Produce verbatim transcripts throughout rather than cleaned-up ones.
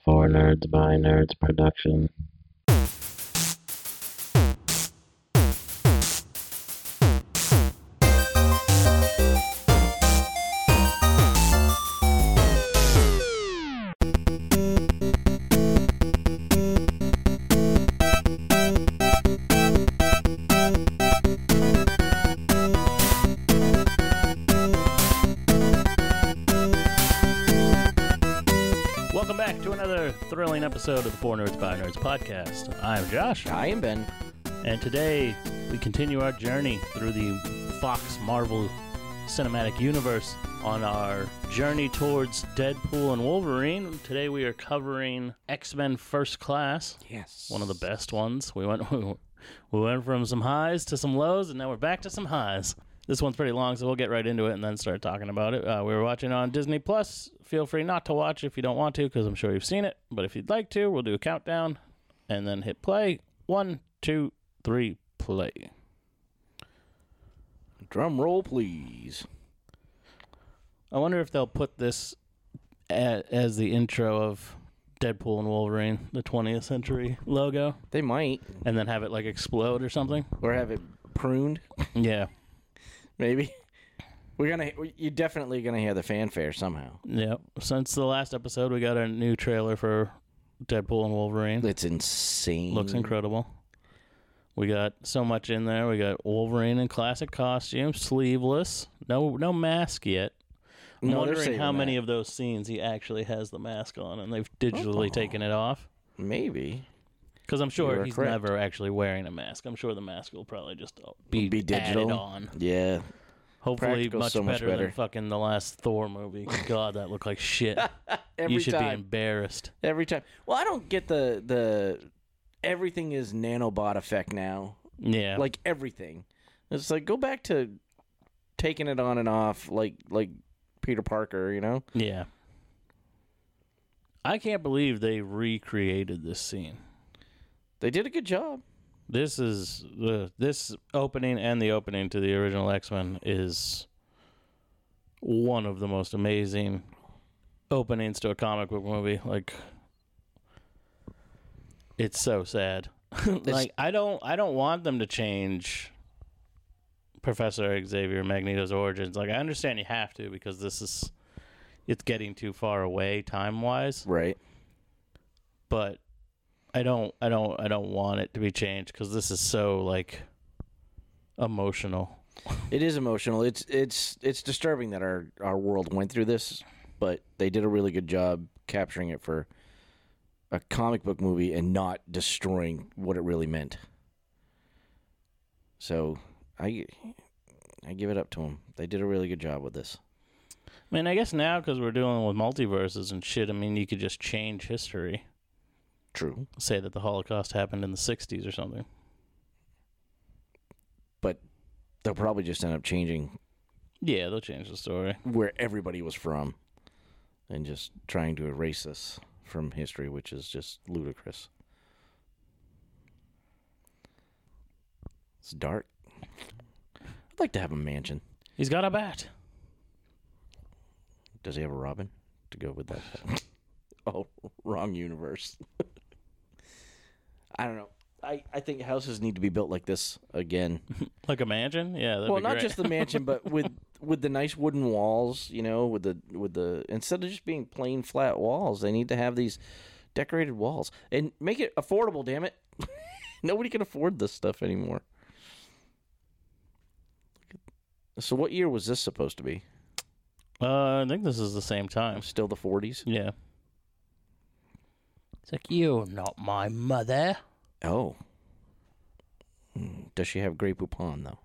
For Nerds by Nerds production. Thrilling episode of the For Nerds by Nerds podcast. I'm Josh. I am Ben. And today we continue our journey through the Fox Marvel Cinematic Universe on our journey towards Deadpool and Wolverine. Today we are covering X-Men First Class. Yes. One of the best ones. We went we went from some highs to some lows, and now we're back to some highs. This one's pretty long, so we'll get right into it and then start talking about it. Uh, we were watching on Disney Plus. Feel free not to watch if you don't want to, because I'm sure you've seen it. But if you'd like to, we'll do a countdown and then hit play. One, two, three, play. Drum roll, please. I wonder if they'll put this a- as the intro of Deadpool and Wolverine, the twentieth century logo. They might. And then have it like explode or something. Or have it pruned. Yeah. Maybe. We're gonna. You're definitely gonna hear the fanfare somehow. Yeah. Since the last episode, we got a new trailer for Deadpool and Wolverine. It's insane. Looks incredible. We got so much in there. We got Wolverine in classic costume, sleeveless, no no mask yet. I'm no, wondering how many that. of those scenes he actually has the mask on, and they've digitally oh, taken it off. Maybe. Because I'm sure You're he's correct. never actually wearing a mask. I'm sure the mask will probably just be, be digital added on. Yeah. Hopefully much, so much better, better than fucking the last Thor movie. God, that looked like shit. Every You should time. be embarrassed. Every time. Well, I don't get the the everything is nanobot effect now. Yeah. Like everything. It's like go back to taking it on and off like like Peter Parker, you know? Yeah. I can't believe they recreated this scene. They did a good job. This is the this opening and the opening to the original X-Men is one of the most amazing openings to a comic book movie. Like, it's so sad. Like, I don't I don't want them to change Professor Xavier Magneto's origins. Like, I understand you have to because this is it's getting too far away time-wise. Right. But I don't, I don't, I don't want it to be changed because this is so like emotional. It is emotional. It's it's it's disturbing that our, our world went through this, but they did a really good job capturing it for a comic book movie and not destroying what it really meant. So I I give it up to them. They did a really good job with this. I mean, I guess now because we're dealing with multiverses and shit, I mean, you could just change history. True. Say that the Holocaust happened in the sixties or something. But they'll probably just end up changing Yeah, they'll change the story. where everybody was from and just trying to erase this from history, which is just ludicrous. It's dark. I'd like to have a mansion. He's got a bat. Does he have a Robin to go with that? Oh, wrong universe. I don't know. I, I think houses need to be built like this again. Like a mansion? Yeah, that'd Well, be not great. just the mansion, but with with the nice wooden walls, you know, with the with the instead of just being plain flat walls, they need to have these decorated walls and make it affordable, damn it. Nobody can afford this stuff anymore. So what year was this supposed to be? Uh, I think this is the same time. Still the forties? Yeah. It's like, you're not my mother. Oh. Does she have Grey Poupon, though?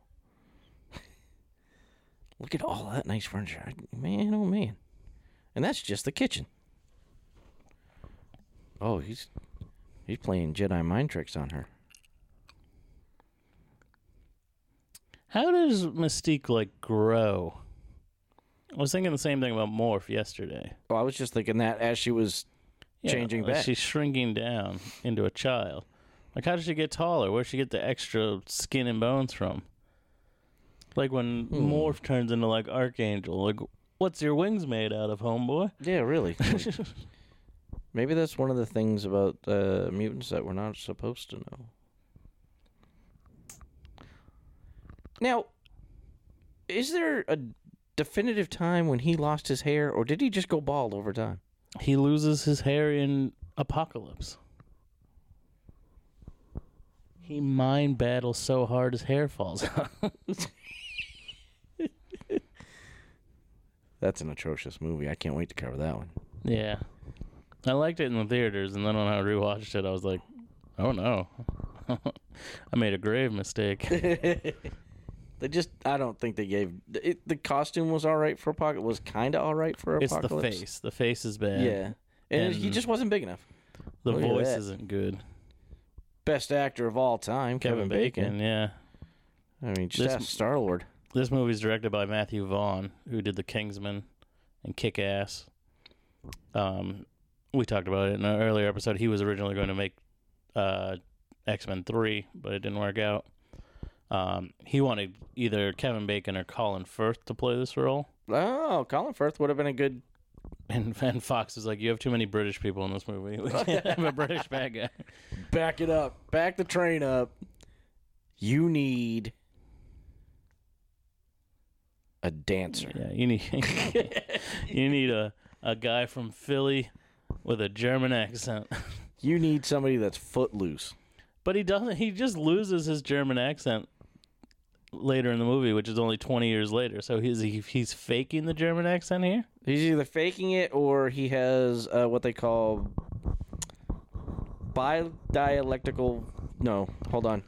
Look at all that nice furniture. Man, oh, man. And that's just the kitchen. Oh, he's he's playing Jedi mind tricks on her. How does Mystique, like, grow? I was thinking the same thing about Morph yesterday. Oh, I was just thinking that as she was Yeah, changing like back. she's shrinking down into a child. Like, how did she get taller? Where'd she get the extra skin and bones from? Like, when Hmm. Morph turns into, like, Archangel, like, what's your wings made out of, homeboy? Yeah, really. Maybe that's one of the things about uh, mutants that we're not supposed to know. Now, is there a definitive time when he lost his hair, or did he just go bald over time? He loses his hair in Apocalypse. He mind battles so hard his hair falls out. That's an atrocious movie. I can't wait to cover that one. Yeah. I liked it in the theaters, and then when I rewatched it, I was like, oh no. I made a grave mistake. They just, I don't think they gave, it, the costume was all right for Apocalypse, was kind of all right for It's Apocalypse. the face. The face is bad. Yeah. And, And he just wasn't big enough. The Look at voice that. isn't good. Best actor of all time, Kevin, Kevin Bacon. Bacon, yeah. I mean, just This- ask Star-Lord. This movie's directed by Matthew Vaughn, who did The Kingsman and Kick-Ass. Um, we talked about it in an earlier episode. He was originally going to make uh, X-Men three, but it didn't work out. Um, he wanted either Kevin Bacon or Colin Firth to play this role. Oh, Colin Firth would have been a good... And, and Fox was like, you have too many British people in this movie. We can't have a British bad guy. Back it up. Back the train up. You need a dancer. Yeah, you need you need a, a guy from Philly with a German accent. You need somebody that's footloose. But he doesn't. He just loses his German accent later in the movie, which is only twenty years later. So he's he, he's faking the German accent here. He's either faking it or he has uh, what they call bi-dialectical... No, hold on.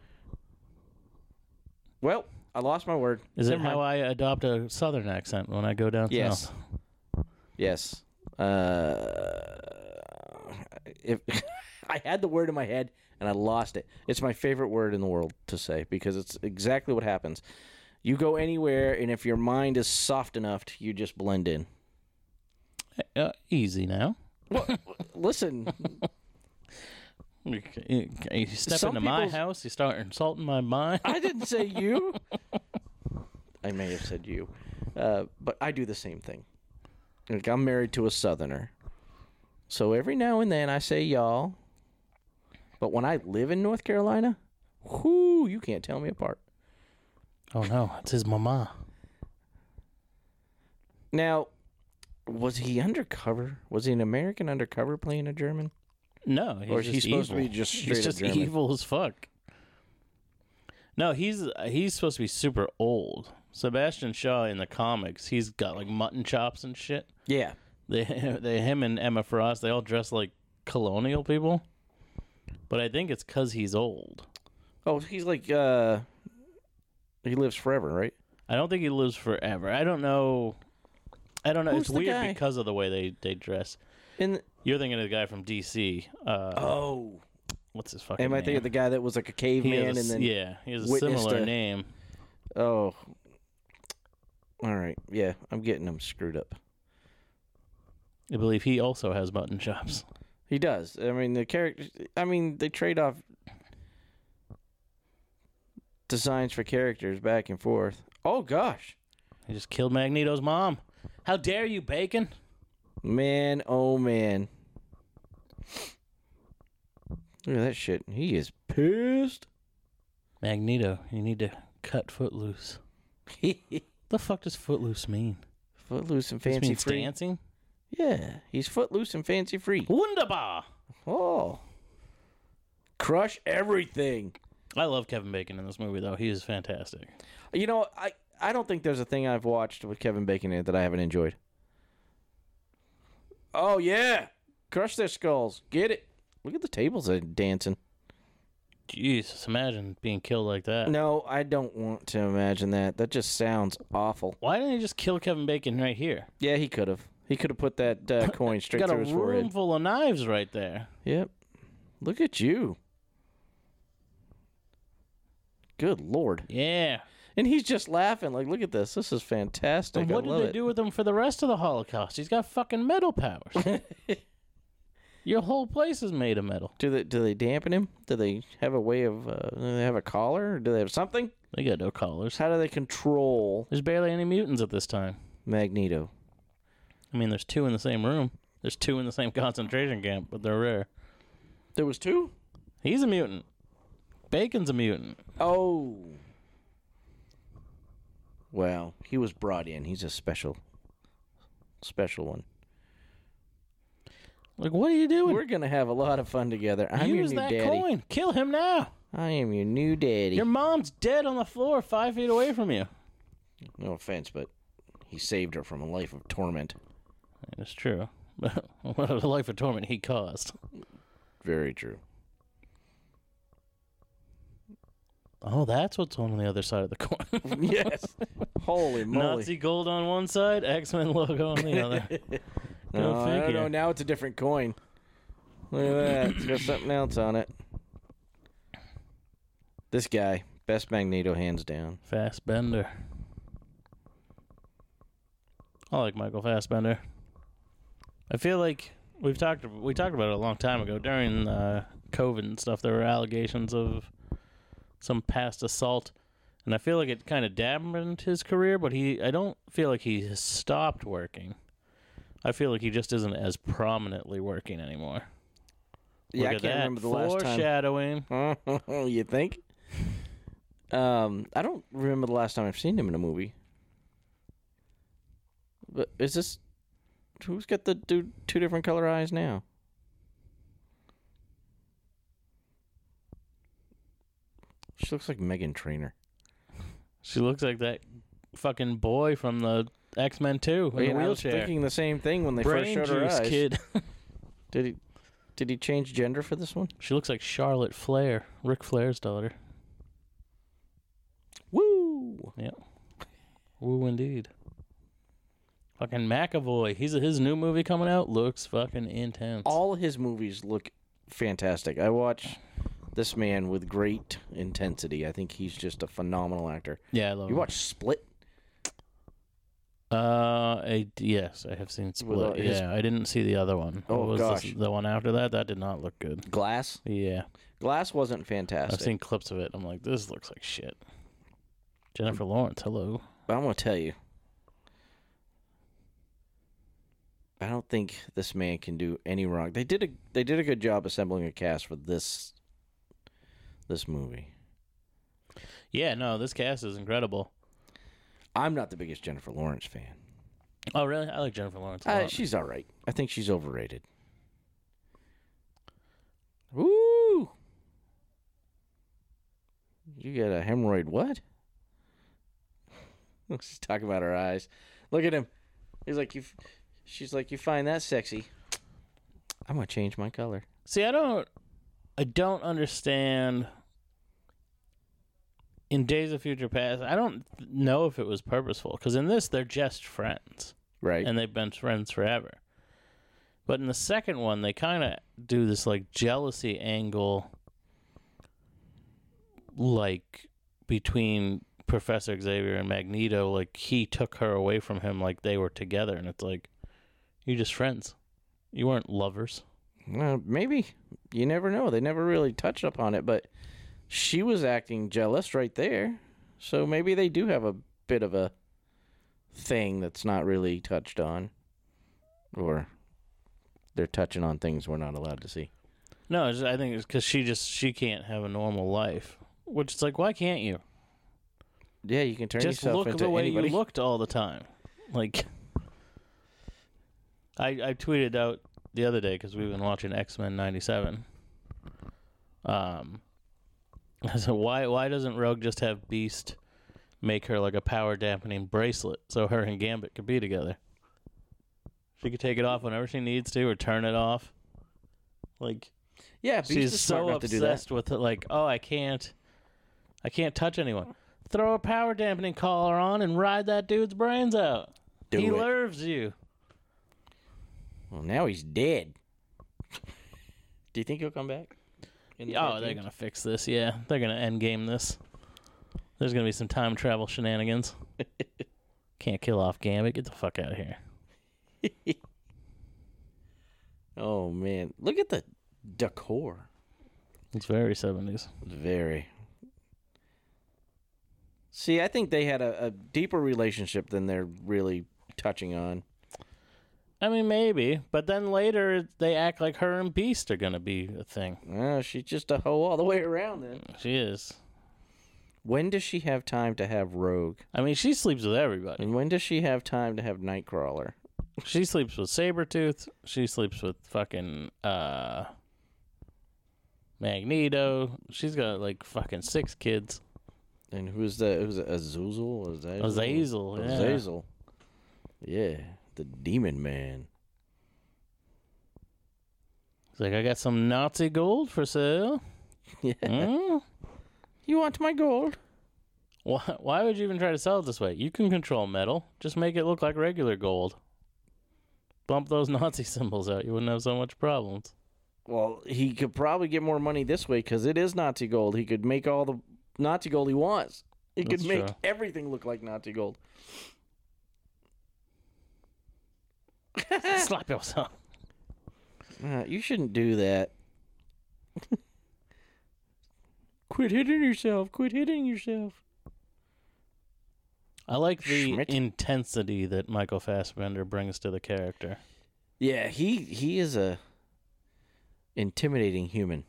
Well, I lost my word. Is it Never how mind. I adopt a Southern accent when I go down Yes. south? Yes. Uh, if I had the word in my head and I lost it. It's my favorite word in the world to say because it's exactly what happens. You go anywhere, and if your mind is soft enough, you just blend in. Uh, easy now. Listen, You, you- you step Some into my people's- house, you start insulting my mind. I didn't say you. I may have said you. Uh, but I do the same thing. Like, I'm married to a Southerner. So every now and then I say y'all. But when I live in North Carolina, whoo, you can't tell me apart. Oh no, it's his mama. Now, was he undercover? Was he an American undercover playing a German? No, he's Or is just he supposed to evil. be just straight He's up just German? evil as fuck. No, he's he's supposed to be super old. Sebastian Shaw in the comics, he's got like mutton chops and shit. Yeah. They, they, him and Emma Frost, they all dress like colonial people. But I think it's because he's old. Oh, he's like, uh, he lives forever, right? I don't think he lives forever. I don't know. I don't know. Who's it's the weird guy? because of the way they, they dress. In You're thinking of the guy from D C. Uh, oh, what's his fucking am I name? thinking of the guy that was like a He caveman has a and s- then yeah, he has a witnessed similar a- name. oh, all right, yeah, I'm getting them screwed up. I believe he also has mutton chops. He does. I mean, the character. I mean, they trade off designs for characters back and forth. Oh gosh, He just killed Magneto's mom. How dare you, Bacon? man, oh man. Look at that shit. He is pissed. Magneto, you need to cut Footloose. The fuck does Footloose mean? Footloose and This fancy means free. dancing? Yeah, he's footloose and fancy free. Wunderbar! Oh, crush everything. I love Kevin Bacon in this movie, though. He is fantastic. You know, I I don't think there's a thing I've watched with Kevin Bacon in it that I haven't enjoyed. Oh yeah, crush their skulls. Get it. Look at the tables that are dancing. Jesus, imagine being killed like that. No, I don't want to imagine that. That just sounds awful. Why didn't he just kill Kevin Bacon right here? Yeah, he could have. He could have put that uh, coin straight Got a through his room forehead. full of knives right there. Yep. Look at you. Good Lord. Yeah. And he's just laughing like, look at this. This is fantastic. And what I did love they it. do with him for the rest of the Holocaust? He's got fucking metal powers. Your whole place is made of metal. Do they do they dampen him? Do they have a way of? Uh, do they have a collar? Or do they have something? They got no collars. How do they control There's barely any mutants at this time. Magneto? I mean, there's two in the same room. There's two in the same concentration camp, but they're rare. There was two? He's a mutant. Bacon's a mutant. Oh. Well, he was brought in. He's a special, special one. Like, what are you doing? We're going to have a lot of fun together. I'm Use your new that daddy. coin. Kill him now. I am your new daddy. Your mom's dead on the floor five feet away from you. No offense, but he saved her from a life of torment. It's true. But what a life of torment he caused. Very true. Oh, that's what's on the other side of the coin. Yes. Holy moly. Nazi gold on one side, X-Men logo on the other. No, I don't figure. know. Now it's a different coin. Look at that. It's got something else on it. This guy, best Magneto, hands down. Fassbender. I like Michael Fassbender. I feel like we've talked we talked about it a long time ago during uh, COVID and stuff. There were allegations of some past assault, and I feel like it kind of dampened his career. But he, I don't feel like he has stopped working. I feel like he just isn't as prominently working anymore. Yeah, Look I at can't that. remember the last time. Foreshadowing. You think? Um, I don't remember the last time I've seen him in a movie. But is this who's got the dude, two different color eyes now? She looks like Meghan Trainor. She looks like that fucking boy from the X-Men two in Wait, the I was wheelchair. thinking the same thing when they Brain first showed her juice eyes. kid. Did he? Did he change gender for this one? She looks like Charlotte Flair, Ric Flair's daughter. Woo! Yep. Woo, indeed. Fucking McAvoy. He's his new movie coming out looks fucking intense. All his movies look fantastic. I watch this man with great intensity. I think he's just a phenomenal actor. yeah, I love You him. watch Split? Uh, I, yes, I have seen Split. With, uh, his- Yeah, I didn't see the other one. Oh, what was gosh. This, the one after that? That did not look good. Glass? Yeah. Glass wasn't fantastic. I've seen clips of it. I'm like, this looks like shit. Jennifer Lawrence, hello. But I'm going to tell you, I don't think this man can do any wrong. They did a they did a good job assembling a cast for this this movie. Yeah, no, this cast is incredible. I'm not the biggest Jennifer Lawrence fan. Oh, really? I like Jennifer Lawrence a Uh, lot. she's all right. I think she's overrated. Woo! You got a hemorrhoid what? She's talking about her eyes. Look at him. He's like, you. f- She's like, you find that sexy? I'm gonna change my color. See, I don't, I don't understand. In Days of Future Past, I don't know if it was purposeful because in this they're just friends Right. and they've been friends forever. But in the second one, they kind of do this like jealousy angle, like between Professor Xavier and Magneto. Like he took her away from him, like they were together, and it's like you're just friends. You weren't lovers. Well, maybe. You never know. They never really touched upon it, but she was acting jealous right there. So maybe they do have a bit of a thing that's not really touched on. Or they're touching on things we're not allowed to see. No, it's just, I think it's because she just she can't have a normal life. Which is like, why can't you? Yeah, you can turn Just yourself look into the way anybody. you looked all the time. Like, I I tweeted out the other day because we've been watching X-Men ninety-seven. Um, so why why doesn't Rogue just have Beast make her like a power dampening bracelet so her and Gambit could be together? She could take it off whenever she needs to or turn it off. Like, Yeah, Beast she's is smart so enough to do that. obsessed with it. Like, oh, I can't, I can't touch anyone. Throw a power dampening collar on and ride that dude's brains out. Do he it. loves you. Well, now he's dead. Do you think he'll come back? in the Oh, cartoons? they're gonna fix this. Yeah, they're gonna end game this. There's gonna be some time travel shenanigans. Can't kill off Gambit. Get the fuck out of here. Oh, man. Look at the decor. It's very seventies. Very. See, I think they had a, a deeper relationship than they're really touching on. I mean, maybe. But then later, they act like her and Beast are going to be a thing. Uh, she's just a hoe all the way around then. She is. When does she have time to have Rogue? I mean, she sleeps with everybody. And when does she have time to have Nightcrawler? She sleeps with Sabretooth. She sleeps with fucking uh, Magneto. She's got like fucking six kids. And who's that? Who's that? Azazel? Azazel? Azazel, yeah. Azazel. Yeah, the Demon Man. He's like, I got some Nazi gold for sale. Yeah. Mm? You want my gold? Why, why would you even try to sell it this way? You can control metal. Just make it look like regular gold. Bump those Nazi symbols out. You wouldn't have so much problems. Well, he could probably get more money this way because it is Nazi gold. He could make all the Nazi gold he wants. He That's could make true. everything look like Nazi gold. Slap yourself. Uh, you shouldn't do that. Quit hitting yourself. Quit hitting yourself. I like the Schmidt. intensity that Michael Fassbender brings to the character. Yeah, he he is a intimidating human.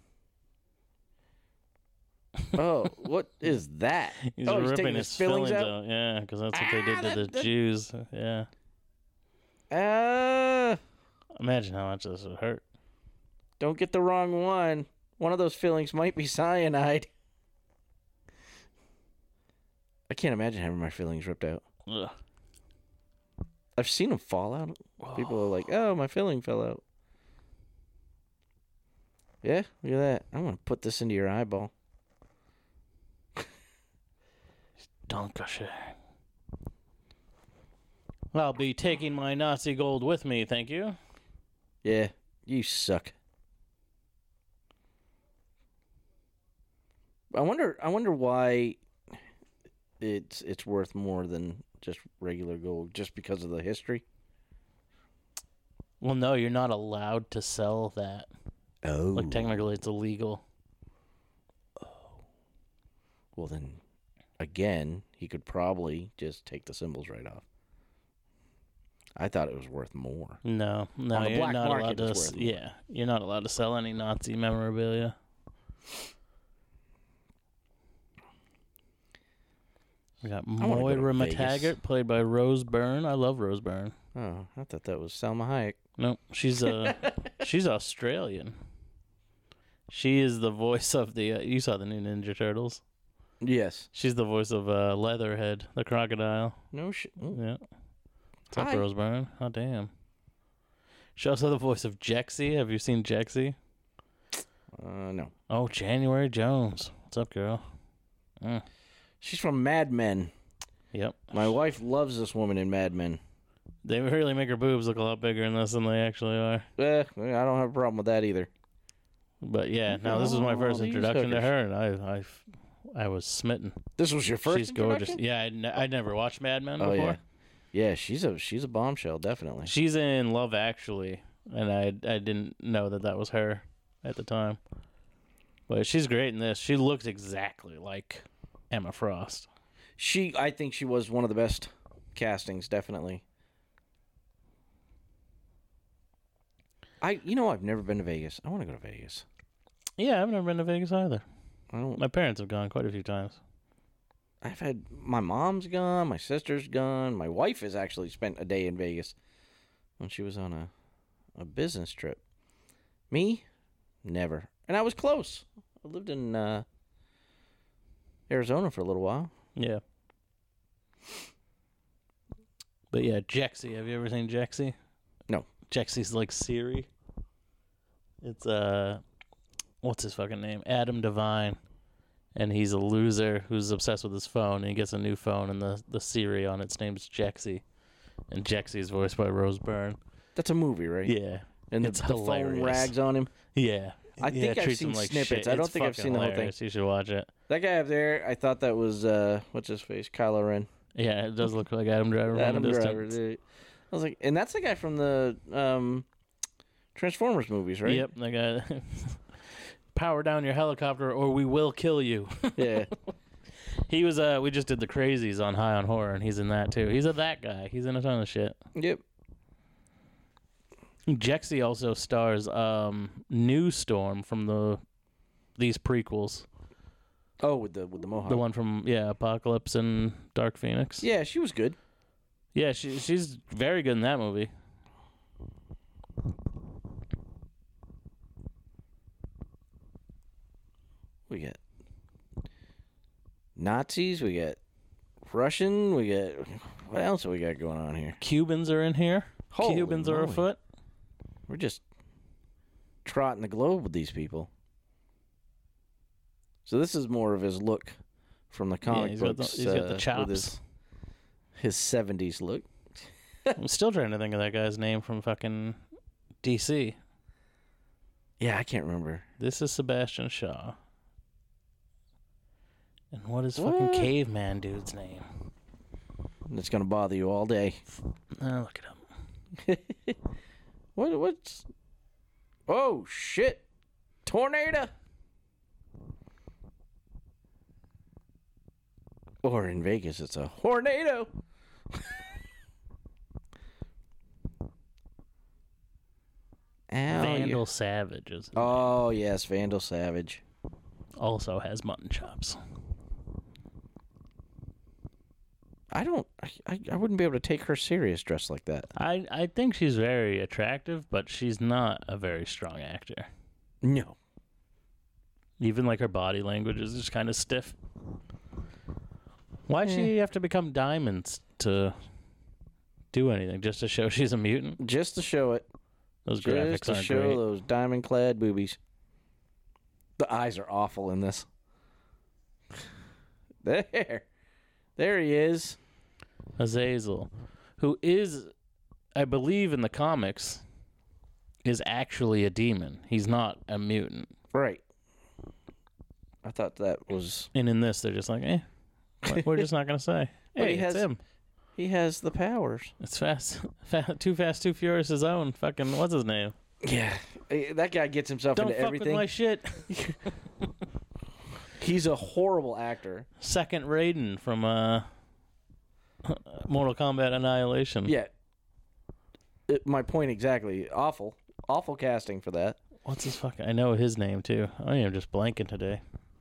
Oh, what is that? He's oh, he's ripping taking his his fillings, out. out. Yeah, because that's what they Ah, did to that- the that- Jews. Yeah. Uh, Imagine how much this would hurt. don't get the wrong one. One of those fillings might be cyanide. I can't imagine having my fillings ripped out. Ugh. I've seen them fall out. People are like, "Oh, my filling fell out." Yeah, look at that. I'm gonna put this into your eyeball. Dankeschön. I'll be taking my Nazi gold with me, thank you. Yeah, you suck. I wonder. I wonder why it's it's worth more than just regular gold, just because of the history. Well, no, you're not allowed to sell that. Oh, Like, technically, it's illegal. well then, again, he could probably just take the symbols right off. I thought it was worth more. No, no, On the you're black not market, allowed to. it's s- worth more. Yeah, you're not allowed to sell any Nazi memorabilia. We got wanna go to Moira Vegas. McTaggart, played by Rose Byrne. I love Rose Byrne. Oh, I thought that was Salma Hayek. No, she's uh, she's Australian. She is the voice of the. Uh, you saw the new Ninja Turtles. Yes. She's the voice of uh, Leatherhead, the crocodile. No shit. Yeah. What's up, Hi. Rose Byrne? Oh, damn. She's also the voice of Jexy. Have you seen Jexy? Uh, no. Oh, January Jones. What's up, girl? Mm. She's from Mad Men. Yep. My wife loves this woman in Mad Men. They really make her boobs look a lot bigger in this than they actually are. Eh, I don't have a problem with that either. But yeah, now this was my Oh, first these introduction to hookers. her, and I, I, I was smitten. This was your first She's gorgeous. introduction? Yeah, I'd, ne- I'd never watched Mad Men Oh before. yeah. Yeah, she's a she's a bombshell, definitely. She's in Love Actually, and I I didn't know that that was her at the time. But she's great in this. She looks exactly like Emma Frost. She I think she was one of the best castings, definitely. I you know I've never been to Vegas. I want to go to Vegas. Yeah, I've never been to Vegas either. I don't My parents have gone quite a few times. I've had my mom's gone, my sister's gone, my wife has actually spent a day in Vegas when she was on a a business trip. Me, never. And I was close. I lived in uh, Arizona for a little while. Yeah. But yeah, Jexy. Have you ever seen Jexy? No. Jexy's like Siri. It's uh, what's his fucking name? Adam Devine, and he's a loser who's obsessed with his phone. And he gets a new phone, and the the Siri on its name's Jexy, and Jexy's voiced by Rose Byrne. That's a movie, right? Yeah, And the, it's the phone hilarious. rags on him. yeah. I Yeah, think I've treats seen him like snippets. shit. I don't It's think I've fucking seen the whole thing. hilarious. You should watch it. That guy up there, I thought that was uh, what's his face, Kylo Ren. Yeah, it does look like Adam Driver Adam from a Driver. distance. dude. I was like, and that's the guy from the um, Transformers movies, right? Yep, that guy. Power down your helicopter, or we will kill you. Yeah. He was. Uh, we just did the Crazies on High on Horror, and he's in that too. He's a that guy. He's in a ton of shit. Yep. Jexy also stars um, New Storm from the these prequels. Oh, with the with the mohawk. The one from yeah, Apocalypse and Dark Phoenix. Yeah, she was good. Yeah, she she's very good in that movie. We got Nazis. We got Russian. We got what else have we got going on here? Cubans are in here. Holy Cubans are moly. afoot. We're just trotting the globe with these people. So this is more of his look from the comic Yeah, he's got the- books. he's got the uh, chops. with his, his seventies look. I'm still trying to think of that guy's name from fucking D C. Yeah, I can't remember. This is Sebastian Shaw. And what is fucking What? caveman dude's name? It's gonna bother you all day. Oh, look it up. What? What's? Oh shit! Tornado. Or in Vegas, it's a hornado. Ow, Vandal you- Savage is Oh yes, Vandal Savage. also has mutton chops. I don't. I, I I wouldn't be able to take her serious dressed like that. I, I think she's very attractive, but she's not a very strong actor. No. Even like her body language is just kind of stiff. Why'd she have to become diamonds to do anything? Just to show she's a mutant? Just to show it. Those Just graphics to aren't show great. those diamond-clad boobies. The eyes are awful in this. There. There he is. Azazel, who is, I believe in the comics, is actually a demon. He's not a mutant. Right. I thought that was... And in this, they're just like, eh, we're- we're just not going to say. But Hey, he it's has- him. He has the powers. It's fast, fa Too Fast, Too Furious, his own. Fucking, what's his name? Yeah. Eh, That guy gets himself Don't into fuck everything. with my shit. He's a horrible actor. Second Raiden from uh, Mortal Kombat Annihilation. Yeah. It, my point exactly. Awful. Awful casting for that. What's his fucking... I know his name, too. I am just blanking today.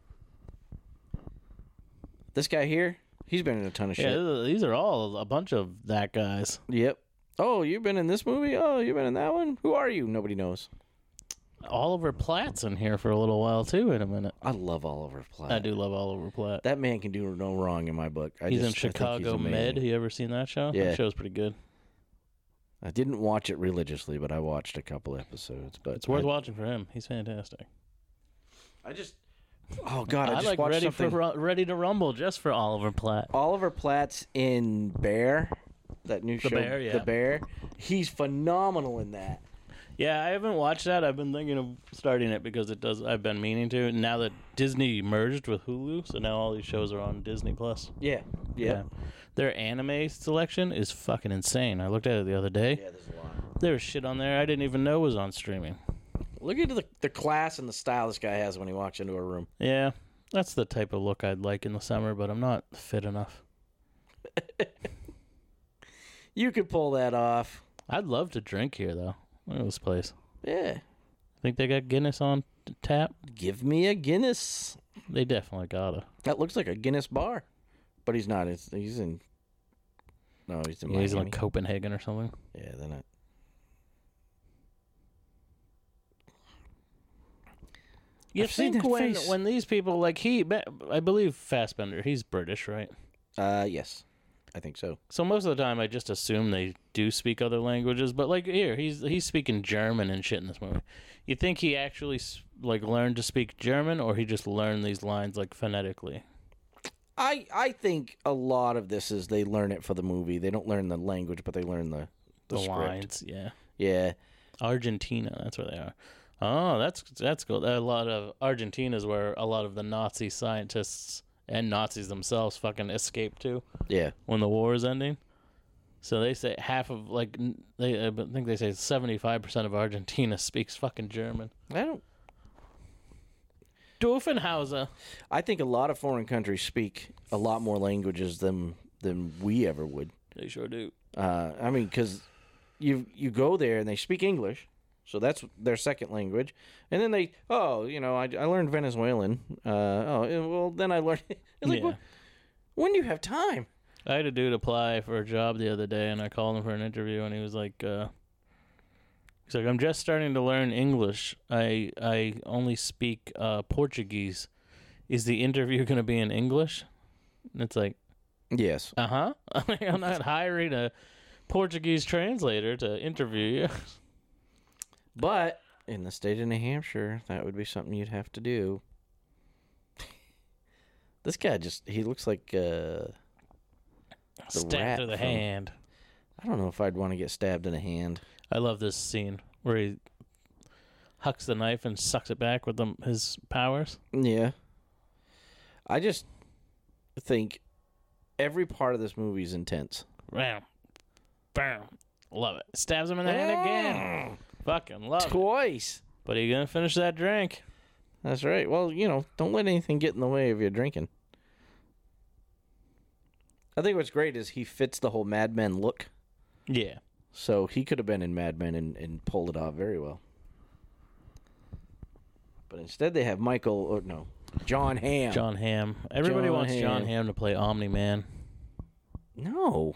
This guy here, he's been in a ton of shit. Yeah, these are all a bunch of that guys. Yep. Oh, you've been in this movie? Oh, you've been in that one? Who are you? Nobody knows. Oliver Platt's in here for a little while, too, in a minute. I love Oliver Platt. I do love Oliver Platt. That man can do no wrong in my book. I he's just, in I think Chicago he's Med. amazing. You ever seen that show? Yeah. That show's pretty good. I didn't watch it religiously, but I watched a couple episodes. But It's worth I, watching for him. He's fantastic. I just, oh god, I, I just like watched Ready something. for Ru- Ready to Rumble just for Oliver Platt. Oliver Platt's in Bear, that new The show. Bear, yeah. The Bear. He's phenomenal in that. Yeah, I haven't watched that. I've been thinking of starting it because it does. I've been meaning to. Now that Disney merged with Hulu, so now all these shows are on Disney Plus. Yeah, yeah, Their anime selection is fucking insane. I looked at it the other day. yeah. There's a lot. There was shit on there I didn't even know was on streaming. Look at the the class and the style this guy has when he walks into a room. Yeah, that's the type of look I'd like in the summer, but I'm not fit enough. You could pull that off. I'd love to drink here, though. Look at this place. Yeah. Think they got Guinness on t- tap? Give me a Guinness. They definitely gotta. That looks like a Guinness bar, but he's not. It's, he's in. No, he's in Yeah, he's in Miami. like Copenhagen or something. Yeah, they're not. You I've seen think that when face. when these people like he, I believe Fassbender, he's British, right? Uh, yes, I think so. So most of the time, I just assume they do speak other languages. But like here, he's he's speaking German and shit in this movie. You think he actually s- like learned to speak German, or he just learned these lines like phonetically? I I think a lot of this is they learn it for the movie. They don't learn the language, but they learn the the, The, script. lines, yeah. Yeah, Argentina, that's where they are. Oh, that's that's cool. A lot of Argentina's where a lot of the Nazi scientists and Nazis themselves fucking escaped to yeah. when the war is ending. So they say half of like n- they I think they say seventy-five percent of Argentina speaks fucking German. I don't. Doofenhauser. I think a lot of foreign countries speak a lot more languages than than we ever would. They sure do. Uh, I mean, because you you go there and they speak English, so that's their second language. And then they, oh, you know, I, I learned Venezuelan. Uh, oh, well, then I learned. It's like, Yeah. what, when do you have time? I had a dude apply for a job the other day, and I called him for an interview, and he was like, uh, he's like, I'm just starting to learn English. I I only speak uh, Portuguese. Is the interview going to be in English? And it's like, Yes. uh-huh. I'm not hiring a Portuguese translator to interview you. But in the state of New Hampshire, that would be something you'd have to do. This guy just, he looks like, uh, The Stabbed rat to the from- hand. I don't know if I'd want to get stabbed in the hand. I love this scene where he hucks the knife and sucks it back with the, his powers. Yeah. I just think every part of this movie is intense. Bam. Bam. Love it. Stabs him in the hand again. Fucking love it. Twice. But he gonna finish that drink. That's right. Well, you know, don't let anything get in the way of your drinking. I think what's great is he fits the whole Mad Men look. Yeah. So he could have been in Mad Men and, and pulled it off very well. But instead they have Michael, or no, John Hamm. John Hamm. Everybody John wants John Hamm. Hamm to play Omni-Man. No.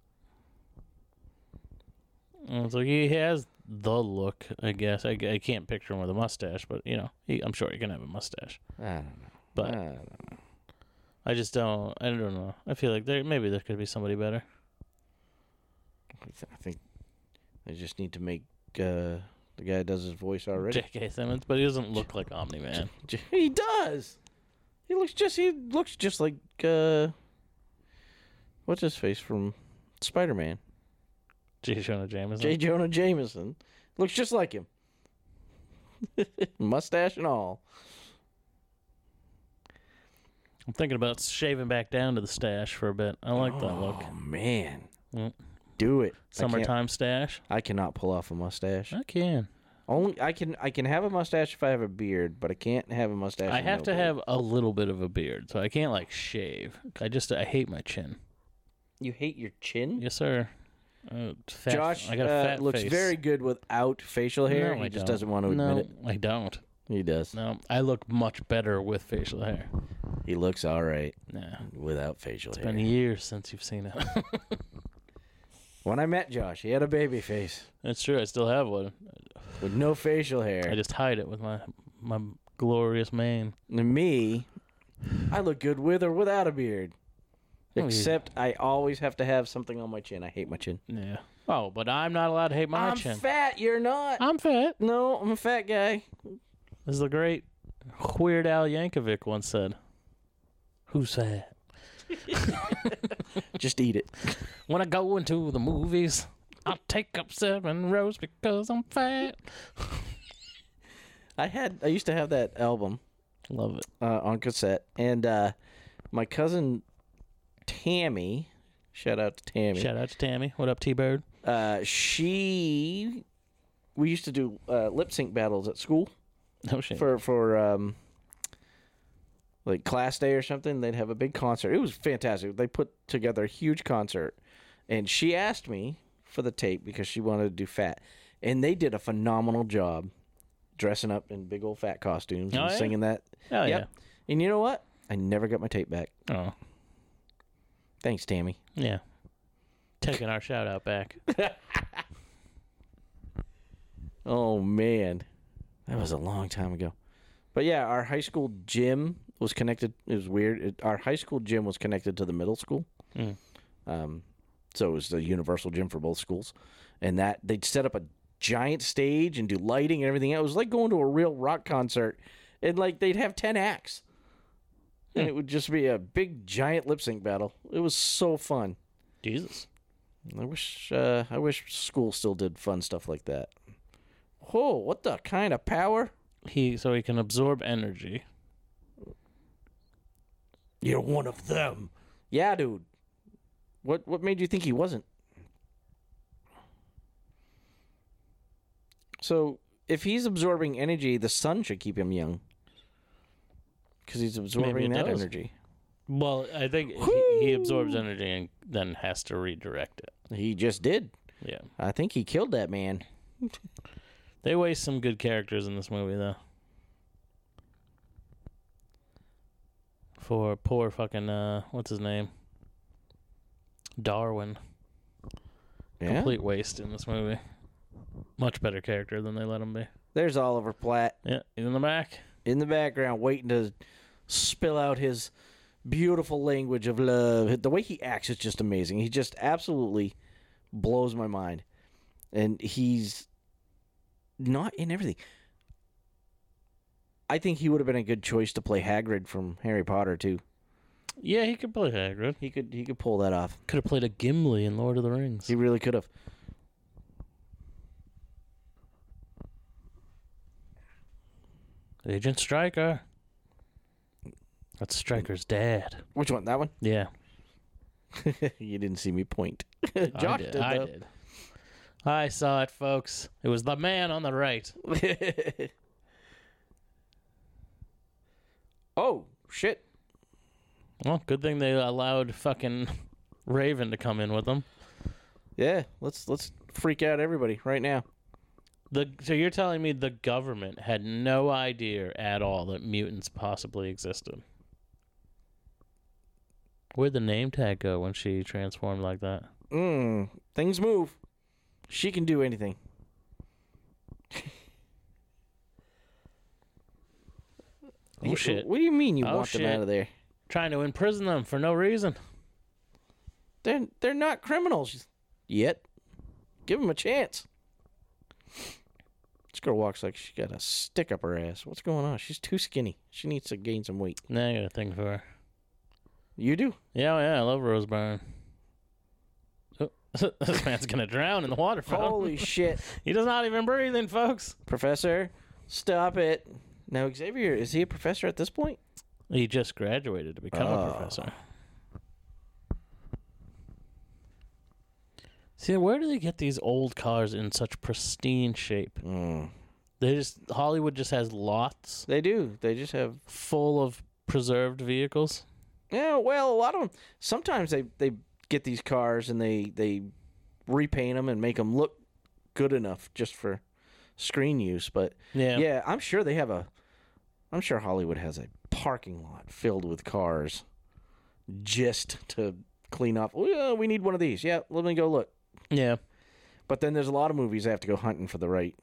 And it's like he has the look, I guess. I, I can't picture him with a mustache, but, you know, he, I'm sure he can have a mustache. I don't know. But I don't know. I just don't, I don't know. I feel like there maybe there could be somebody better. I th- I think they just need to make uh, the guy that does his voice already. J K. Simmons, but he doesn't look like Omni-Man. J- He does. He looks just. He looks just like. Uh, what's his face from Spider-Man? J. Jonah Jameson. J. Jonah Jameson looks just like him. Mustache and all. I'm thinking about shaving back down to the stash for a bit. I like that look. Oh man, Mm. do it. I can't- Summertime stash. I, cannot pull off a mustache. I can. Only I can. I can have a mustache if I have a beard, but I can't have a mustache. I with have no to beard. have a little bit of a beard, so I can't like shave. I just I hate my chin. You hate your chin? Yes, sir. Uh, fat, Josh I got a uh, fat looks face. very good without facial hair. No, he I just don't. doesn't want to no, admit it. I don't. He does. No, I look much better with facial hair. He looks all right Nah, without facial it's hair. been years since you've seen it. When I met Josh, he had a baby face It's true. I still have one. with no facial hair. I just hide it with my my glorious mane. And me, I look good with or without a beard. Oh, yeah. Except I always have to have something on my chin. I hate my chin. Yeah. Oh, but I'm not allowed to hate my I'm chin. fat. You're not. I'm fat. No, I'm a fat guy. As the great Weird Al Yankovic once said, "Who's fat? Just eat it. When I go into the movies, I take up seven rows because I'm fat." I had. I used to have that album Love it. uh, on cassette, and uh, my cousin Tammy. Shout out to Tammy. Shout out to Tammy. What up, T-Bird? Uh, she. We used to do uh, lip sync battles at school No shit. for for um, like class day or something. They'd have a big concert. It was fantastic. They put together a huge concert, and she asked me for the tape because she wanted to do fat, and they did a phenomenal job dressing up in big old fat costumes Oh, and yeah? singing that. Hell Yep. And you know what? I never got my tape back. yeah. Oh, Thanks, Tammy. yeah. Taking our shout out back. Oh man, that was a long time ago. But yeah, our high school gym was connected. It was weird. It, our high school gym was connected to the middle school. Mm. Um, so it was the universal gym for both schools, and that they'd set up a giant stage and do lighting and everything. It was like going to a real rock concert, and like they'd have ten acts, and it would just be a big giant lip sync battle. It was so fun. Jesus. I wish uh, I wish school still did fun stuff like that. Whoa, what the kind of power? He so he can absorb energy. You're one of them. Yeah, dude. What what made you think he wasn't? So, if he's absorbing energy, the sun should keep him young. Because he's absorbing it that does. energy. Well, I think he, he absorbs energy and then has to redirect it. He just did. Yeah. I think he killed that man. They waste some good characters in this movie, though. For poor fucking, uh, what's his name? Darwin. Yeah. Complete waste in this movie. Much better character than they let him be. There's Oliver Platt Yeah, he's in the back. in the background waiting to spill out his beautiful language of love. The way he acts is just amazing. He just absolutely blows my mind. And he's not in everything. I think he would have been a good choice to play Hagrid from Harry Potter too. Yeah, he could play Hagrid. He could he could pull that off. Could have played a Gimli in Lord of the Rings. He really could have. Agent Stryker. That's Stryker's dad. Which one? That one? Yeah. You didn't see me point. I Josh did. did, I though. did. I saw it, folks. It was the man on the right. Oh, shit. Well, good thing they allowed fucking Raven to come in with them. Yeah, let's let's freak out everybody right now. The so you're telling me the government had no idea at all that mutants possibly existed? Where'd the name tag go when she transformed like that? Mm, things move. She can do anything. Oh You- shit! What do you mean you Oh, want shit. them out of there? Trying to imprison them for no reason. They're they're not criminals yet. Give them a chance. This girl walks like she got a stick up her ass. What's going on? She's too skinny. She needs to gain some weight. Now I got a thing for her. You do? Yeah, yeah, I love Rose Byrne. Oh, this man's gonna drown in the water fountain. Holy shit. He does not even breathe in, folks. Professor, stop it. Now, Xavier, is he a professor at this point? He just graduated to become Oh. a professor. See, where do they get these old cars in such pristine shape? Mm. They just Hollywood just has lots They do. They just have... full of preserved vehicles. Yeah, well, a lot of them... Sometimes they, they get these cars and they, they repaint them and make them look good enough just for screen use. But, Yeah. yeah, I'm sure they have a... I'm sure Hollywood has a parking lot filled with cars just to clean up. Oh, yeah, we need one of these. Yeah, let me go look. Yeah. But then there's a lot of movies I have to go hunting for the right.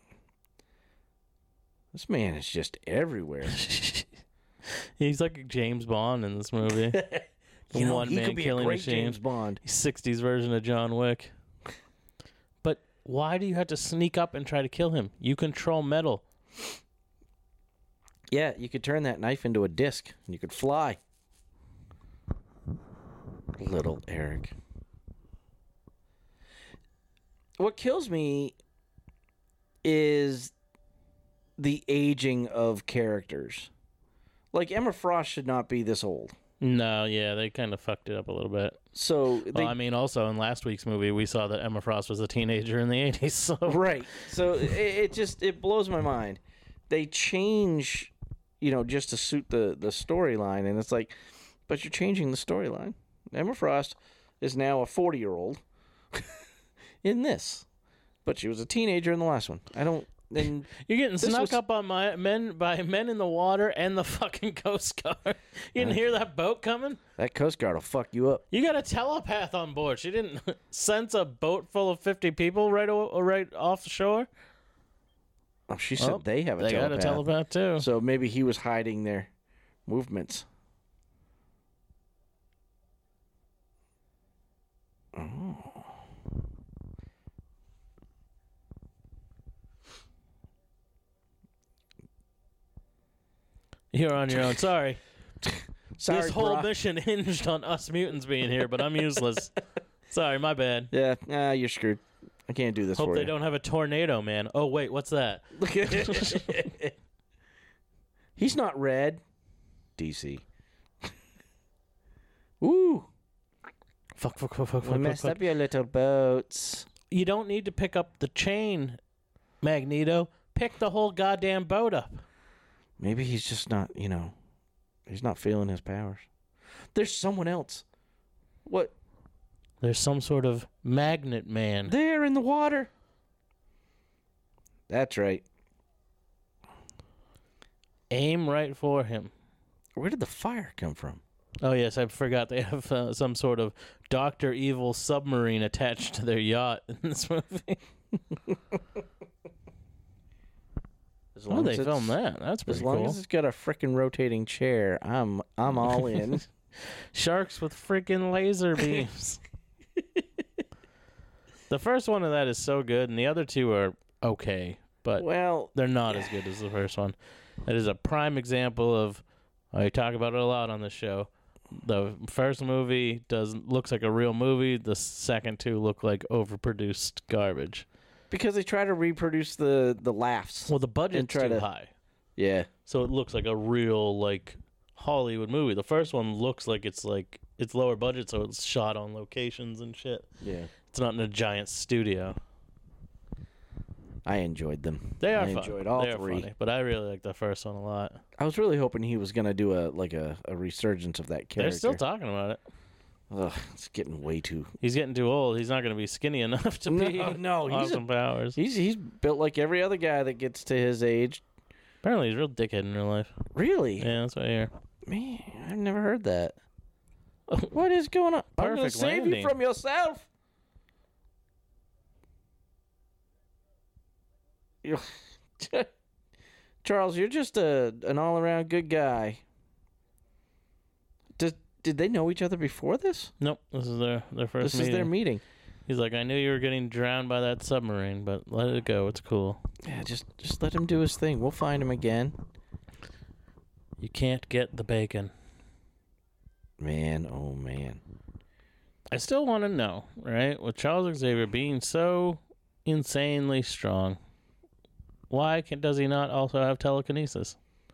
This man is just everywhere. He's like James Bond in this movie. You know, One he man could be killing a great machine. James Bond. sixties version of John Wick. But why do you have to sneak up and try to kill him? You control metal. Yeah, you could turn that knife into a disc and you could fly. Little Eric. What kills me is the aging of characters. Like, Emma Frost should not be this old. No, yeah, they kind of fucked it up a little bit. So they Well, I mean, also in last week's movie, we saw that Emma Frost was a teenager in the eighties. So right. So it, it just it blows my mind. They change, you know, just to suit the the storyline, and it's like, but you're changing the storyline. Emma Frost is now a forty year old in this, but she was a teenager in the last one. I don't. And you're getting This snuck was- up on my men by men in the water and the fucking Coast Guard. You didn't hear that boat coming? that Coast Guard will fuck you up. You got a telepath on board. She didn't sense a boat full of fifty people right o- right off the shore. Oh, she said Oh, they have a They telepath. got a telepath too. So maybe he was hiding their movements. Oh. You're on your own. Sorry. Sorry, this whole Brock. mission hinged on us mutants being here, but I'm useless. Sorry, my bad. Yeah, nah, you're screwed. I can't do this Hope for they you. don't have a tornado, man. Oh, wait, what's that? He's not red. D C. Ooh. Fuck, fuck, fuck, fuck, We fuck, fuck, messed fuck. up your little boats. You don't need to pick up the chain, Magneto. Pick the whole goddamn boat up. Maybe he's just not, you know, he's not feeling his powers. There's someone else. What? There's some sort of magnet man. There in the water. That's right. Aim right for him. Where did the fire come from? Oh, yes, I forgot they have uh, some sort of Doctor Evil submarine attached to their yacht in this movie. As Oh, they filmed that. That's pretty As long cool. as it's got a frickin' rotating chair, I'm I'm all in. Sharks with freaking laser beams. The first one of that is so good, and the other two are okay, but Well, they're not as good as the first one. It is a prime example of, I talk about it a lot on this show. The first movie does looks like a real movie. The second two look like overproduced garbage. because they try to reproduce the the laughs. Well, the budget's try too to- high, Yeah. so it looks like a real like Hollywood movie. The first one looks like it's like it's lower budget, so it's shot on locations and shit. Yeah. It's not in a giant studio. I enjoyed them. They are I fun. enjoyed all they are three. funny, but I really like the first one a lot. I was really hoping he was gonna do a like a, a resurgence of that character. They're still talking about it. Ugh, it's getting way too. He's getting too old. He's not going to be skinny enough to No, be no, he's a- Austin Powers. He's he's built like every other guy that gets to his age. Apparently, he's a real dickhead in real life. Really? Yeah, that's what I hear. Man, I've never heard that. What is going on? I'm gonna Perfect save you landing. from yourself. You- Charles, you're just a an all around good guy. Did did they know each other before this? Nope, this is their their first This meeting. is their meeting. He's like, I knew you were getting drowned by that submarine, but let it go. It's cool. Yeah, just just let him do his thing. We'll find him again. You can't get the bacon. Man, oh man. I still want to know, right? With Charles Xavier being so insanely strong, why can, does he not also have telekinesis?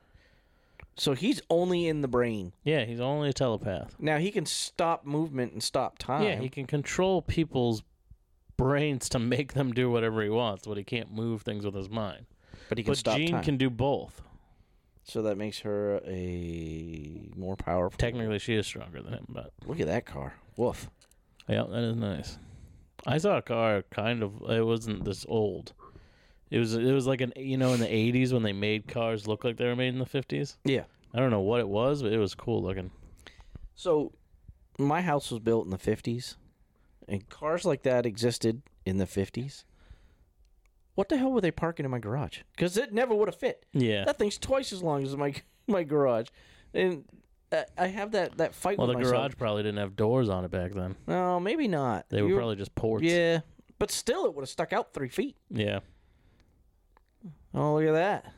So he's only in the brain. Yeah, he's only a telepath. Now he can stop movement and stop time. Yeah, he can control people's brains to make them do whatever he wants, but he can't move things with his mind. but he can But stop Jean time. can do both. So that makes her a more powerful. Technically, she is stronger than him, but Look at that car. Woof. yeah, that is nice. I saw a car kind of. It wasn't this old. It was. It was like an. You know, in the eighties when they made cars look like they were made in the fifties. Yeah. I don't know what it was, but it was cool looking. So my house was built in the fifties, and cars like that existed in the fifties. What the hell were they parking in my garage? Because it never would have fit. Yeah. That thing's twice as long as my my garage, and I- I have that, that fight Well, the with myself. garage probably didn't have doors on it back then. No, maybe not. They were You- probably just ports. Yeah, but still, it would have stuck out three feet. Yeah. Oh, look at that.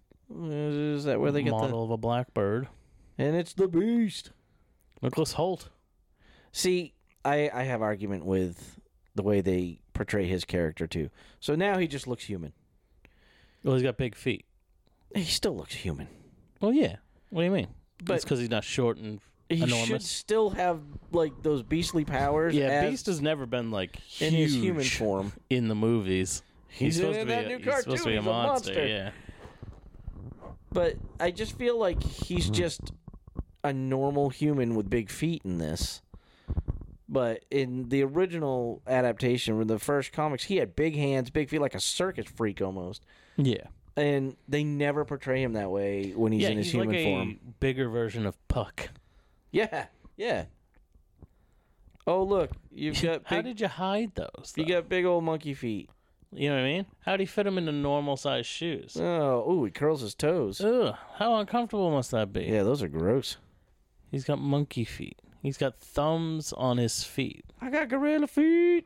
Is that where they get Model of a blackbird. the? And it's the Beast. Nicholas Holt. See, I I have argument with the way they portray his character too. So now he just looks human. Well, he's got big feet. He still looks human. Well, yeah. What do you mean? But- It's because he's not short and He should enormous. still have like those beastly powers. Yeah, as- Beast has never been like huge in his human form. in the movies. He's supposed in to be that a, new he's supposed to cartoon. be a He's a monster. monster. Yeah. But I just feel like he's just a normal human with big feet in this. But in the original adaptation, with the first comics, he had big hands, big feet, like a circus freak almost. Yeah. And they never portray him that way when he's yeah, in his he's human like form. a bigger version of Puck. Yeah, yeah. Oh look, you've got How big, did you hide those? you though? got big old monkey feet. You know what I mean? How do you fit them into normal sized shoes? Oh, ooh, he curls his toes. Ugh, how uncomfortable must that be? Yeah, those are gross. He's got monkey feet. He's got thumbs on his feet. I got gorilla feet.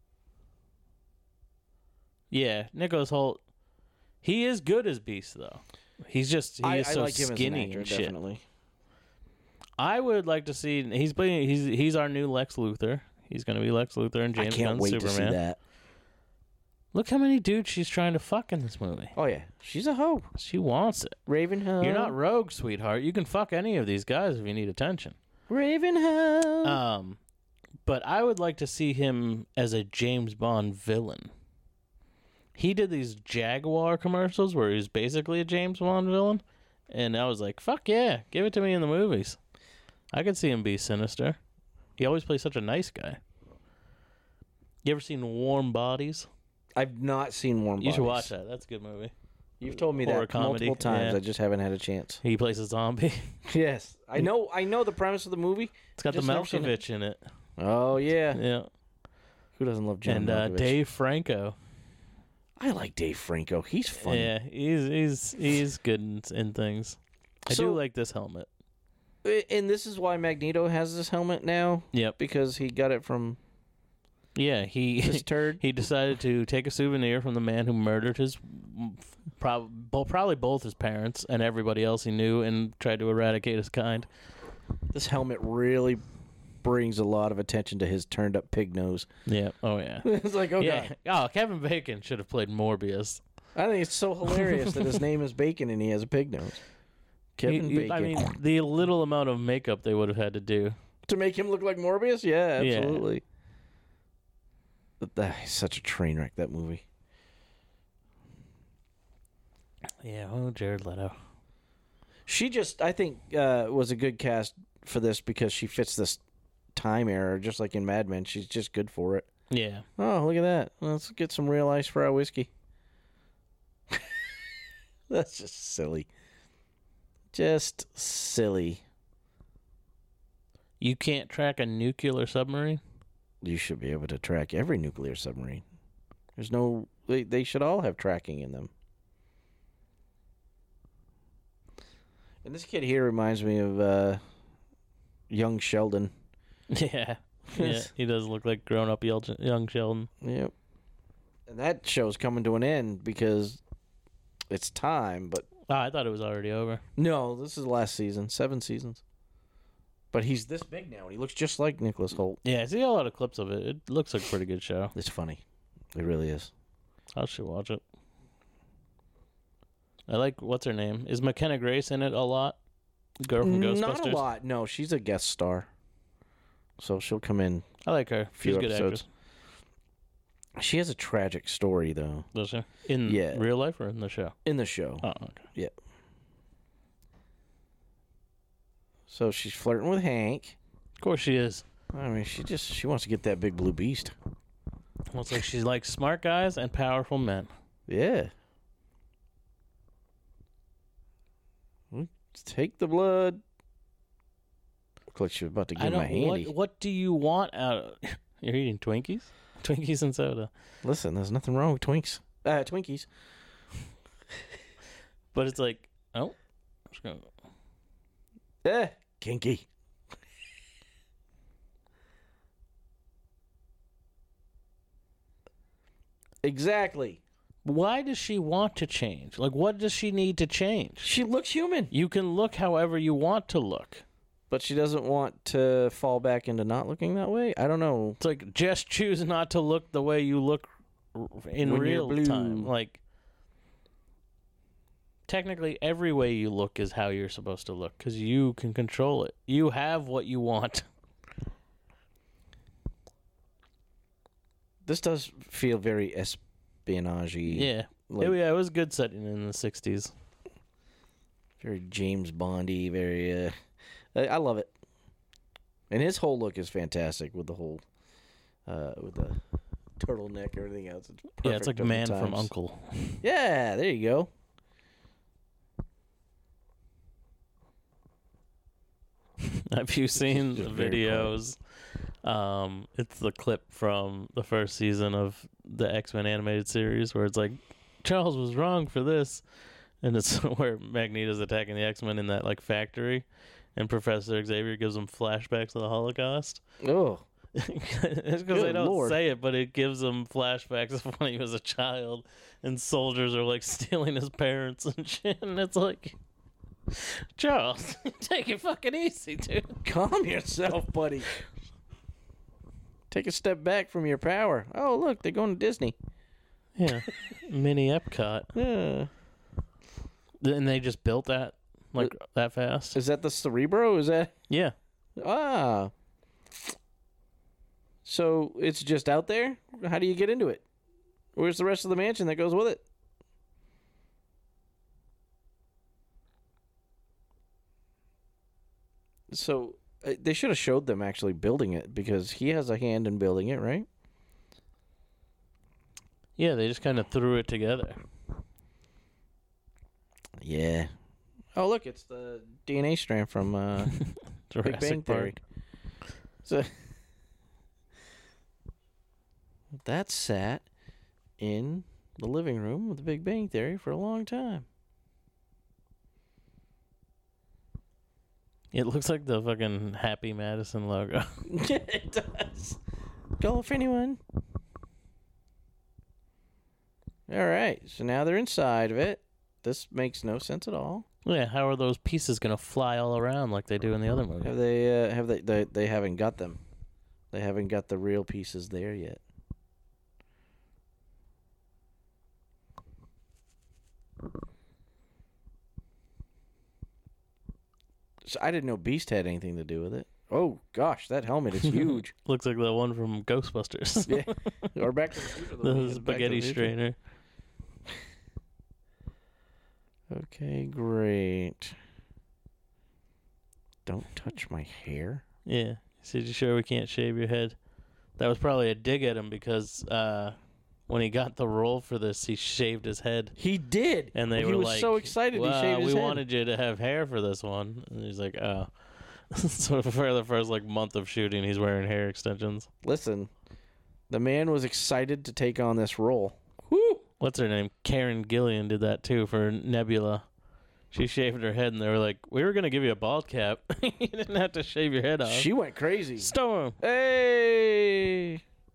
Yeah, Nicholas Holt. He is good as Beast though. He's just he I, is I so like him as an skinny actor, and shit. definitely. I would like to see. He's playing. He's he's our new Lex Luthor. He's going to be Lex Luthor and James I can't Gunn's wait Superman. to see that. Look how many dudes she's trying to fuck in this movie. Oh yeah, she's a hoe. She wants it. Raven hoe. You're not Rogue, sweetheart. You can fuck any of these guys if you need attention. Raven hoe. Um, but I would like to see him as a James Bond villain. He did these Jaguar commercials where he was basically a James Bond villain, and I was like, "Fuck yeah, give it to me in the movies." I could see him be sinister. He always plays such a nice guy. You ever seen Warm Bodies? I've not seen Warm Bodies. You should watch that. That's a good movie. You've told me Horror that comedy, multiple times. yeah. I just haven't had a chance. He plays a zombie. Yes, I know. I know the premise of the movie. It's got the Just never seen it. Malkovich in it. Oh yeah. Yeah. Who doesn't love John And uh, Malkovich? Dave Franco. I like Dave Franco. He's funny. Yeah, he's he's he's good in, in things. I So- do like this helmet. And this is why Magneto has this helmet now, Yep. because he got it from Yeah, he this turd. he decided to take a souvenir from the man who murdered his prob- bo- probably both his parents and everybody else he knew and tried to eradicate his kind. This helmet really brings a lot of attention to his turned up pig nose. Yeah. Oh yeah. It's like, oh yeah. god. Oh, Kevin Bacon should have played Morbius. I think it's so hilarious that his name is Bacon and he has a pig nose. Kevin He- he- Bacon. I mean, the little amount of makeup they would have had to do. to make him look like Morbius? Yeah, Yeah. absolutely. But that is such a train wreck, that movie. Yeah. Oh, Jared Leto. She just, I think, uh, was a good cast for this because she fits this time era, just like in Mad Men. She's just good for it. Yeah. Oh, look at that. Let's get some real ice for our whiskey. That's just silly. Just silly. You can't track a nuclear submarine? You should be able to track every nuclear submarine. There's no... They, they should all have tracking in them. And this kid here reminds me of uh, young Sheldon. Yeah. Yeah. He does look like grown up young Sheldon. Yep. And that show's coming to an end because it's time, but... Oh, I thought it was already over. No, this is the last season. Seven seasons. But he's this big now, and he looks just like Nicholas Holt. Yeah, I see a lot of clips of it. It looks like a pretty good show. It's funny. It really is. I should watch it. I like, what's her name? Is McKenna Grace in it a lot? The girl from Ghostbusters? Not a lot. No, she's a guest star. So she'll come in. I like her. Few She's a good episodes. actress. She has a tragic story, though, Does she? In Yeah. real life or in the show? in the show. Oh, okay. So she's flirting with Hank. Of course she is. I mean, she just she wants to get that big blue beast. Well, it's like she likes smart guys and powerful men. Yeah. Let's take the blood. Looks like she was about to I give him a don't. handy. What, what do you want out of... You're eating Twinkies? Twinkies and soda. Listen, there's nothing wrong with Twinks. Uh, Twinkies. But it's like, oh. I'm just gonna... Eh, kinky. Exactly. Why does she want to change? Like, what does she need to change? She looks human, You can look however you want to look. but she doesn't want to fall back into not looking that way. I don't know. It's like, just choose not to look the way you look r- in When you're real blue. time. Like, technically, every way you look is how you're supposed to look because you can control it. You have what you want. This does feel very espionage-y. Yeah. Like, It, yeah, it was good setting in the sixties. very James Bondy, very... Uh, I, I love it. And his whole look is fantastic with the whole... Uh, with the turtleneck and everything else. It's perfect Yeah, it's like at the Man from times. Uncle. Yeah, there you go. Have you seen the Just very videos? Um, it's the clip from the first season of the X-Men animated series where it's like, Charles was wrong for this. And it's where Magneto's attacking the X-Men in that like factory. And Professor Xavier gives them flashbacks of the Holocaust. Oh. It's because they Good don't Lord. say it, but it gives them flashbacks of when he was a child. And soldiers are like stealing his parents and shit. And it's like, Charles, take it fucking easy, dude. Calm yourself, buddy. Take a step back from your power. Oh, look, they're going to Disney. Yeah. Mini Epcot. Yeah. And they just built that like that fast. Is that the Cerebro? Is that... Yeah. Ah. So it's just out there? How do you get into it? Where's the rest of the mansion that goes with it? So uh, they should have showed them actually building it because he has a hand in building it, right? Yeah, they just kind of threw it together. Yeah. Oh, look, it's the D N A strand from uh, Big Bang Theory. So that sat in the living room with the Big Bang Theory for a long time. It looks like the fucking Happy Madison logo. Yeah, it does. Go for anyone. All right, so now they're inside of it. This makes no sense at all. Yeah, how are those pieces gonna fly all around like they do in the other movie? Have they? Uh, have they, they? They haven't got them. They haven't got the real pieces there yet. So I didn't know Beast had anything to do with it. Oh gosh, that helmet is huge. Looks like the one from Ghostbusters. Yeah, or Back to the Future. The Back to spaghetti the Future. strainer. Okay, great. Don't touch my hair. Yeah. So you sure we can't shave your head? That was probably a dig at him because uh, when he got the role for this, he shaved his head. He did, And they he were was like, so excited well, he shaved his we head. wanted you to have hair for this one. And he's like, oh. So for the first like month of shooting, he's wearing hair extensions. Listen, the man was excited to take on this role. Woo! What's her name? Karen Gillian did that too for Nebula. She shaved her head, and they were like, "We were gonna give you a bald cap. You didn't have to shave your head off." She went crazy. Storm. Hey,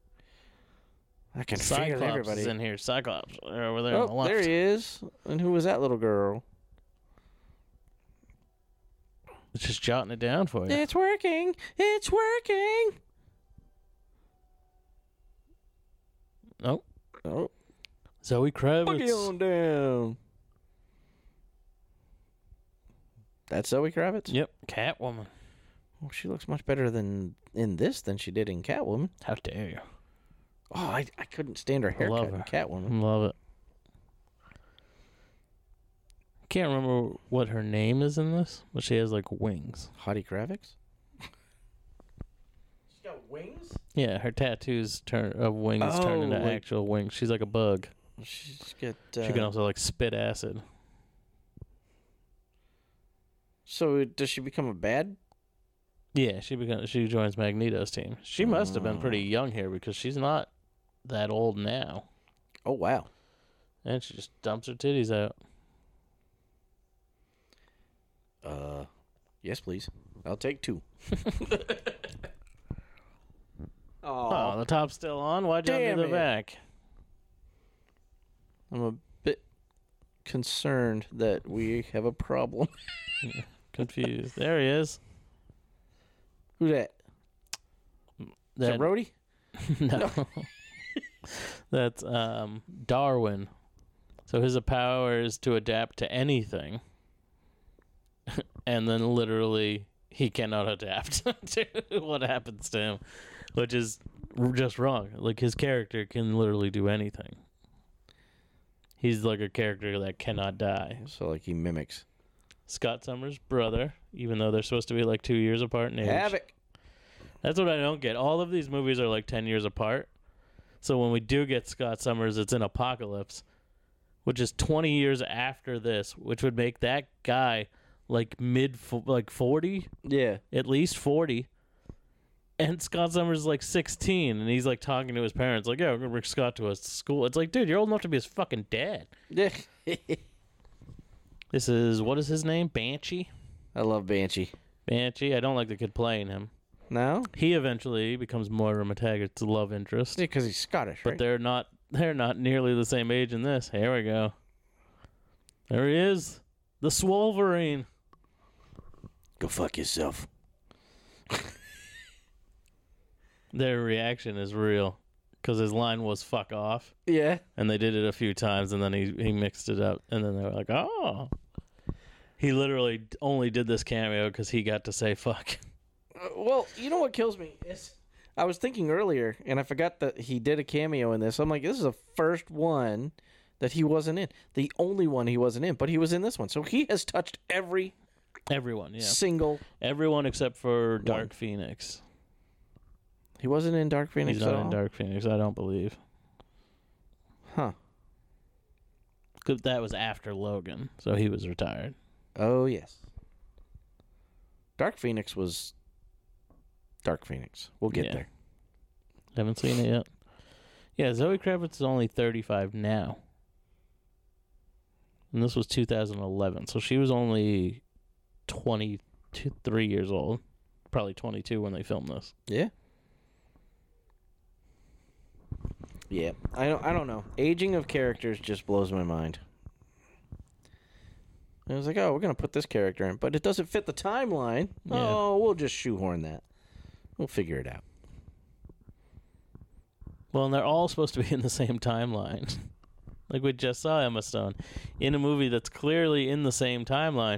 I can feel Cyclops everybody. is in here. Cyclops they're over there on the Oh, left. there he is. And who was that little girl? It's just jotting it down for you. It's working. It's working. Oh, Oh, Zoe Kravitz. boogie on down. That's Zoe Kravitz? Yep, Catwoman. Well, she looks much better than in this than she did in Catwoman. How dare you? Oh, I, I couldn't stand her I haircut love in her. Catwoman. Love it. Can't remember what her name is in this, but she has like wings. Hottie Kravitz? She's got wings? Yeah, her tattoos turn of wings turn Oh, into like- actual wings. She's like a bug. She's got. Uh, She can also like spit acid. So does she become a bad? Yeah, she becomes she joins Magneto's team. She must have been pretty Oh. young here because she's not that old now. Oh wow. And she just dumps her titties out. Uh, yes, please. I'll take two. Oh, the top's still on? Why'd you undo Damn the it. back? I'm a bit concerned that we have a problem. Confused. There he is. Who's that? Is that That Rhodey? no. That's um Darwin. So his power is to adapt to anything. And then literally he cannot adapt to what happens to him, which is r- just wrong. Like his character can literally do anything. He's like a character that cannot die. So like he mimics Scott Summers' brother, even though they're supposed to be like two years apart in age. Havoc. That's what I don't get. All of these movies are like ten years apart. So when we do get Scott Summers, it's in Apocalypse, which is twenty years after this, which would make that guy like mid, fo- like forty, Yeah. at least forty. And Scott Summers is like sixteen, and he's like talking to his parents, like, yeah, we're going to bring Scott to us to school. It's like, dude, you're old enough to be his fucking dad. Yeah. This is, what is his name? Banshee? I love Banshee. Banshee. I don't like the kid playing him. No? He eventually becomes Moira McTaggart's love interest. Yeah, because he's Scottish, But right? they're not they're not nearly the same age in this. Here we go. There he is. The Swolverine. Go fuck yourself. Their reaction is real. Because his line was fuck off. Yeah. And they did it a few times and then he, he mixed it up. And then they were like, oh. He literally only did this cameo because he got to say fuck. Uh, well, you know what kills me is I was thinking earlier, and I forgot that he did a cameo in this. I'm like, this is the first one that he wasn't in. The only one he wasn't in, but he was in this one. So he has touched every Everyone, yeah. single. Everyone except for Dark Phoenix. He wasn't in Dark Phoenix He's not at in all? Dark Phoenix, I don't believe. Huh. 'Cause that was after Logan, so he was retired. Oh, yes. Dark Phoenix was Dark Phoenix. We'll get Yeah. there. Haven't seen it yet. Yeah, Zoe Kravitz is only thirty-five now. And this was two thousand eleven, so she was only twenty-three years old. Probably twenty-two when they filmed this. Yeah. Yeah. I don't, I don't know. Aging of characters just blows my mind. I was like, oh, we're going to put this character in, but it doesn't fit the timeline. Yeah. Oh, we'll just shoehorn that. We'll figure it out. Well, and they're all supposed to be in the same timeline. Like we just saw Emma Stone in a movie that's clearly in the same timeline.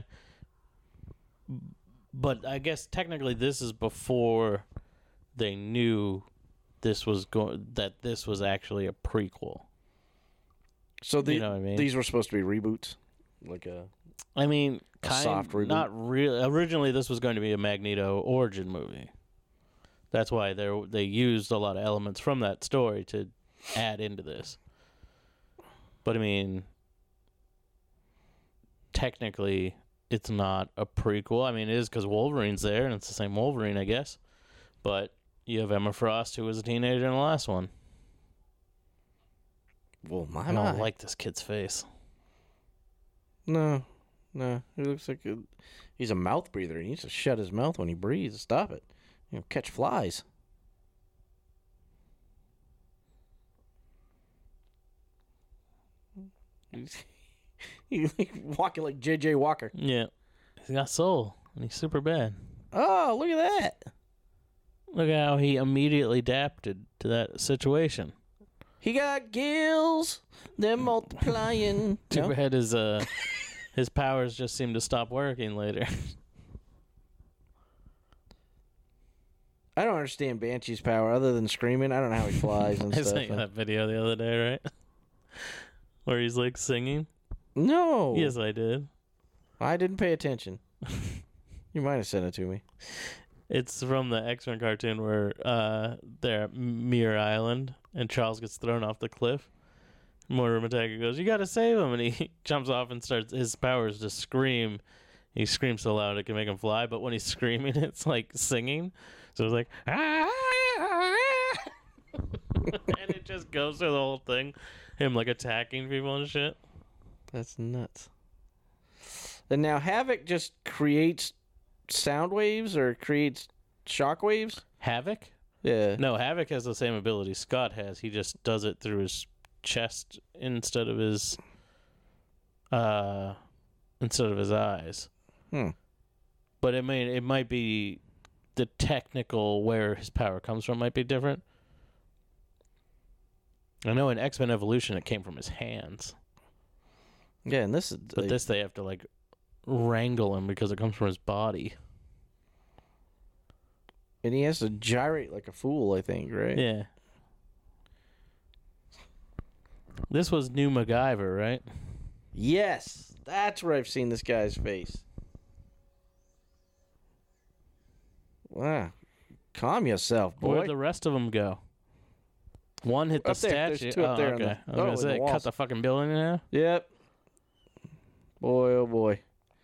But I guess technically this is before they knew this was going that this was actually a prequel. So the, You know what I mean? these were supposed to be reboots? Like a... I mean, A kind soft reboot? not really. Originally, this was going to be a Magneto origin movie. That's why they they used a lot of elements from that story to add into this. But I mean, technically, it's not a prequel. I mean, it is because Wolverine's there, and it's the same Wolverine, I guess. But you have Emma Frost, who was a teenager in the last one. Well, my, I my. don't like this kid's face. No. No. He looks like a, he's a mouth breather. He needs to shut his mouth when he breathes. Stop it. You know, catch flies. He's, he's like walking like J J Walker. Yeah, he's got soul, and he's super bad. Oh, look at that. Look at how he immediately adapted to that situation. He got gills. They're multiplying. Too No? bad his uh his powers just seem to stop working later. I don't understand Banshee's power other than screaming. I don't know how he flies and I stuff. sent you that video the other day, right? Where he's like singing. No. Yes, I did. I didn't pay attention. You might have sent it to me. It's from the X-Men cartoon where uh, they're at Muir Island and Charles gets thrown off the cliff. Moira Matega goes, "You got to save him," and he jumps off and starts. His powers to scream. He screams so loud it can make him fly, but when he's screaming, it's like singing. So it's like, ah! And it just goes through the whole thing. Him like attacking people and shit. That's nuts. And now Havoc just creates sound waves or creates shock waves? Havoc? Yeah. No, Havoc has the same ability Scott has. He just does it through his chest instead of his uh instead of his eyes. Hmm. But it may it might be the technical where his power comes from might be different. I know in X-Men Evolution it came from his hands. Yeah, and this is But like, this they have to like wrangle him because it comes from his body. and he has to gyrate like a fool, I think, right? Yeah. This was New MacGyver, right? Yes. That's where I've seen this guy's face. Wow. Calm yourself, boy. Where'd the rest of them go? One hit the Up there. There's statue. two up oh, there on okay. the- I was oh, gonna in say, the it walls. cut the fucking building in half. Yep. Boy, oh boy.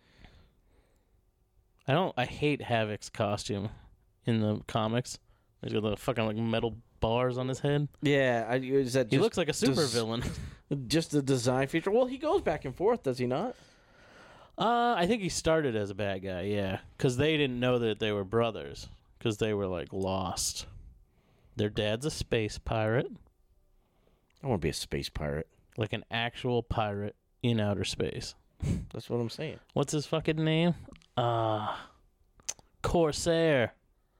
I don't. I hate Havoc's costume in the comics. He's got the fucking like metal bars on his head. Yeah, I, is that He just, looks like a super does- villain. just the design feature? Well, he goes back and forth, does he not? Uh, I think he started as a bad guy. Yeah, because they didn't know that they were brothers. Because they were like lost. Their dad's a space pirate, I want to be a space pirate. like an actual pirate in outer space. That's what I'm saying. What's his fucking name? Uh Corsair.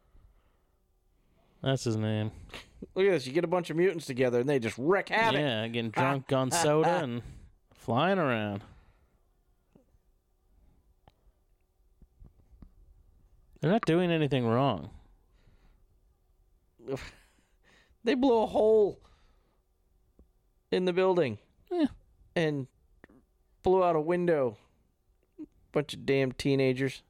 That's his name. Look at this. You get a bunch of mutants together and they just wreak havoc. Yeah, getting drunk on soda and flying around. They're not doing anything wrong. They blew a hole in the building. Yeah. And blew out a window. Bunch of damn teenagers.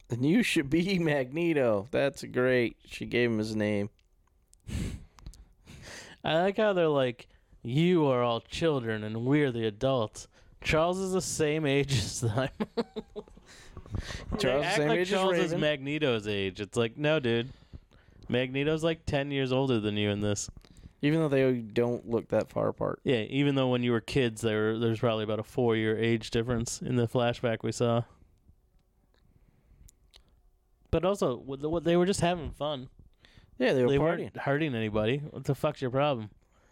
Then you should be Magneto. That's great. She gave him his name. I like how they're like, you are all children and we're the adults. Charles is the same age as them. Charles They the act same like age as Charles is Raven. Magneto's age. It's like, no, dude. Magneto's like ten years older than you in this. Even though they don't look that far apart. Yeah, even though when you were kids, there were, there's probably about a four-year age difference in the flashback we saw. But also, what the- what- they were just having fun. Yeah, they were They partying. weren't hurting anybody. What the fuck's your problem?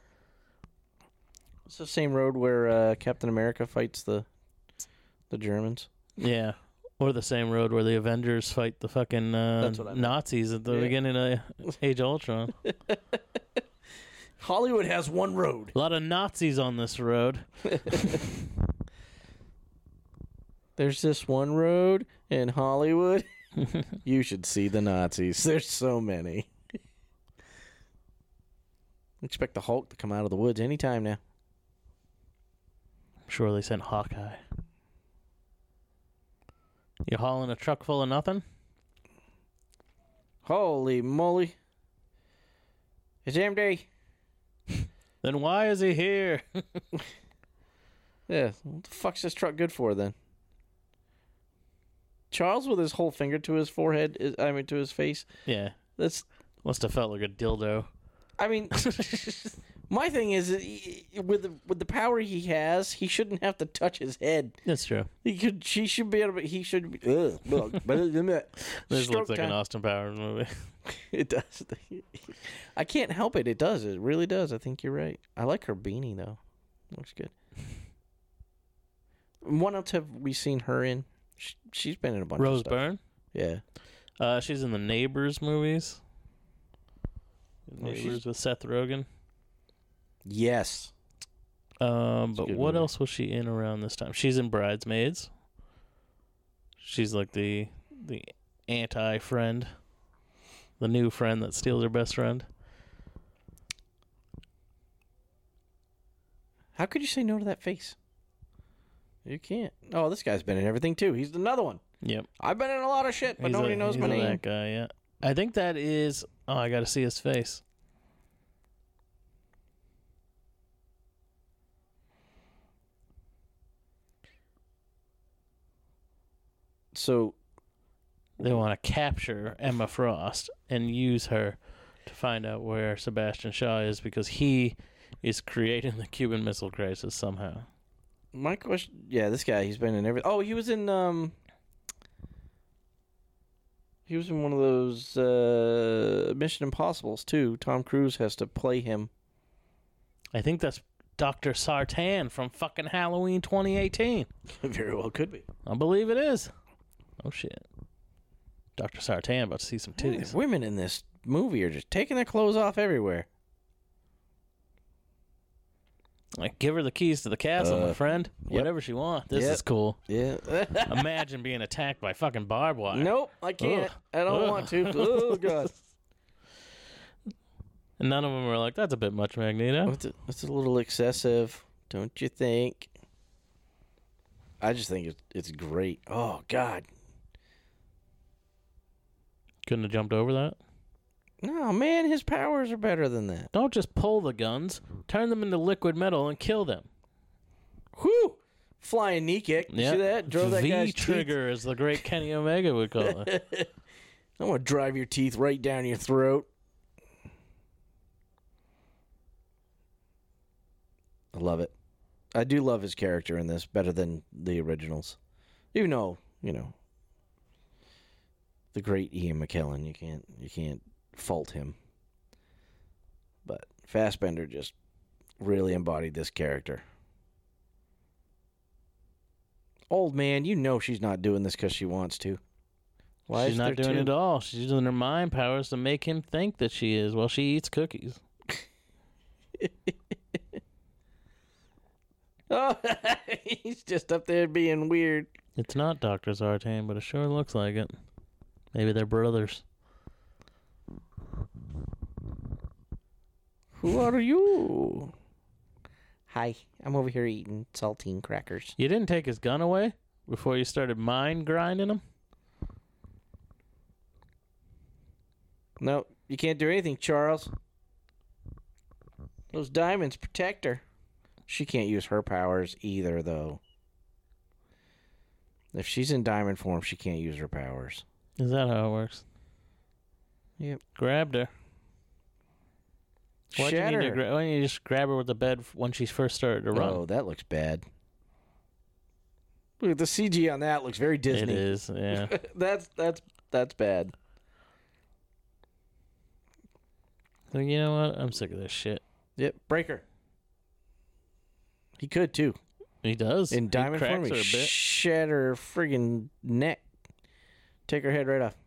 It's the same road where uh, Captain America fights the the Germans. Yeah. Or the same road where the Avengers fight the fucking uh, That's what I meant. Nazis at the Yeah. beginning of Age of Ultron. Hollywood has one road. A lot of Nazis on this road. There's this one road in Hollywood. You should see the Nazis. There's so many. Expect the Hulk to come out of the woods anytime now. I'm sure they sent Hawkeye. You hauling a truck full of nothing? Holy moly. It's M D. Then why is he here? Yeah, what the fuck's this truck good for then? Charles with his whole finger to his forehead, is, I mean to his face. Yeah. That's, Must have felt like a dildo. I mean, my thing is, he- with the with the power he has, he shouldn't have to touch his head. That's true. He could, she should be able to, he should be, ugh, look, but This stroke looks like time. an Austin Powers movie. It does. I can't help it. It does. It really does. I think you're right. I like her beanie though. Looks good. What else have we seen her in? She, she's been in a bunch Rose of stuff. Byrne? Yeah. Uh, she's in the Neighbors movies. Oh, she's- Neighbors with Seth Rogen. Yes. Um, It's a but good what movie. else was she in around this time? She's in Bridesmaids. She's like the the anti friend, the new friend that steals her best friend. How could you say no to that face? You can't. Oh, this guy's been in everything too. He's another one. Yep, I've been in a lot of shit, but He's nobody a- knows he's my a name. That guy, yeah. I think that is. Oh, I got to see his face. So, They want to capture Emma Frost and use her to find out where Sebastian Shaw is because he is creating the Cuban Missile Crisis somehow. my question, yeah, this guy, he's been in every. Oh, he was in um. He was in one of those uh, Mission Impossibles too. Tom Cruise has to play him. I think that's Doctor Sartan from fucking Halloween twenty eighteen. Very well could be. I believe it is. Oh shit. Doctor Sartan about to see some titties. Women in this movie are just taking their clothes off everywhere. Like, give her the keys to the castle, Uh, my friend. yep. Whatever she wants. This Yep. is cool. Yeah. Imagine being attacked by fucking barbed wire. Nope, I can't. Ugh. I don't Ugh. want to. Oh god. And none of them were like, that's a bit much, Magneto. It's a, it's a little excessive, don't you think? I just think it's it's great. Oh god. Couldn't have jumped over that. No, man, his powers are better than that. Don't just pull the guns, turn them into liquid metal and kill them. Whew! Flying knee kick. You see that? Drove that V guy's trigger, as the great Kenny Omega would call it. teeth. I'm gonna drive your teeth right down your throat. I love it. I do love his character in this better than the originals. Even though, you know, the great Ian McKellen, you can't you can't fault him. But Fassbender just really embodied this character. Old man, you know she's not doing this because she wants to. Why She's is not there doing two? it at all. She's using her mind powers to make him think that she is while she eats cookies. Oh, he's just up there being weird. It's not Doctor Zartan, but it sure looks like it. Maybe they're brothers. Who are you? Hi, I'm over here eating saltine crackers. You didn't take his gun away before you started mind grinding him? No, you can't do anything, Charles. Those diamonds protect her. She can't use her powers either, though. If she's in diamond form, she can't use her powers. Is that how it works? Yep. Grabbed her. Why'd you, need Shatter to her. gra- why didn't you just grab her with the bed when she first started to run? Oh, that looks bad. Look at the C G on that. Looks very Disney. It is, yeah. that's that's that's bad. So you know what? I'm sick of this shit. Yep, breaker. He could too. He does. In He diamond cracks form, her he a bit. shatter her friggin' neck. Take her head right off.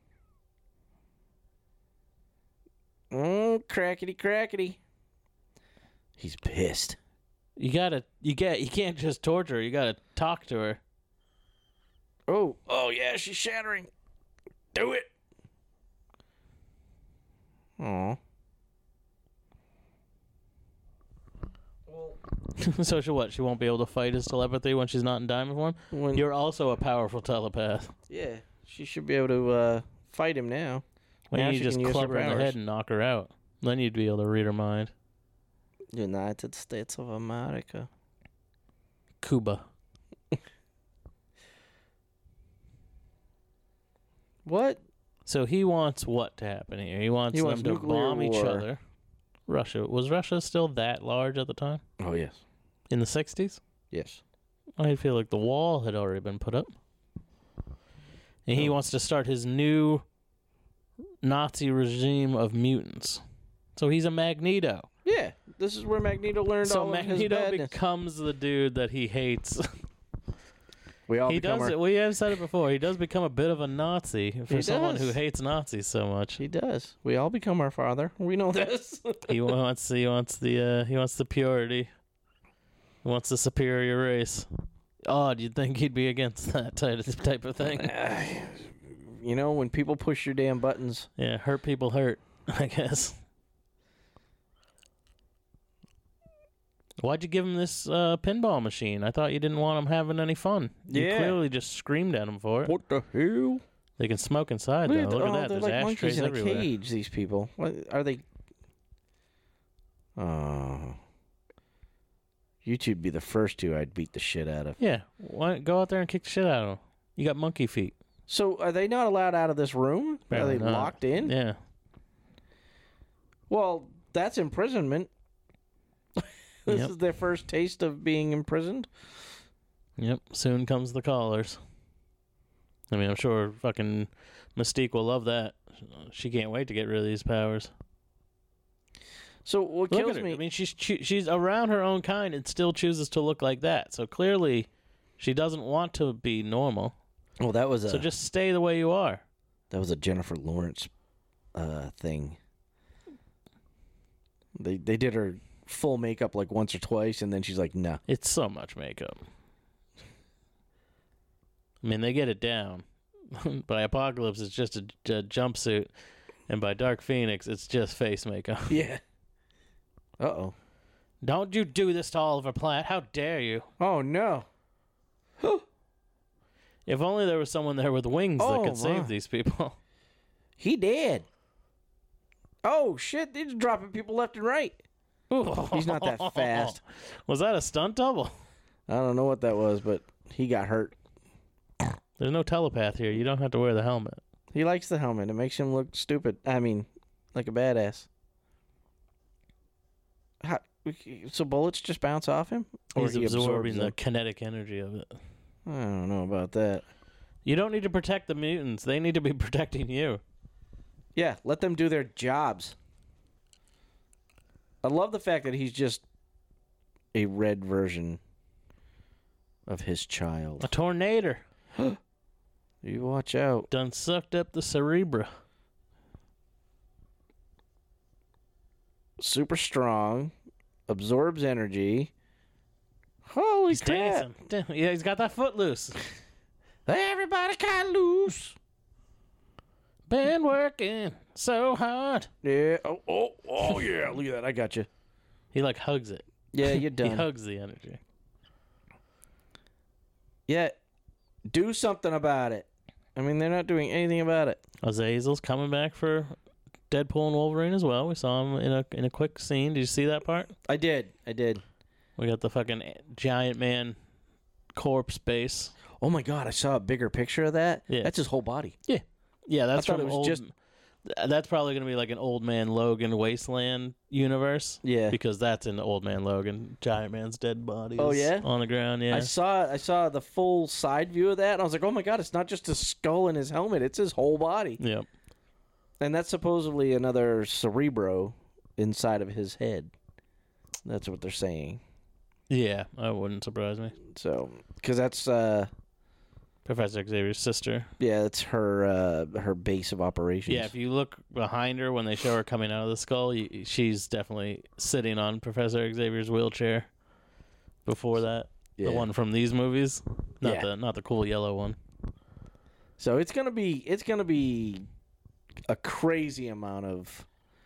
Oh, crackety crackety. He's pissed. You gotta, you get, you can't just torture her. You gotta talk to her. Oh, oh yeah, she's shattering. Do it. Aw. So she what? She won't be able to fight his telepathy when she's not in diamond form. When, You're also a powerful telepath. yeah, she should be able to uh, fight him now. Why Now don't you she just can use club her her in the powers. head and knock her out? Then you'd be able to read her mind. United States of America. Cuba. What? So he wants what to happen here? He wants He them wants to nuclear bomb each war. other. Russia. Was Russia still that large at the time? Oh, yes. In the sixties? Yes. I feel like the wall had already been put up. And he Oh. wants to start his new Nazi regime of mutants. So he's a Magneto. Yeah, this is where Magneto learned So all of his Magneto badness. becomes the dude that he hates. We all he become does our- it. We have said it before. He does become a bit of a Nazi for He someone does. who hates Nazis so much. He does. We all become our father. We know this. He wants. He wants the. Uh, he wants the purity. He wants the superior race. Odd, you'd think he'd be against that type of type of thing. You know, when people push your damn buttons. Yeah, hurt people hurt. I guess. Why'd you give him this uh, pinball machine? I thought you didn't want him having any fun. You Yeah. clearly just screamed at him for it. What the hell? They can smoke inside, Look, though. at, Look oh, at that. they're There's like monkeys ashtrays in a everywhere. cage, these people. What, are they... Oh. YouTube'd be the first two I'd beat the shit out of. Yeah. Why, go out there and kick the shit out of them. You got monkey feet. So, are they not allowed out of this room? Are Apparently they not. locked in? Yeah. Well, that's imprisonment. This Yep. is their first taste of being imprisoned. Yep. Soon comes the callers. I mean, I'm sure fucking Mystique will love that. She can't wait to get rid of these powers. So what Look kills at her. me? I mean, she's choo- she's around her own kind and still chooses to look like that. So clearly, she doesn't want to be normal. well, that was a So just stay the way you are. that was a Jennifer Lawrence uh, thing. They they did her full makeup like once or twice, and then she's like, "Nah." It's so much makeup. I mean, they get it down. By Apocalypse, it's just a, a jumpsuit. And by Dark Phoenix, it's just face makeup. Yeah. Uh oh. Don't you do this to Oliver Platt. How dare you? Oh no. If only there was someone there with wings Oh, that could my. save these people. He did. Oh shit! They're just dropping people left and right. He's not that fast. Was that a stunt double? I don't know what that was, but he got hurt. There's no telepath here. You don't have to wear the helmet. He likes the helmet. It makes him look stupid. I mean, like a badass. How, so bullets just bounce off him? Or He's he absorbs absorbing the them? kinetic energy of it. I don't know about that. You don't need to protect the mutants. They need to be protecting you. Yeah, let them do their jobs. I love the fact that he's just a red version of his A child. tornado You watch out. done sucked up the cerebra. Super strong, absorbs energy. Holy He's crap. dancing. Yeah, he's got that foot loose. Everybody got loose. Been working so hard. Yeah. Oh, oh, oh, yeah. Look at that. I got you. He like hugs it. Yeah, you're He done. hugs the energy. Yeah. Do something about it. I mean, they're not doing anything about it. Azazel's coming back for Deadpool and Wolverine as well. We saw him in a in a quick scene. Did you see that part? I did. I did. We got the fucking giant man corpse base. Oh my god! I saw a bigger picture of that. Yeah. That's his whole body. Yeah, that's thought from it was old, just- That's probably gonna be like an Old Man Logan Wasteland universe. Yeah. Because that's in the Old Man Logan. Giant man's dead body. Oh, is yeah? on the ground. Yeah. I saw. I saw the full side view of that, and I was like, "Oh my god! It's not just his skull and his helmet; it's his whole body." Yep. And that's supposedly another Cerebro inside of his head. That's what they're saying. Yeah, that wouldn't surprise me. So, because that's uh, Professor Xavier's sister. yeah, that's her uh, her base of operations. Yeah, if you look behind her when they show her coming out of the skull, you, she's definitely sitting on Professor Xavier's wheelchair. Before that, Yeah. the one from these movies, not Yeah. the not the cool yellow one. So it's gonna be it's gonna be a crazy amount of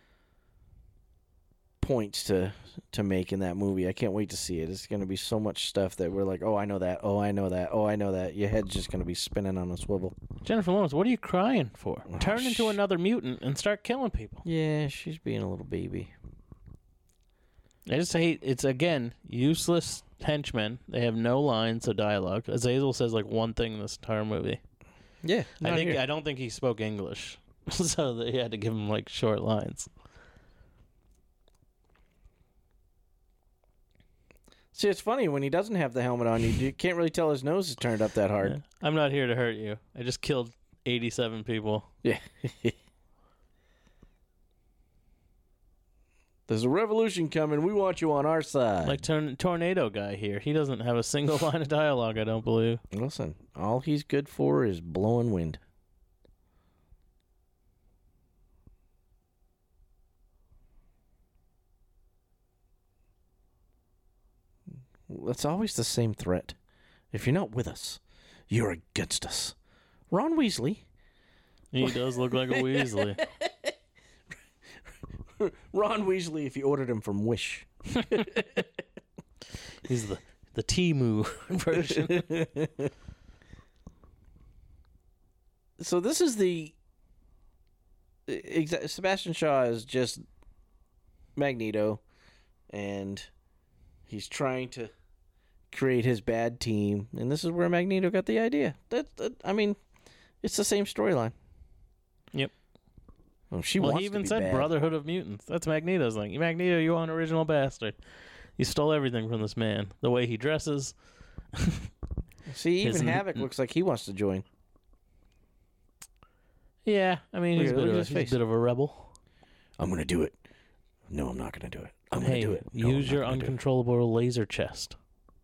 points to to make in that movie. I can't wait to see it. It's gonna be so much stuff that we're like, oh, I know that. Oh, I know that. Oh, I know that. Your head's just gonna be spinning on a swivel. Jennifer Lawrence, what are you crying for? Oh, Turn into sh- another mutant and start killing people. Yeah, she's being a little baby. I just hate it's again useless henchmen. They have no lines of dialogue. Azazel says like one thing in this entire movie. Yeah, I think I don't think he spoke English, so they had to give him like short lines. See, it's funny when he doesn't have the helmet on. You, you can't really tell his nose is turned up that hard. Yeah. I'm not here to hurt you. I just killed eighty-seven people. Yeah. There's a revolution coming. We want you on our side. Like torn- tornado guy here. He doesn't have a single line of dialogue. I don't believe. Listen, all he's good for is blowing wind. That's always the same threat. If you're not with us, you're against us. Ron Weasley. He does look like a Weasley. Ron Weasley if you ordered him from Wish. He's the the Timu version. So this is the exa- Sebastian Shaw is just Magneto, and he's trying to create his bad team, and this is where Magneto got the idea. That, that I mean, it's the same storyline. Yep. Well, she well, wants he even to be said bad. Brotherhood of Mutants. That's Magneto's thing. Magneto, you an original bastard. You stole everything from this man. The way he dresses. See, even his- Havoc looks like he wants to join. Yeah, I mean, Look he's, a at- bit, look of, at a, his he's a face. bit of a rebel. I'm gonna do it. No, I'm not gonna do it. I'm hey, gonna do it. No, use I'm your not gonna do it. uncontrollable laser chest.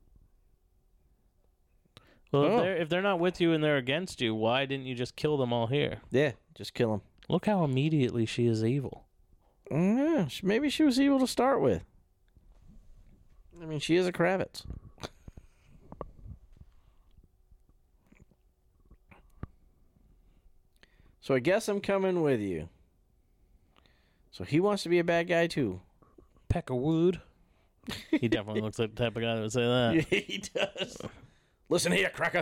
Well, Oh. if, they're, if they're not with you and they're against you, why didn't you just kill them all here? Yeah, just kill him. Look how immediately she is evil. Mm, Yeah, sh- maybe she was evil to start with. I mean, she is a Kravitz. So I guess I'm coming with you. So he wants to be a bad guy too. Peckerwood. He definitely looks like the type of guy that would say that. Yeah, he does. Listen here, cracker.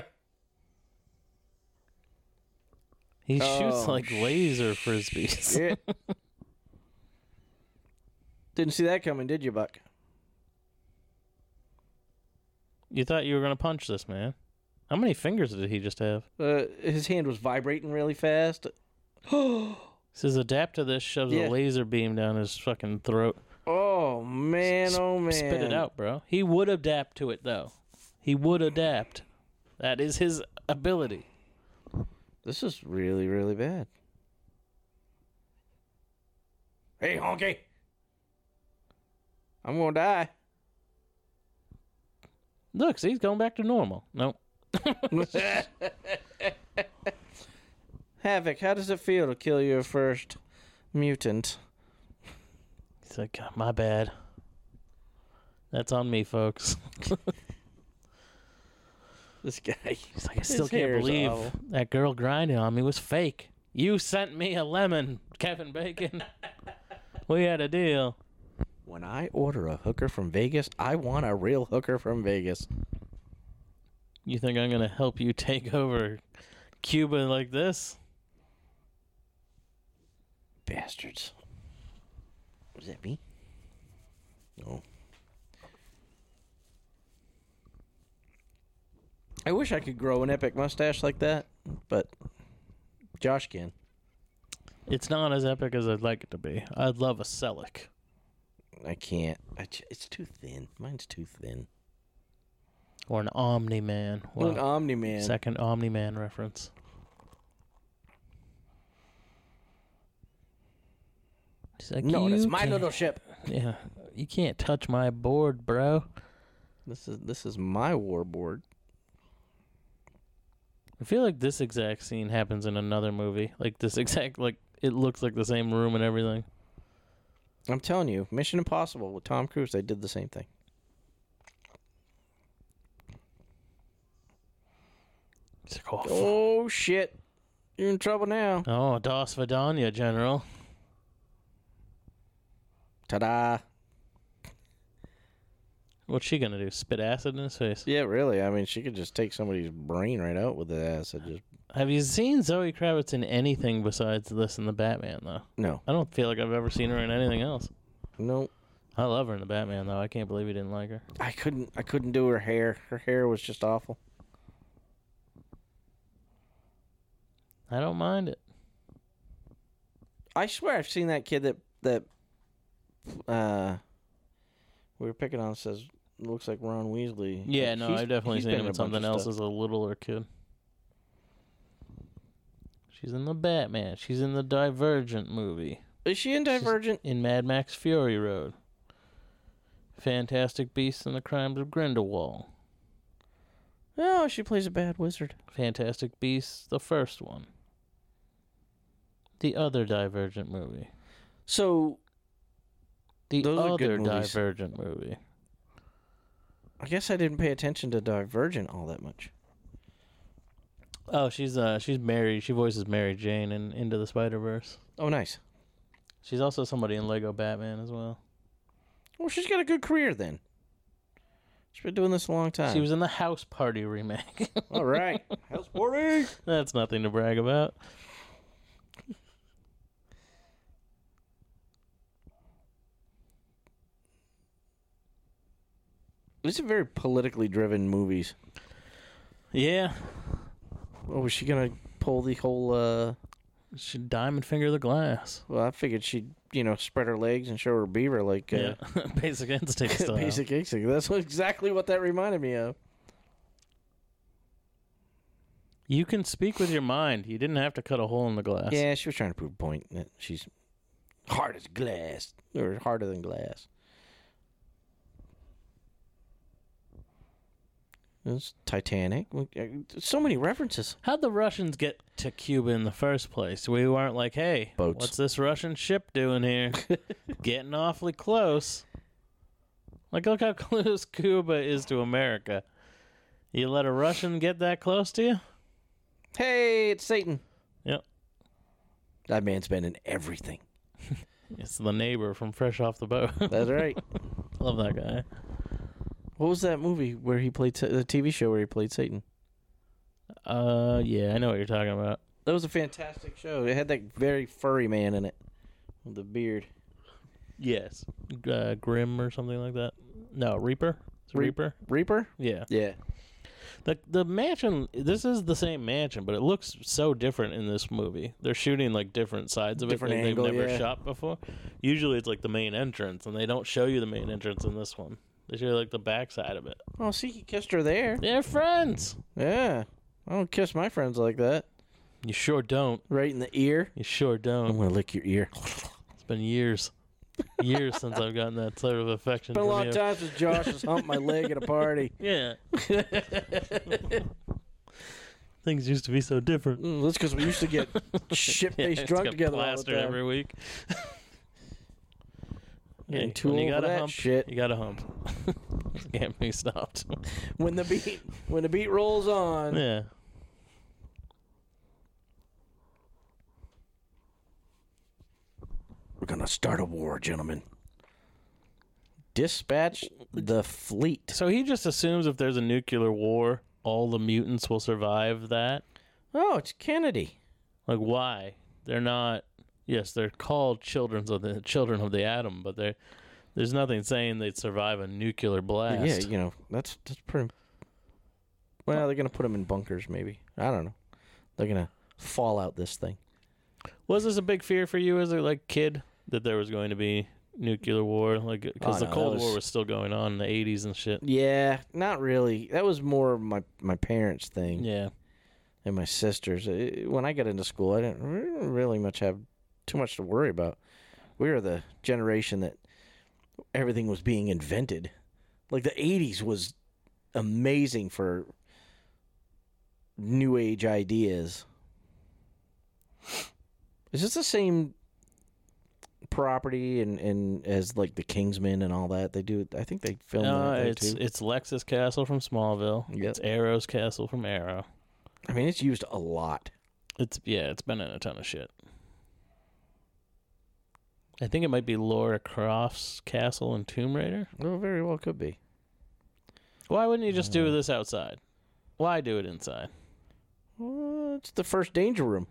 He shoots Oh, like laser frisbees. Yeah. Didn't see that coming, did you, Buck? You thought you were going to punch this man. How many fingers did he just have? Uh, his hand was vibrating really fast. Says adapt to this, shoves Yeah. a laser beam down his fucking throat. Oh man, oh man. Spit it out, bro. He would adapt to it, though. He would adapt. That is his ability. This is really, really bad. Hey, honky. I'm gonna die. Look, see, he's going back to normal. Nope. Havoc, how does it feel to kill your first mutant? He's like, my bad. That's on me, folks. This guy. He's like, I still His can't hair's believe awful. that girl grinding on me was fake. You sent me a lemon, Kevin Bacon. We had a deal. When I order a hooker from Vegas, I want a real hooker from Vegas. You think I'm going to help you take over Cuba like this? bastards. Was that me? No. I wish I could grow an epic mustache like that, but Josh can. It's not as epic as I'd like it to be. I'd love a Selleck. I can't. I j- it's too thin. Mine's too thin. Or an Omni-Man. Well, an Wow. Omni-Man. Second Omni-Man reference. She's like, No, that's "You my can't-" little ship. Yeah. You can't touch my board, bro. This is this is my warboard. I feel like this exact scene happens in another movie. Like this exact, like, it looks like the same room and everything. I'm telling you, Mission Impossible with Tom Cruise, they did the same thing. He's like, oh, Oh shit! You're in trouble now. oh, Das Vidania, General. Ta-da! What's she gonna do? Spit acid in his face? Yeah, really. I mean, she could just take somebody's brain right out with the acid. Just Have you seen Zoe Kravitz in anything besides this and the Batman, though? no, I don't feel like I've ever seen her in anything else. no. I love her in the Batman, though. I can't believe you didn't like her. I couldn't. I couldn't do her hair. Her hair was just awful. I don't mind it. I swear I've seen that kid that that uh we were picking on says looks like Ron Weasley. Yeah, Like, no, he's- I've definitely he's seen been him in in a bunch something of else stuff. as a littler kid. She's in the Batman. She's in the Divergent movie. Is she in Divergent? In Mad Max Fury Road. Fantastic Beasts and the Crimes of Grindelwald. No, she plays a bad wizard. Fantastic Beasts, the first one. The other Divergent movie. So The Those are other good movies. Divergent movie. I guess I didn't pay attention to Divergent all that much. Oh, she's uh she's Mary. She voices Mary Jane in Into the Spider-Verse. Oh, nice. She's also somebody in Lego Batman as well. Well, she's got a good career then. She's been doing this a long time. She was in the House Party remake. all right. House party. That's nothing to brag about. These are very politically driven movies. Yeah. Oh, was she gonna pull the whole? uh She diamond finger the glass. Well, I figured she'd, you know, spread her legs and show her beaver like uh, Yeah. Basic Instinct style. Basic Instinct. That's what, exactly what that reminded me of. You can speak with your mind. You didn't have to cut a hole in the glass. Yeah, she was trying to prove a point that she's hard as glass, or harder than glass. It's Titanic. So many references. How'd the Russians get to Cuba in the first place? We weren't like, hey, Boats. what's this Russian ship doing here? Getting awfully close. Like, look how close Cuba is to America. You let a Russian get that close to you? Hey, it's Satan. Yep. That man's been in everything. It's the neighbor from Fresh Off the Boat. That's right. Love that guy. What was that movie where he played, the T V show where he played Satan? Uh, yeah, I know what you're talking about. That was a fantastic show. It had that very furry man in it with the beard. Yes. Uh, Grimm or something like that. No, Reaper? Is it Re- Reaper? Reaper? Yeah. Yeah. The the mansion, this is the same mansion, but it looks so different in this movie. They're shooting like different sides of Different it that angle, they've never yeah. shot before. Usually it's like the main entrance, and they don't show you the main entrance in this one. They show you like the back side of it. Oh, see, he kissed her there. They're friends. Yeah. I don't kiss my friends like that. You sure don't. Right in the ear. You sure I'm don't. going to lick your ear. It's been years. Years since I've gotten that sort of affection Been a from long you. time since Josh has humped my leg at a party. Yeah. Things used to be so different. Mm, that's because we used to get shit-faced Yeah, drunk get together all the plastered time. every week. Getting Hey, too when old you for gotta that hump, shit. You gotta hump. Can't be stopped. When the beat, when the beat rolls on. Yeah. We're gonna start a war, gentlemen. Dispatch the fleet. So he just assumes if there's a nuclear war, all the mutants will survive that. Oh, it's Kennedy. Like, why? They're not yes, they're called children of the children of the atom, but they there's nothing saying they'd survive a nuclear blast. Yeah, you know, that's that's pretty. Well, they're gonna put them in bunkers, maybe. I don't know. They're gonna fall out this thing. Was this a big fear for you as a like kid that there was going to be nuclear war, like because Oh, the no, Cold that was- War was still going on in the eighties and shit? Yeah, not really. That was more my my parents' thing Yeah, and my sisters. Uh, When I got into school, I didn't re- really much have too much to worry about. We were the generation that everything was being invented. Like the eighties was amazing for new age ideas. Is this the same property and, and as like the Kingsman and all that? They do. I think they filmed no, that there it's too. it's Lexus Castle from Smallville. Yep. It's Arrow's Castle from Arrow. I mean, it's used a lot. It's yeah, it's been in a ton of shit. I think it might be Laura Croft's castle in Tomb Raider. Well, very well could be. Why wouldn't you just do Uh. this outside? Why do it inside? Well, it's the first danger room.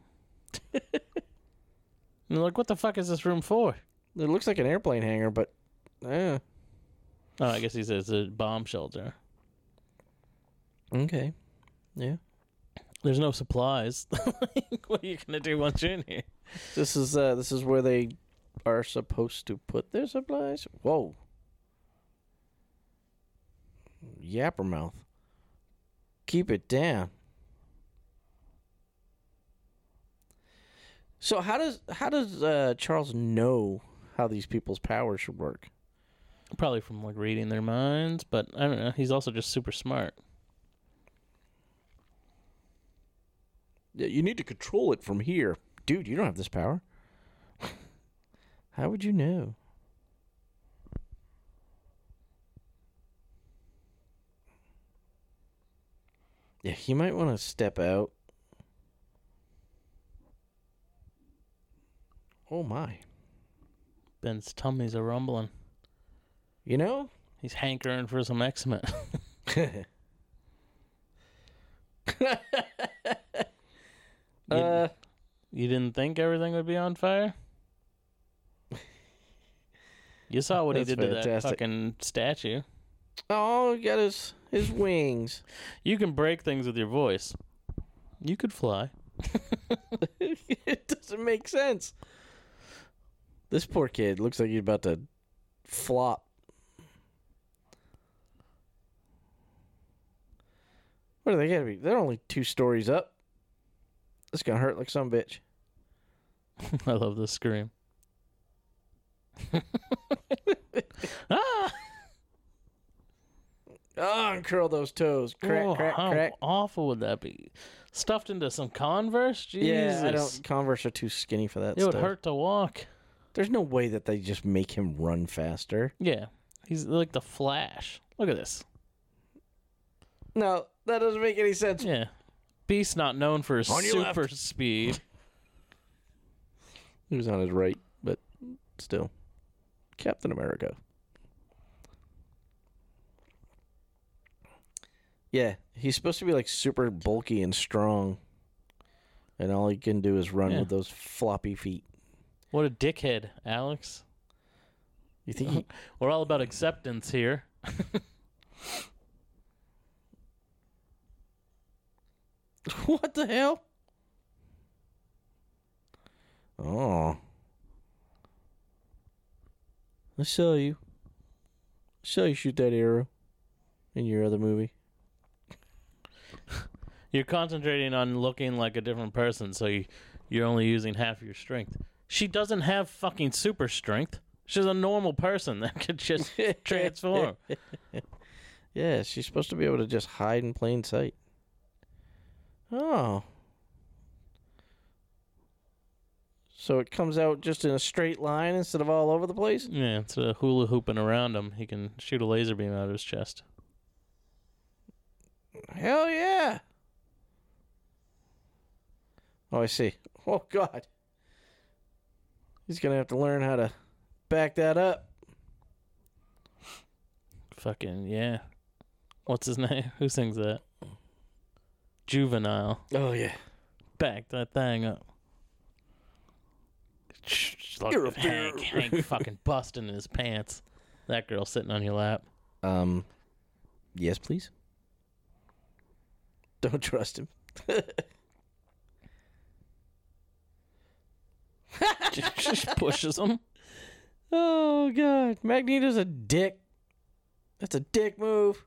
And like, what the fuck is this room for? It looks like an airplane hangar, but eh. Oh, I guess he says it's a bomb shelter. Okay. Yeah. There's no supplies. What are you gonna do once you're in here? This is uh this is where they are supposed to put their supplies. Whoa. Yappermouth. Keep it down. So how does how does uh, Charles know how these people's powers should work? Probably from like reading their minds, but I don't know. He's also just super smart. Yeah, you need to control it from here. Dude, you don't have this power. How would you know? Yeah, you might want to step out. Oh my. Ben's tummy's a rumbling. You know? He's hankering for some X-Men. uh, You didn't think everything would be on fire? You saw what he That's did to that fantastic. fucking statue. oh, he got his his wings. You can break things with your voice. You could fly. It doesn't make sense. This poor kid looks like he's about to flop. What are they gonna be? They're only two stories up. This gonna hurt like some bitch. I love this scream. Ah! Oh, uncurl those toes. Crack, Oh, crack, how crack. awful would that be? Stuffed into some Converse? Jesus. Yeah, I don't. Converse are too skinny for that It stuff. would hurt to walk. There's no way that they just make him run faster. Yeah. He's like the Flash. Look at this. No, that doesn't make any sense. Yeah. Beast not known for his On your super left. speed. He was on his right, but still. Captain America. Yeah, he's supposed to be like super bulky and strong. And all he can do is run Yeah. with those floppy feet. What a dickhead, Alex. You think he... We're all about acceptance here. What the hell? Oh. I saw you. I saw you shoot that arrow in your other movie. You're concentrating on looking like a different person, so you, you're only using half your strength. She doesn't have fucking super strength. She's a normal person that could just transform. Yeah, she's supposed to be able to just hide in plain sight. Oh. So it comes out just in a straight line instead of all over the place? Yeah, it's a hula hooping around him. He can shoot a laser beam out of his chest. Hell yeah. Oh, I see. Oh, God. He's going to have to learn how to back that up. Fucking, yeah. What's his name? Who sings that? Juvenile. Oh, yeah. Back that thing up. Look You're a at Hank. fear. Hank fucking busting in his pants. That girl sitting on your lap. Um, yes, please. Don't trust him. just, just pushes him. Oh, God. Magneto's a dick. That's a dick move.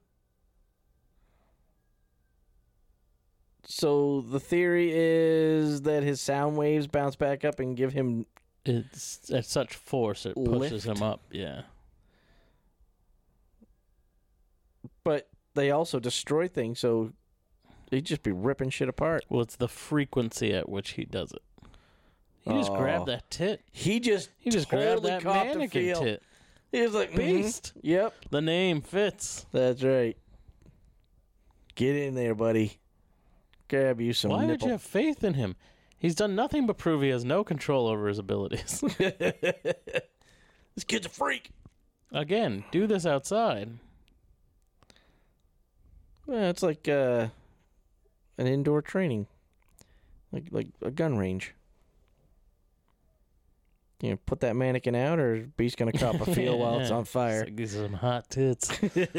So the theory is that his sound waves bounce back up and give him... It's at such force it pushes Lift. him up. Yeah. But they also destroy things, so he'd just be ripping shit apart. Well, it's the frequency at which he does it. He just Oh. grabbed that tit. He just He just totally grabbed that copped a mannequin feel. tit. He was like, Beast. mhm. Yep, The name fits. that's right. Get in there, buddy. Grab you some Why nipple. would you have faith in him? He's done nothing but prove he has no control over his abilities. This kid's a freak. Again, do this outside. Well, it's like uh, an indoor training, like like a gun range. You know, put that mannequin out, or Beast's gonna cop a feel while it's on fire. It's like, these are some hot tits.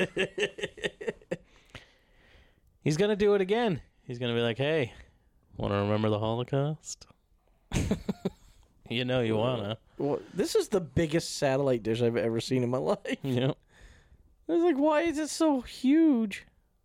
He's gonna do it again. He's gonna be like, "Hey, want to remember the Holocaust?" You know you wanna. Well, this is the biggest satellite dish I've ever seen in my life. Yep. I was like, why is it so huge?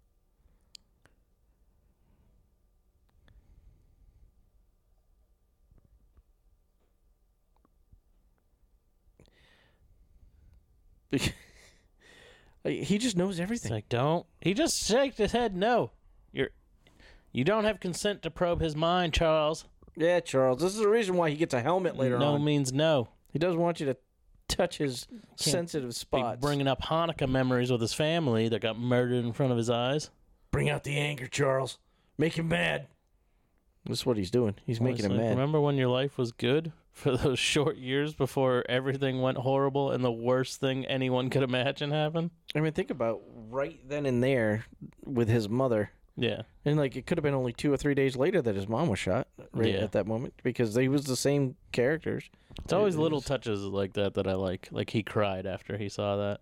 Like, he just knows It's everything. like, don't. He just shaked his head. No, you're. You don't have consent to probe his mind, Charles. Yeah, Charles. This is the reason why he gets a helmet later no on. means no. He doesn't want you to touch his sensitive Be spots. bringing up Hanukkah memories with his family that got murdered in front of his eyes. Bring out the anger, Charles. Make him mad. That's what he's doing. He's making It's him like, mad. Remember when your life was good for those short years before everything went horrible and the worst thing anyone could imagine happened? I mean, think about right then and there with his mother. Yeah. And, like, it could have been only two or three days later that his mom was shot right Yeah. at that moment because they was the same characters. It's always It little was- touches like that that I like. Like he cried after he saw that.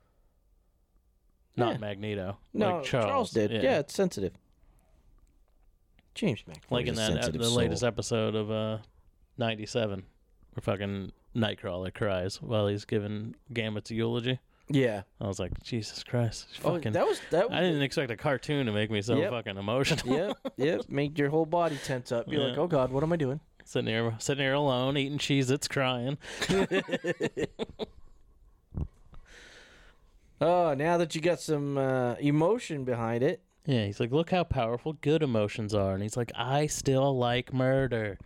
Not Yeah. Magneto. No, like Charles, Charles. did. Yeah. it's sensitive. James McAvoy Like in is a that uh, sensitive the soul. latest episode of uh, ninety-seven, where fucking Nightcrawler cries while he's giving Gambit's eulogy. Yeah. I was like, Jesus Christ! Oh, Fucking, that was that. Was, I didn't expect a cartoon to make me so Yep. fucking emotional. Yep, yep. Made your whole body tense up. You're Yeah. like, oh God, what am I doing? Sitting here, sitting here alone, eating Cheez-Its, crying. Oh, now that you got some uh, emotion behind it. Yeah, he's like, look how powerful good emotions are, and he's like, I still like murder.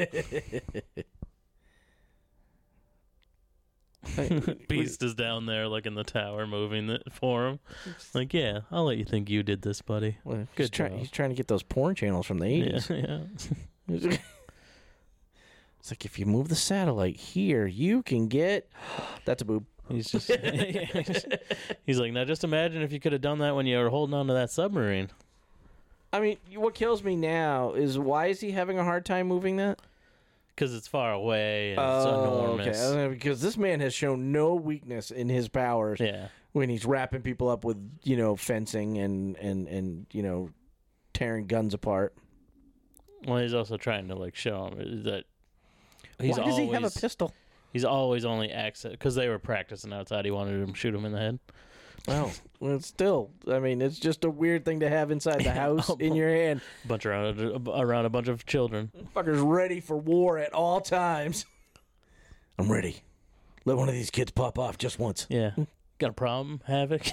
Beast is down there, like in the tower, moving it for him. Like, yeah, I'll let you think you did this, buddy. Well, he's, Good try- job. he's trying to get those porn channels from the eighties. Yeah, yeah. It's like, if you move the satellite here, you can get... That's a boob. He's just, he's like, now just imagine if you could have done that when you were holding on to that submarine. I mean, what kills me now is why is he having a hard time moving that? Because it's far away and it's enormous. okay. Because this man has shown no weakness in his powers Yeah. when he's wrapping people up with, you know, fencing and, and, and you know, tearing guns apart. Well, he's also trying to, like, show him that he's why does always, he have a pistol? He's always only access because they were practicing outside. He wanted him to shoot him in the head. Well, well, still, I mean, it's just a weird thing to have inside the house in your hand. Bunch around around a bunch of children. Fucker's ready for war at all times. I'm ready. Let one of these kids pop off just once. Yeah. Got a problem, Havoc?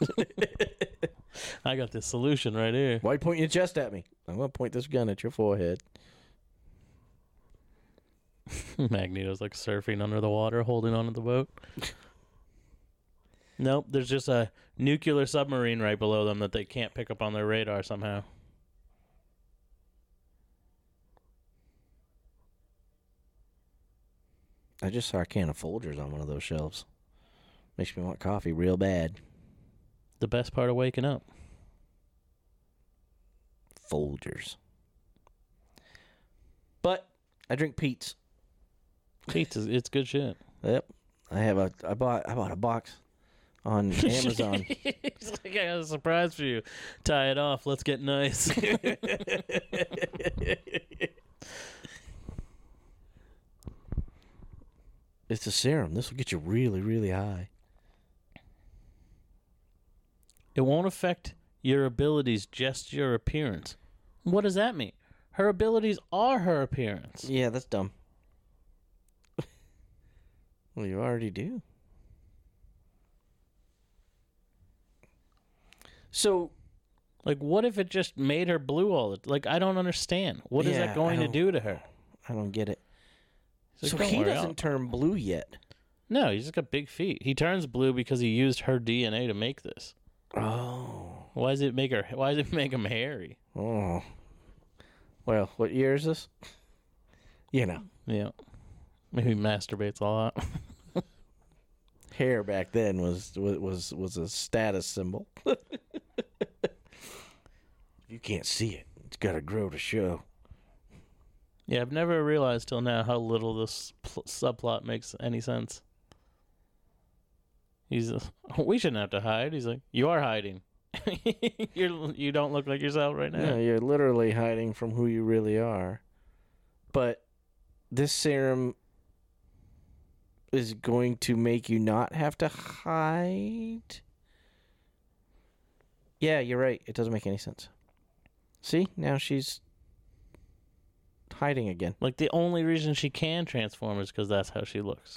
I got this solution right here. Why point your chest at me? I'm going to point this gun at your forehead. Magneto's like surfing under the water, holding onto the boat. Nope, there's just a nuclear submarine right below them that they can't pick up on their radar somehow. I just saw a can of Folgers on one of those shelves. Makes me want coffee real bad. The best part of waking up. Folgers. But I drink Pete's. Pete's, is- it's good shit. Yep. I have a. I bought. I bought a box on Amazon. He's like, I got a surprise for you. Tie it off. Let's get nice. It's a serum. This will get you really, really high. It won't affect your abilities, just your appearance. What does that mean? Her abilities are her appearance. Yeah, that's dumb. Well, you already do. So, Like, what if it just made her blue all the Like, I don't understand. What is Yeah, that going I to don't- do to her? I don't get it. He's So like, he "Don't worry, doesn't I'll-" turn blue yet. No, he's just got big feet. He turns blue because he used her D N A to make this. Oh. Why does it make her? Why does it make him hairy? Oh. Well, what year is this? You know, Yeah, maybe he masturbates a lot. hair back then was was was, was a status symbol. You can't see it. It's got to grow to show. Yeah, I've never realized till now how little this pl- subplot makes any sense. He's, uh, we shouldn't have to hide. He's like, you are hiding. You're you don't look like yourself right now. No, you're literally hiding from who you really are. But this serum is going to make you not have to hide. Yeah, you're right. It doesn't make any sense. See, now she's hiding again. Like the only reason she can transform is because that's how she looks.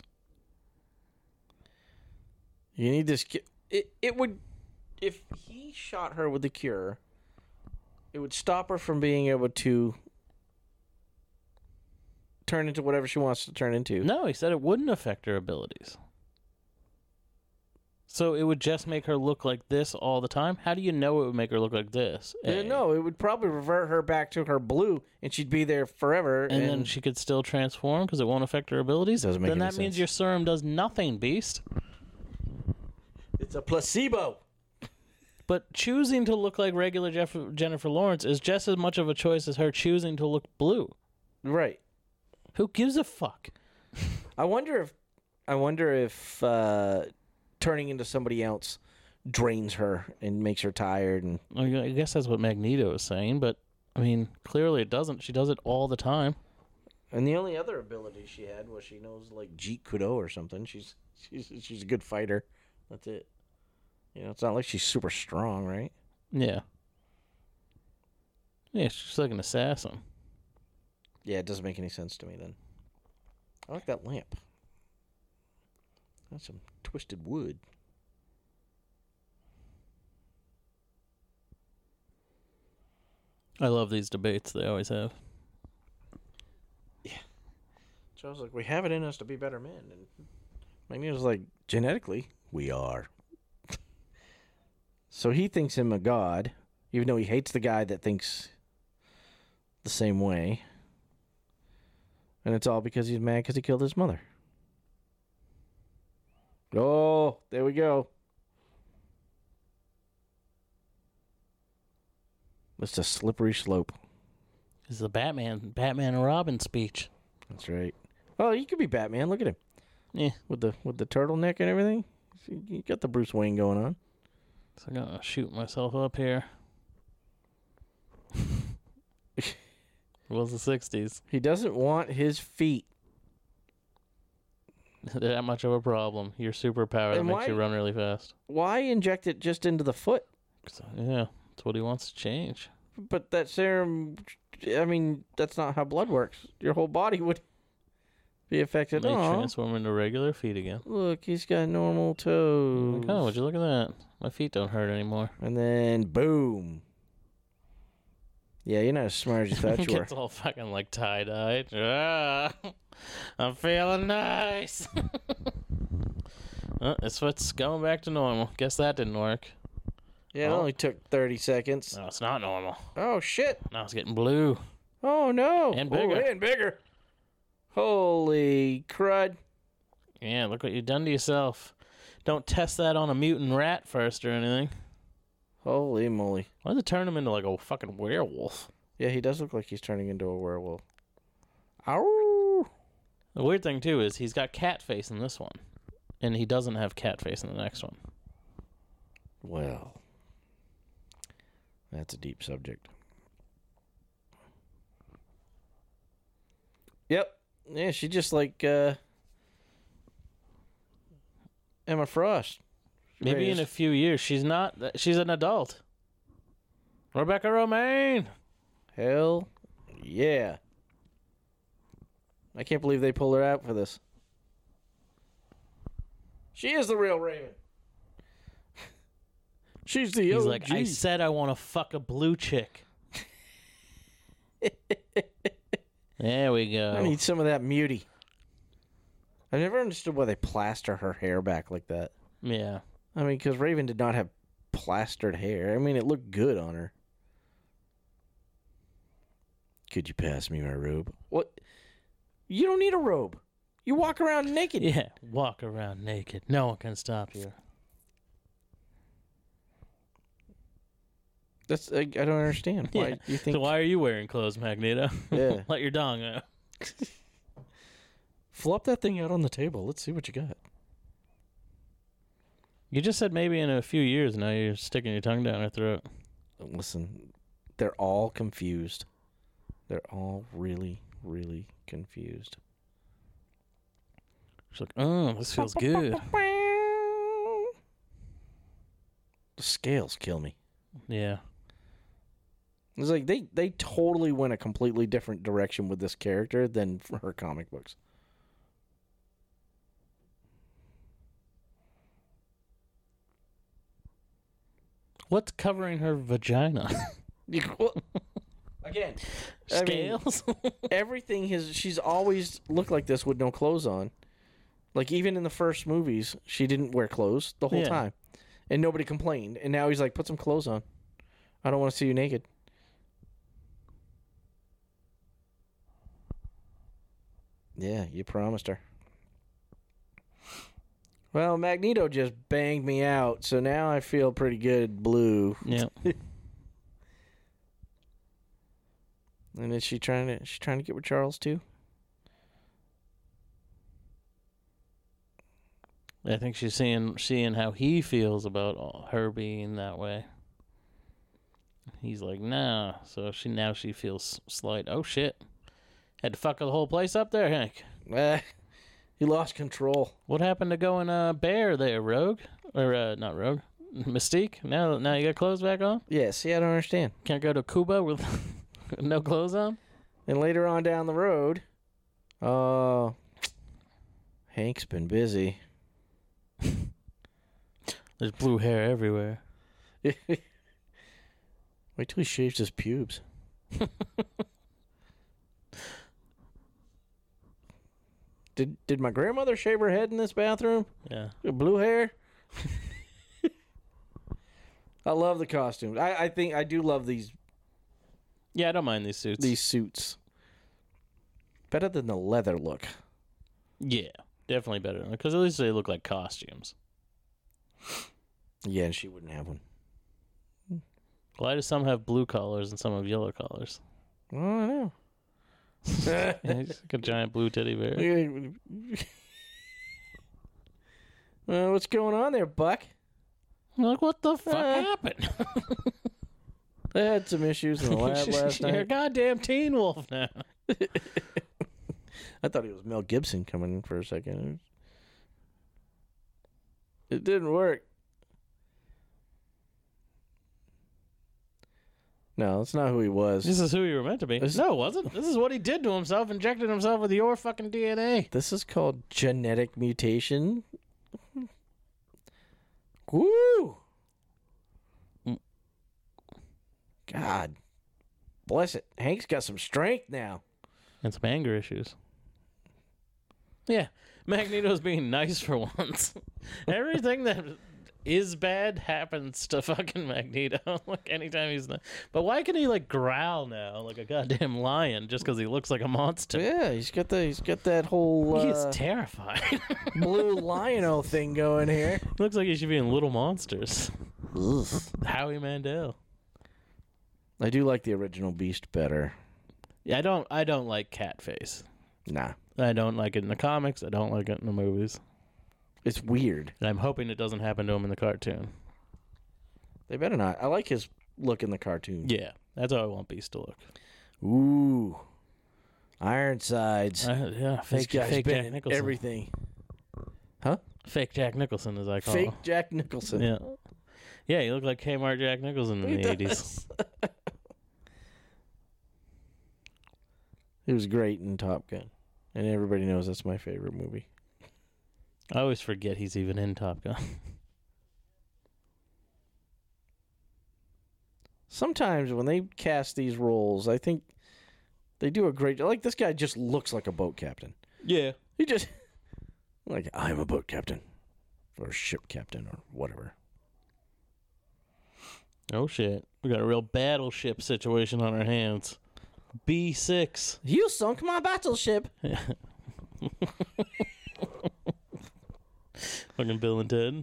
You need this. Cu- it it would, if he shot her with the cure, it would stop her from being able to turn into whatever she wants to turn into. No, he said it wouldn't affect her abilities. So it would just make her look like this all the time? How do you know it would make her look like this? Yeah, A. no, it would probably revert her back to her blue, and she'd be there forever. And, And, then she could still transform because it won't affect her abilities? Doesn't make then any that means sense. your serum does nothing, Beast. it's a placebo. But choosing to look like regular Jeff- Jennifer Lawrence is just as much of a choice as her choosing to look blue. Right. Who gives a fuck? I wonder if, I wonder if uh, turning into somebody else drains her and makes her tired. And I mean, I guess that's what Magneto is saying, but I mean, clearly it doesn't. She does it all the time. and the only other ability she had was she knows like Jeet Kudo or something. She's she's she's a good fighter. That's it. You know, it's not like she's super strong, right? Yeah. Yeah, she's like an assassin. Yeah, it doesn't make any sense to me then. I like that lamp. That's some twisted wood. I love these debates. They always have. So I was like, we have it in us to be better men. And Magneto's like, genetically, we are. So he thinks him a god, even though he hates the guy that thinks the same way. And it's all because he's mad because he killed his mother. Oh, there we go. It's a slippery slope. This is the Batman, Batman and Robin speech. That's right. Oh, you could be Batman. Look at him. Yeah. With the with the turtleneck and everything. You got the Bruce Wayne going on. So I'm gonna shoot myself up here. It was the sixties. He doesn't want his feet. That much of a problem. Your superpower that And makes why- you run really fast. Why inject it just into the foot? So, yeah, that's what he wants to change. But that serum, I mean, that's not how blood works. Your whole body would be affected. They Oh, transform into regular feet again. look, he's got normal toes. Like, oh, would you look at that? My feet don't hurt anymore. And then, boom. Yeah, you're not as smart as you thought you were. Gets all fucking like tie dyed. Ah, I'm feeling nice. Oh, this foot's going back to normal. Guess that didn't work. Yeah, it Oh. only took thirty seconds. No, it's not normal. Oh, shit. Now it's getting blue. Oh, no. And Oh, bigger. and bigger. Holy crud. Yeah, look what you've done to yourself. Don't test that on a mutant rat first or anything. Holy moly. Why does it turn him into like a fucking werewolf? Yeah, he does look like he's turning into a werewolf. Ow. The weird thing, too, is he's got cat face in this one, and he doesn't have cat face in the next one. Well, that's a deep subject. Yep. Yeah, she just like uh, Emma Frost. Maybe in a few years. She's not. She's an adult. Rebecca Romaine. Hell yeah. I can't believe they pulled her out for this. She is the real Raven. She's the He's O G. like, I said I want to fuck a blue chick. There we go. I need some of that muty. I never understood why they plaster her hair back like that. Yeah. I mean, because Raven did not have plastered hair. I mean, it looked good on her. Could you pass me my robe? What? You don't need a robe. You walk around naked. Yeah, walk around naked. No one can stop you. That's I, I don't understand. Why Yeah. you think? So why are you wearing clothes, Magneto? Yeah. Let your dong out. Flop that thing out on the table. Let's see what you got. You just said maybe in a few years. Now you're sticking your tongue down her throat. Listen, they're all confused. They're all really, really confused. She's like, oh, this feels good. The scales kill me. Yeah. It's like they, they totally went a completely different direction with this character than for her comic books. What's covering her vagina? Well, again, I mean, Scales? everything has she's always looked like this with no clothes on. Like even in the first movies, she didn't wear clothes the whole Yeah. time, and nobody complained. And now he's like, "Put some clothes on. I don't want to see you naked." Yeah, you promised her. Well, Magneto just banged me out, so now I feel pretty good. Blue. Yeah. And is she trying to? She trying to get with Charles too? I think she's seeing seeing how he feels about all- her being that way. He's like, nah. So she now she feels slight. Oh shit! Had to fuck the whole place up there, Hank. Eh, he lost control. What happened to going uh bear there, Rogue? Or uh, not Rogue, Mystique? Now now you got clothes back on. Yeah, see, I don't understand. Can't go to Cuba with no clothes on. And later on down the road, uh, Hank's been busy. There's blue hair everywhere. Wait till he shaves his pubes. Did did my grandmother shave her head in this bathroom? Yeah. Blue hair. I love the costumes. I, I think I do love these Yeah, I don't mind these suits. these suits. Better than the leather look. Yeah, definitely better because at least they look like costumes. Yeah, and she wouldn't have one. Why do some have blue collars and some have yellow collars? I don't know. Yeah, he's like a giant blue teddy bear. Uh, what's going on there, Buck? I'm like, what the fuck Uh, happened? I had some issues in the lab last You're a night. goddamn teen wolf now. I thought he was Mel Gibson coming in for a second. It didn't work. No, that's not who he was. This is who you were meant to be. This- No, it wasn't. This is what he did to himself, injected himself with your fucking D N A. This is called genetic mutation. Woo! God bless it. Hank's got some strength now. And some anger issues. Yeah, Magneto's being nice for once. Everything that is bad happens to fucking Magneto. Like anytime he's not. But why can he like growl now like a goddamn lion just because he looks like a monster? Yeah, he's got the he's got that whole He is uh, terrified. blue lion-o thing going here. Looks like he should be in Little Monsters. Ugh. Howie Mandel. I do like the original Beast better. Yeah, I don't. I don't like Catface. Nah. I don't like it in the comics. I don't like it in the movies. It's weird. And I'm hoping it doesn't happen to him in the cartoon. They better not. I like his look in the cartoon. Yeah, that's how I want Beast to look. Ooh. Ironsides. Uh, yeah, This fake, guy's fake been Jack in Nicholson. everything. Huh? Fake Jack Nicholson, as I call Fake him. Jack Nicholson. Yeah. Yeah, he looked like Kmart Jack Nicholson in He the eighties. does. He was great in Top Gun. And everybody knows that's my favorite movie. I always forget he's even in Top Gun. Sometimes when they cast these roles, I think they do a great job. Like, this guy just looks like a boat captain. Yeah. He just, like, I'm a boat captain. Or ship captain or whatever. Oh, shit. We got a real battleship situation on our hands. B six. You sunk my battleship. Fucking Bill and Ted.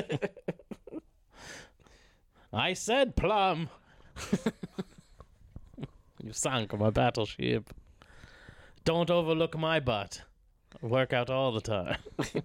I said plum. You sunk my battleship. Don't overlook my butt. I work out all the time.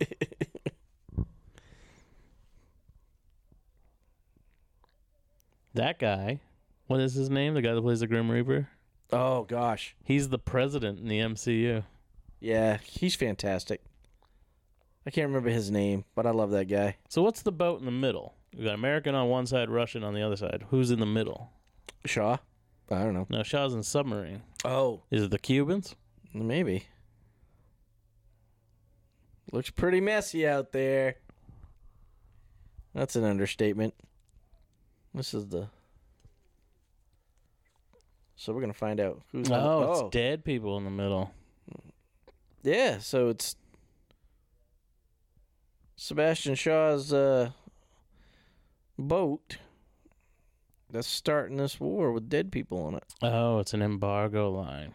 That guy, what is his name? The guy that plays the Grim Reaper? Oh, gosh. He's the president in the M C U. Yeah, he's fantastic. I can't remember his name, but I love that guy. So what's the boat in the middle? We got American on one side, Russian on the other side. Who's in the middle? Shaw? I don't know. No, Shaw's in submarine. Oh. Is it the Cubans? Maybe. Looks pretty messy out there. That's an understatement. This is the... So we're going to find out who's... Oh, on the... it's dead people in the middle. Yeah, so it's Sebastian Shaw's uh, boat that's starting this war with dead people on it. Oh, it's an embargo line.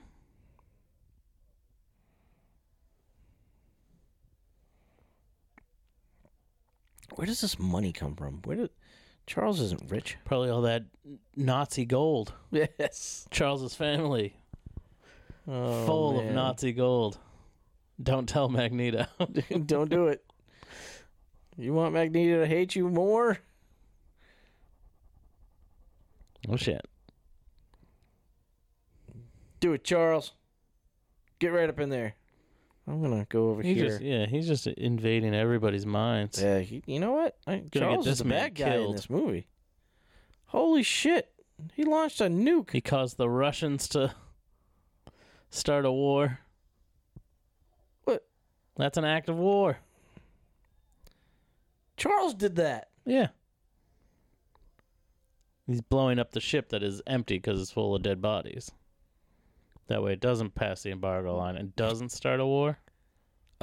Where does this money come from? Where did Charles isn't rich? Probably all that Nazi gold. Yes. Charles's family, Oh, full of man. Nazi gold. Don't tell Magneto. Don't do it. You want Magneto to hate you more? Oh, shit. Do it, Charles. Get right up in there. I'm gonna go over He here. just, yeah, he's just invading everybody's minds. Yeah, he, you know what? I, get Charles this is the man bad guy in killed. this movie. Holy shit! He launched a nuke. He caused the Russians to start a war. What? That's an act of war. Charles did that. Yeah. He's blowing up the ship that is empty because it's full of dead bodies. That way it doesn't pass the embargo line and doesn't start a war. Uh,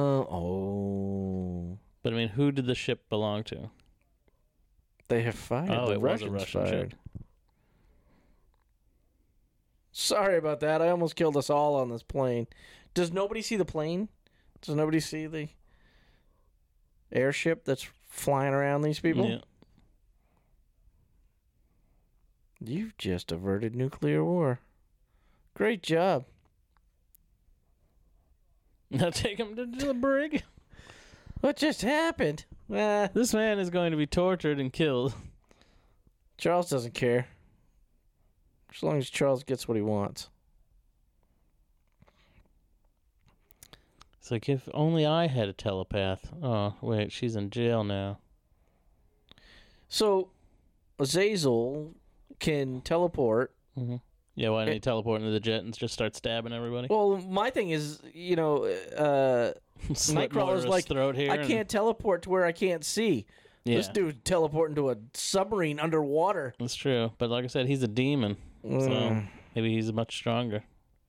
oh. But, I mean, who did the ship belong to? They have fired. Oh, the it was a Russians Russian fired. ship. Sorry about that. I almost killed us all on this plane. Does nobody see the plane? Does nobody see the airship that's flying around these people? Yeah. You've just averted nuclear war. Great job. Now take him to the brig. What just happened? Ah, This man is going to be tortured and killed. Charles doesn't care. As long as Charles gets what he wants. It's like, if only I had a telepath. Oh, wait, she's in jail now. So, Azazel can teleport. Mm-hmm. Yeah, why didn't It- he teleport into the jet and just start stabbing everybody? Well, my thing is, you know, uh, Slit Nightcrawler's Moira's like, throat here I and- can't teleport to where I can't see. Yeah, This dude teleporting to a submarine underwater. that's true. But like I said, he's a demon. So Mm. maybe he's much stronger.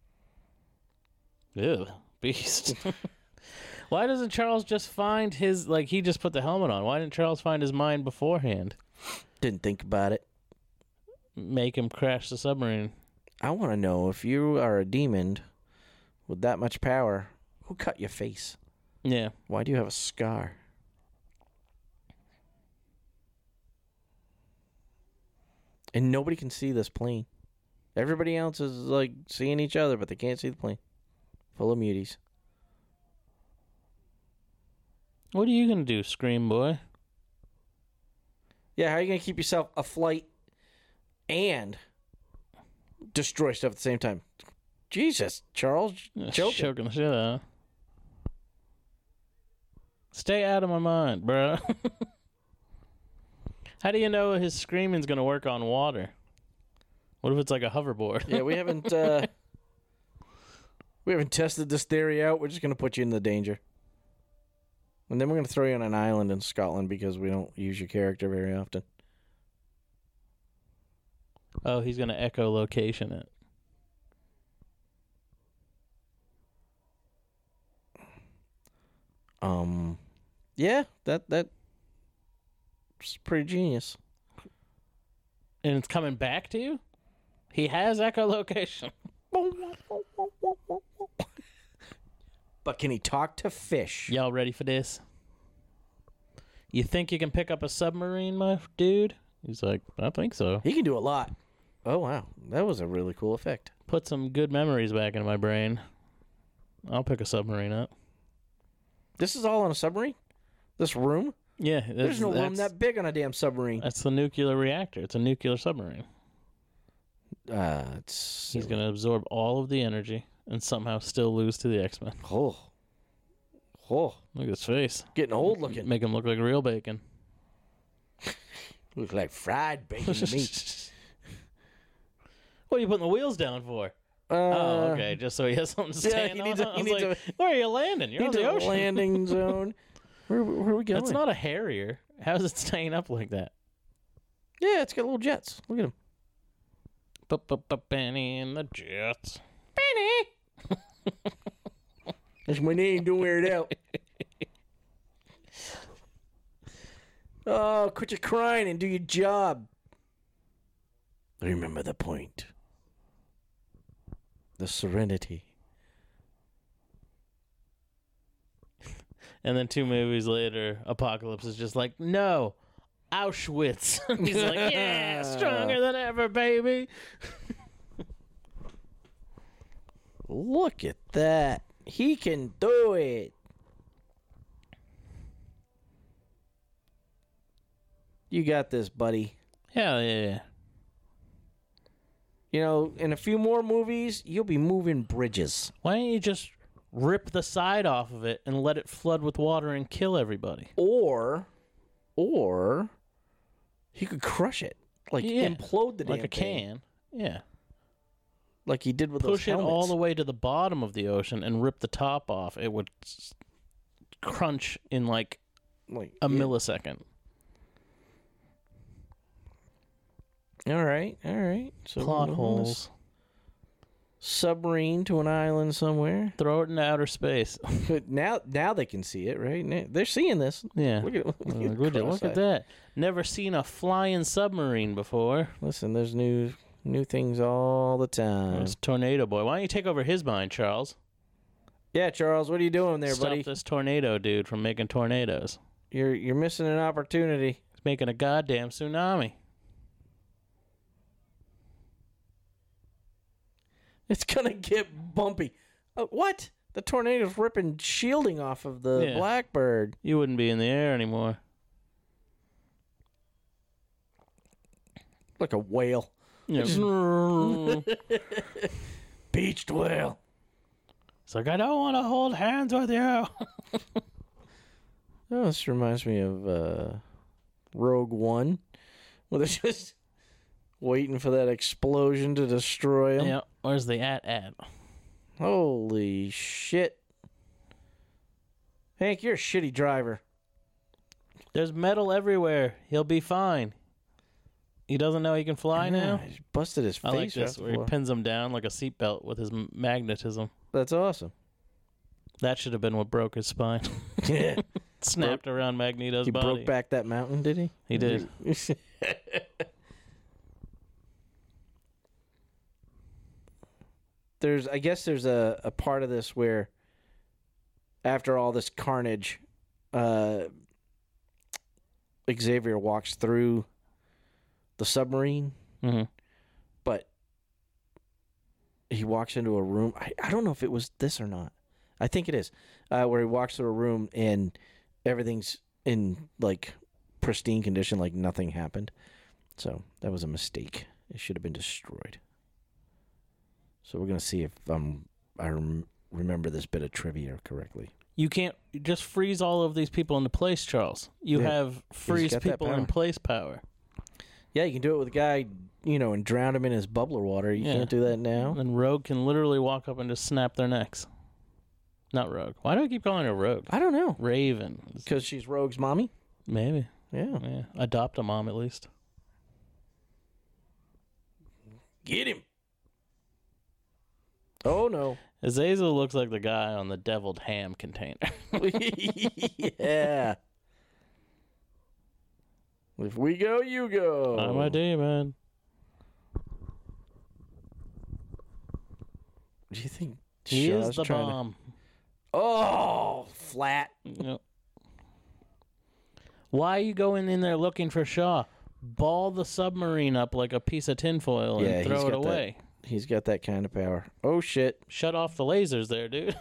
Ew, beast. Why doesn't Charles just find his, like, he just put the helmet on? Why didn't Charles find his mind beforehand? Didn't think about it. Make him crash the submarine. I want to know, if you are a demon with that much power, who cut your face? Yeah. Why do you have a scar? And nobody can see this plane. Everybody else is like seeing each other, but they can't see the plane. Full of muties. What are you gonna do, Scream Boy? Yeah, how are you going to keep yourself afloat and destroy stuff at the same time? Jesus, Charles. Joking. Choking the shit out. Stay out of my mind, bro. How do you know his screaming's gonna work on water? What if it's like a hoverboard? Yeah, we haven't uh, we haven't tested this theory out. We're just going to put you in the danger. And then we're going to throw you on an island in Scotland because we don't use your character very often. Oh, he's gonna echolocation it. Um, yeah, that that's pretty genius. And it's coming back to you? He has echolocation. But can he talk to fish? Y'all ready for this? You think you can pick up a submarine, my dude? He's like, I think so. He can do a lot. Oh, wow. That was a really cool effect. Put some good memories back into my brain. I'll pick a submarine up. This is all on a submarine? This room? Yeah. That's, There's no room that's- that big on a damn submarine. That's the nuclear reactor. It's a nuclear submarine. Uh, it's... He's going to absorb all of the energy and somehow still lose to the X-Men. Oh. Oh. Look at his face. Getting old looking. Make him look like real bacon. Look like fried bacon to me. What are you putting the wheels down for? Uh, Oh, okay. Just so he has something to yeah, stand he on. needs a- I he was needs like, where are you landing? You're on Into the the ocean. landing zone. Where, where are we going? That's not a Harrier. How's it staying up like that? Yeah, it's got little jets. Look at him. Benny and the Jets. That's my name. Don't wear it out. Oh, quit your crying and do your job. Remember the point. The serenity. And then two movies later, Apocalypse is just like, no, Auschwitz. He's like, yeah, stronger than ever, baby. Look at that. He can do it. You got this, buddy. Hell yeah. You know, in a few more movies, you'll be moving bridges. Why don't you just rip the side off of it and let it flood with water and kill everybody? Or, or, he could crush it. Like, Yeah. implode the damn Like a thing. can. Yeah. Like he did with Push it those all helmets. the way to the bottom of the ocean and rip the top off. It would s- crunch in like Like, a yeah. millisecond. All right, all right. So Plot we're moving this holes. Submarine to an island somewhere. Throw it into outer space. now, now they can see it, right? Now, they're seeing this. Yeah. Look at, look Uh, at, would you look cross-eyed. at that. Never seen a flying submarine before. Listen, there's new new things all the time. It's Tornado Boy. Why don't you take over his mind, Charles? Yeah, Charles, what are you doing there, Stop buddy? this tornado dude from making tornadoes. You're you're missing an opportunity. He's making a goddamn tsunami. It's gonna get bumpy. Uh, what? The tornado's ripping shielding off of the Yeah. Blackbird. You wouldn't be in the air anymore. Like a whale. Yeah. Beached whale. It's like, I don't want to hold hands with you. Oh, this reminds me of uh, Rogue One, where they're just waiting for that explosion to destroy them. Yeah, where's the at at? Holy shit. Hank, you're a shitty driver. There's metal everywhere. He'll be fine. He doesn't know he can fly Yeah, now? He's busted his face. I like this, right where he before. pins him down like a seatbelt with his m- magnetism. That's awesome. That should have been what broke his spine. Yeah. Snapped around Magneto's He body. broke back that mountain, did he? He did. There's, I guess there's a, a part of this where after all this carnage, uh, Xavier walks through the submarine, hmm but he walks into a room. I, I don't know if it was this or not. I think it is. Uh, where he walks through a room and everything's in like pristine condition, like nothing happened. So that was a mistake. It should have been destroyed. So we're gonna see if um I rem- remember this bit of trivia correctly. You can't just freeze all of these people into place, Charles. You Yeah. have freeze got that people in power. place power. Yeah, you can do it with a guy, you know, and drown him in his bubbler water. You Yeah. can't do that now. And Rogue can literally walk up and just snap their necks. Not Rogue. Why do I keep calling her Rogue? I don't know. Raven. Because she's Rogue's mommy? Maybe. Yeah. Yeah. Adopt a mom at least. Get him. Oh, no. Azazel looks like the guy on the deviled ham container. Yeah. If we go, you go. I'm a demon. Do you think He Shaw's is the trying to- bomb. Oh, flat. Yep. Why are you going in there looking for Shaw? Ball the submarine up like a piece of tinfoil Yeah, and he's throw it got that. away. He's got that kind of power. Oh, shit. Shut off the lasers there, dude.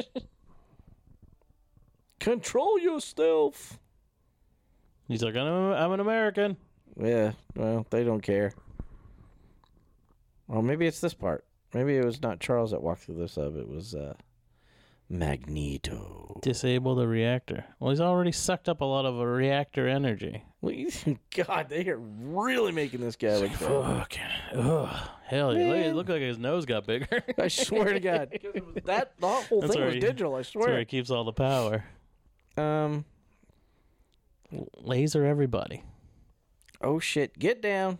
Control yourself. He's like, I'm, I'm an American. Yeah, well, they don't care. Well, maybe it's this part. Maybe it was not Charles that walked through this up. It was uh, Magneto. Disable the reactor. Well, he's already sucked up a lot of reactor energy. God, they are really making this guy look bad. Fucking, ugh. Hell yeah. Look, Man. look like his nose got bigger. I swear to God. That the whole That's thing where was he- digital, I That's where swear. he keeps all the power. Um, Laser everybody. oh, shit. Get down.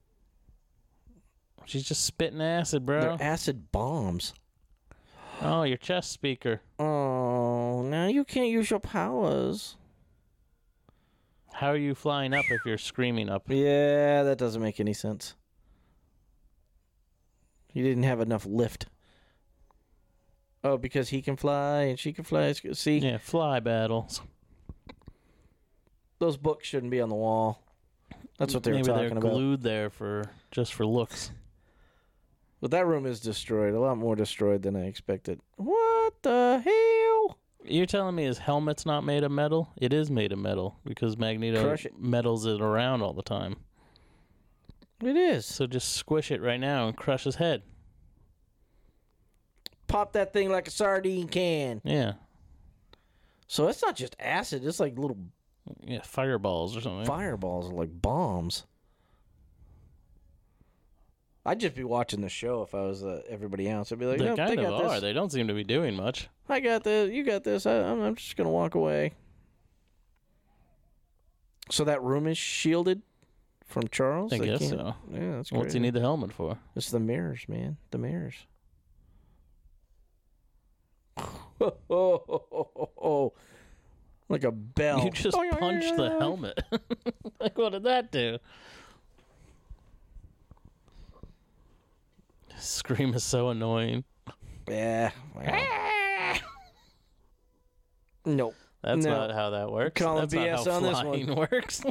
She's just spitting acid, bro. They're acid bombs. Oh, your chest speaker. Oh, now you can't use your powers. How are you flying up if you're screaming up? Yeah, that doesn't make any sense. He didn't have enough lift. Oh, because he can fly and she can fly. See, Yeah, fly battles. those books shouldn't be on the wall. That's what they Maybe were talking they're about. glued there for just for looks. But that room is destroyed. A lot more destroyed than I expected. What the hell? You're telling me his helmet's not made of metal? It is made of metal because Magneto Crush it. metals it around all the time. It is. So just squish it right now and crush his head. Pop that thing like a sardine can. Yeah. So it's not just acid. It's like little Yeah, fireballs or something. fireballs, like bombs. I'd just be watching the show if I was uh, everybody else. I'd be like, They no, kind they of got are. this. They don't seem to be doing much. I got this. You got this. I, I'm, I'm just going to walk away. So that room is shielded from Charles? I They guess can't- so. Yeah, that's great. What's he need the helmet for? It's the mirrors, man. The mirrors. Like a bell. You just punched the helmet. Like, what did that do? Scream is so annoying. Yeah. well. Nope. That's No. not how that works. Calling That's B not S how on this flying works.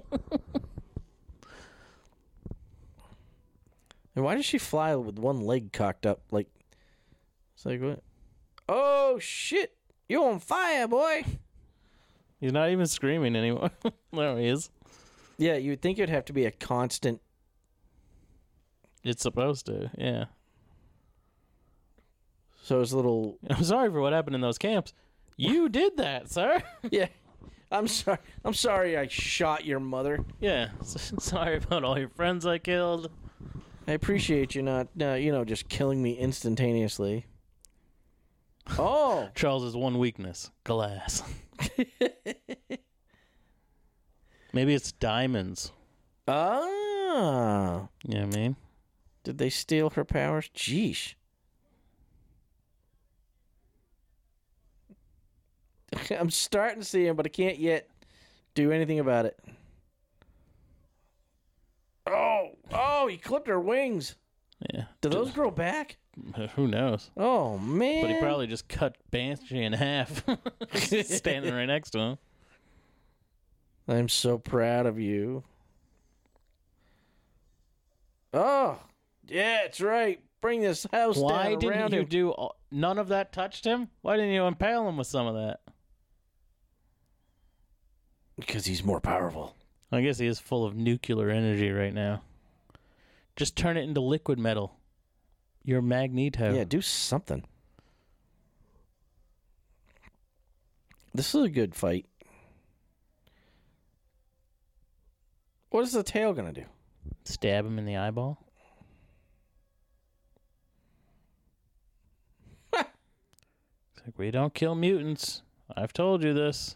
And why does she fly with one leg cocked up? Like, it's like, what? Oh, shit. You're on fire, boy. He's not even screaming anymore. There he is. Yeah, you would think it'd have to be a constant. It's supposed to, yeah. So it's a little. I'm sorry for what happened in those camps. You did that, sir. Yeah. I'm sorry. I'm sorry I shot your mother. Yeah. Sorry about all your friends I killed. I appreciate you not, uh, you know, just killing me instantaneously. Oh. Charles's one weakness: glass. Maybe it's diamonds. Ah. You know what I mean? Did they steal her powers? Jeesh. I'm starting to see him, but I can't yet do anything about it. Oh, oh, he clipped her wings. Yeah. Do those grow back? Who knows? Oh, man. But he probably just cut Banshee in half, standing right next to him. I'm so proud of you. Oh, yeah, it's right. bring this house Why down didn't around you him. do all, none of that touched him? Why didn't you impale him with some of that? Because he's more powerful. I guess he is full of nuclear energy right now. Just turn it into liquid metal. You're Magneto. Yeah, do something. This is a good fight. What is the tail going to do? Stab him in the eyeball. It's like, we don't kill mutants. I've told you this.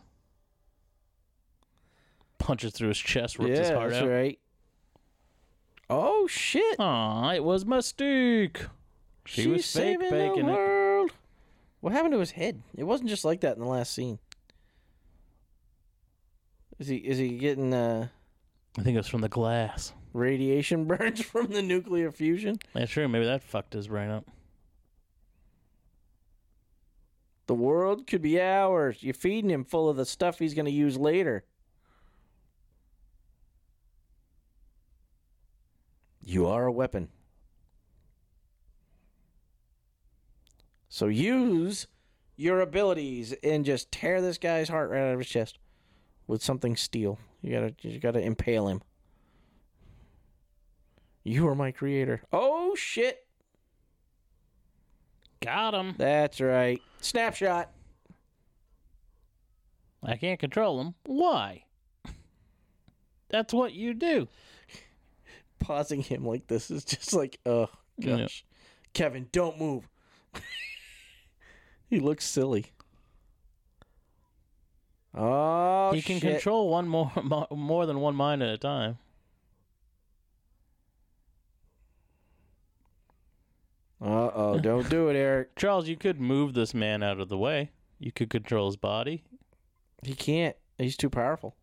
Punches through his chest, rips yeah, his heart that's out. right. Oh, shit. Aw, it was Mystique. She She's was fake saving baking the it. world. What happened to his head? It wasn't just like that in the last scene. Is he is he getting uh, I think it was from the glass. radiation burns from the nuclear fusion? Yeah, sure, maybe that fucked his brain up. The world could be ours. You're feeding him full of the stuff he's going to use later. You are a weapon. So use your abilities and just tear this guy's heart right out of his chest with something steel. You gotta, you gotta impale him. You are my creator. Oh shit! Got him. That's right. Snapshot. I can't control him. Why? That's what you do. Pausing him like this is just like, oh gosh, Yeah. Kevin, don't move. He looks silly. Oh, he can shit. control one more mo- more than one mind at a time. Uh oh, don't do it, Eric. Charles, you could move this man out of the way. You could control his body. He can't. He's too powerful.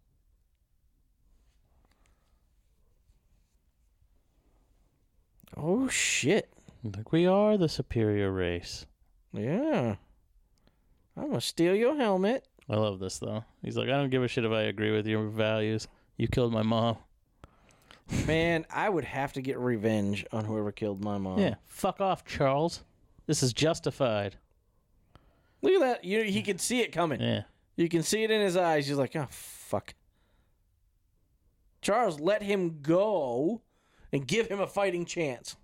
Oh shit. Like, we are the superior race. Yeah. I'm gonna steal your helmet. I love this, though. He's like, I don't give a shit if I agree with your values. You killed my mom. Man, I would have to get revenge on whoever killed my mom. Yeah, fuck off, Charles. This is justified. Look at that. You, he can see it coming. Yeah. You can see it in his eyes. He's like, oh, fuck. Charles, let him go and give him a fighting chance.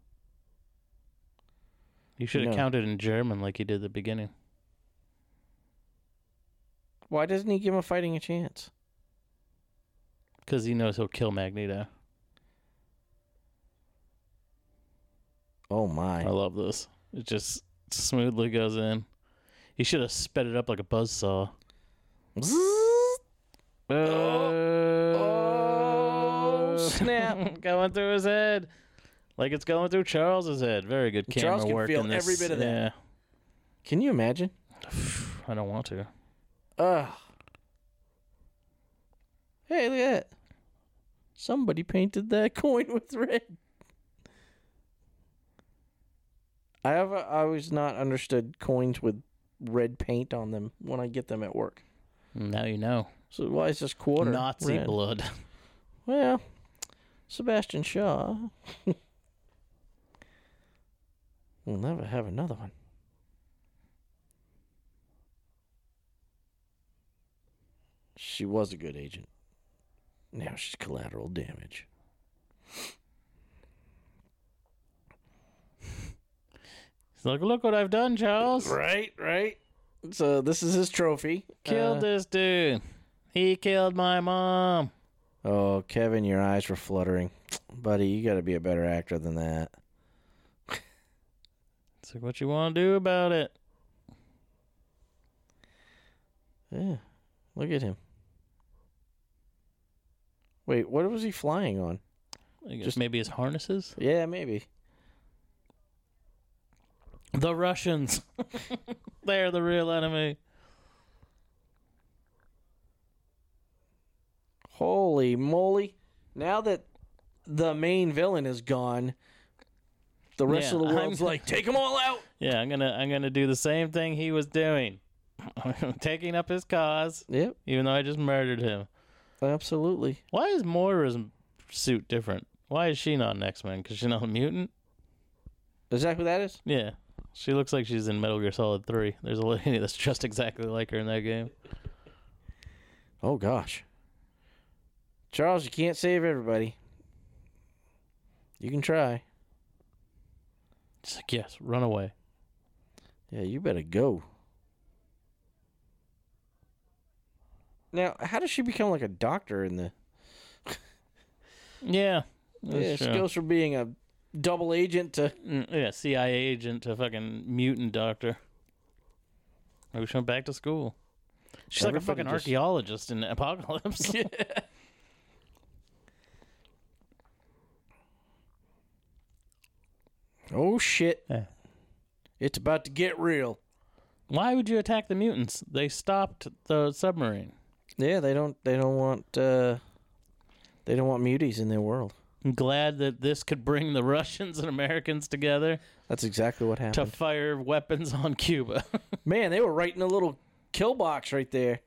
You should have No. counted in German like you did at the beginning. Why doesn't he give him a fighting a chance? Because he knows he'll kill Magneto. Oh, my. I love this. It just smoothly goes in. He should have sped it up like a buzzsaw. Oh, snap. Going through his head. Like it's going through Charles's head. Very good camera Charles can work feel in this. every bit of that. Yeah. Can you imagine? I don't want to. Ugh. Hey, look at that. Somebody painted that coin with red. I have uh, always not understood coins with red paint on them when I get them at work. Now you know. So why is this quarter Nazi red? blood. Well, Sebastian Shaw. We'll never have another one. She was a good agent. Now she's collateral damage. He's like, look what I've done, Charles. Right, right. So this is his trophy. Killed Uh, this dude. He killed my mom. Oh, Kevin, your eyes were fluttering. Buddy, you got to be a better actor than that. It's like, what you want to do about it? Yeah. Look at him. Wait, what was he flying on? I guess Just- maybe his harnesses? Yeah, maybe. The Russians. They're the real enemy. Holy moly. Now that the main villain is gone, the rest Yeah, of the world's I'm- like, take them all out. Yeah, I'm gonna I'm gonna do the same thing he was doing. Taking up his cause, Yep, even though I just murdered him. absolutely. Why is Moira's suit different? Why is she not an X-Men? Because she's not a mutant? Is that who that is? Yeah. She looks like she's in Metal Gear Solid three. There's a lady that's dressed exactly like her in that game. Oh, gosh. Charles, you can't save everybody. You can try. She's like, yes, run away. Yeah, you better go. Now, how does she become like a doctor in the... Yeah. Yeah, she true. goes from being a double agent to... Mm, yeah, C I A agent to fucking mutant doctor. Maybe she went back to school. She's like a Everybody fucking just- archaeologist in Apocalypse. Yeah. Oh, shit. Yeah. It's about to get real. Why would you attack the mutants? They stopped the submarine. Yeah, they don't they don't want uh they don't want muties in their world. I'm glad that this could bring the Russians and Americans together That's exactly what to happened. fire weapons on Cuba. Man, they were right in a little kill box right there.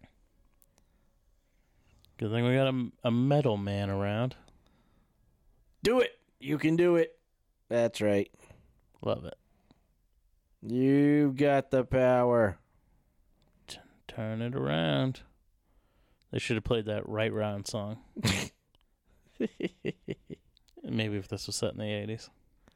Good thing we got a, a metal man around. Do it. You can do it. That's right. Love it. You got the power. T- turn it around. They should have played that Right Round song. Maybe if this was set in the eighties.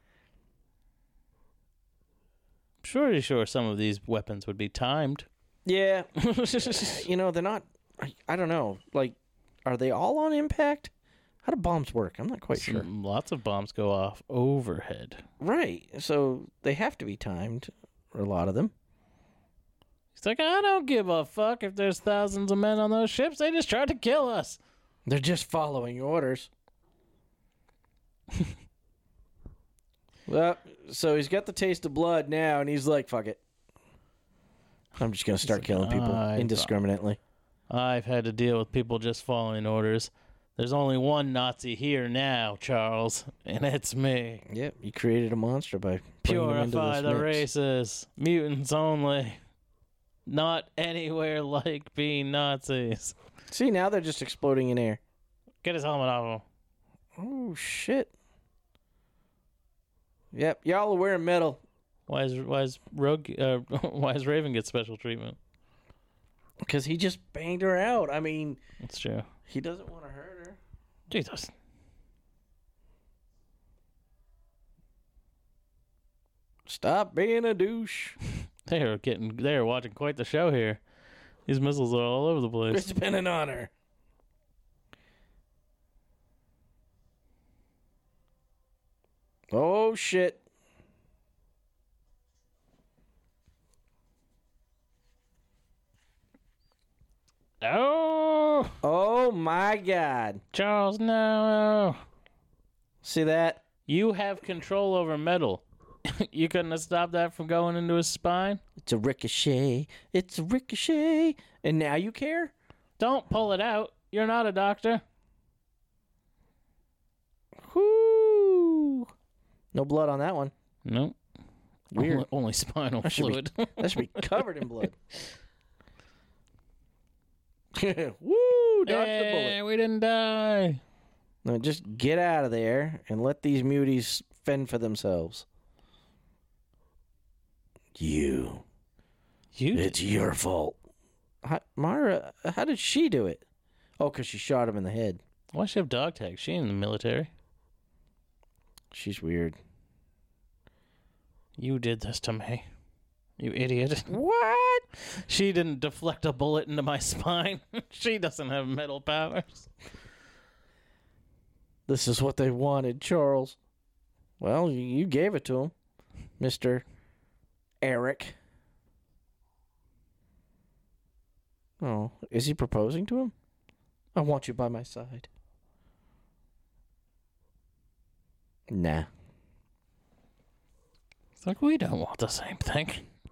I'm pretty sure some of these weapons would be timed. Yeah. You know, they're not I, I don't know. Like, are they all on impact? How do bombs work? I'm not quite sure. Some- Lots of bombs go off overhead. Right. So they have to be timed, or a lot of them. He's like, I don't give a fuck if there's thousands of men on those ships. They just tried to kill us. They're just following orders. Well, so he's got the taste of blood now, and he's like, fuck it. I'm just going to start like, killing people I- indiscriminately. I've had to deal with people just following orders. There's only one Nazi here now, Charles, and it's me. Yep, you created a monster by bringing them into Purify this the mix. races. Mutants only. Not anywhere like being Nazis. See, now they're just exploding in air. Get his helmet off him. Oh, shit. Yep, y'all are wearing metal. Why is why is Rogue uh, why is Raven get special treatment? Because he just banged her out. I mean, That's true. he doesn't want to hurt her. Jesus. Stop being a douche. They are getting they are watching quite the show here. These missiles are all over the place. It's been an honor. Oh, shit. Oh, Oh, my God. Charles, no. See that? You have control over metal. You couldn't have stopped that from going into his spine? It's a ricochet. It's a ricochet. And now you care? Don't pull it out. You're not a doctor. Whoo. No blood on that one. Nope. Weird. Only, only spinal That should be- fluid. That should be covered in blood. Woo! Dodge the bullet. Hey, we didn't die. No, just get out of there and let these muties fend for themselves. You. You did. It's your fault. How, Mara, how did she do it? Oh, because she shot him in the head. Why does she have dog tags? She ain't in the military. She's weird. You did this to me. You idiot. What? She didn't deflect a bullet into my spine. She doesn't have metal powers. This is what they wanted, Charles. Well, you, you gave it to him, Mister Eric. Oh, is he proposing to him? I want you by my side. Nah. It's like, we don't want the same thing.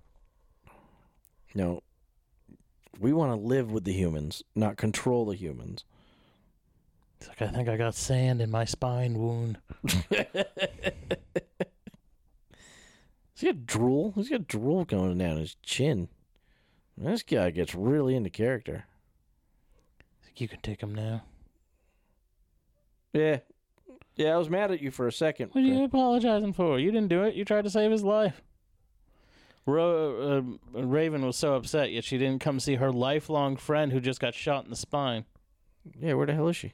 No. We want to live with the humans, not control the humans. It's like, I think I got sand in my spine wound. He's got drool. He's got drool going down his chin. This guy gets really into character. It's like, you can take him now. Yeah. Yeah, I was mad at you for a second. What are you apologizing for? You didn't do it. You tried to save his life. Ro- uh, Raven was so upset, yet she didn't come see her lifelong friend who just got shot in the spine. Yeah, where the hell is she?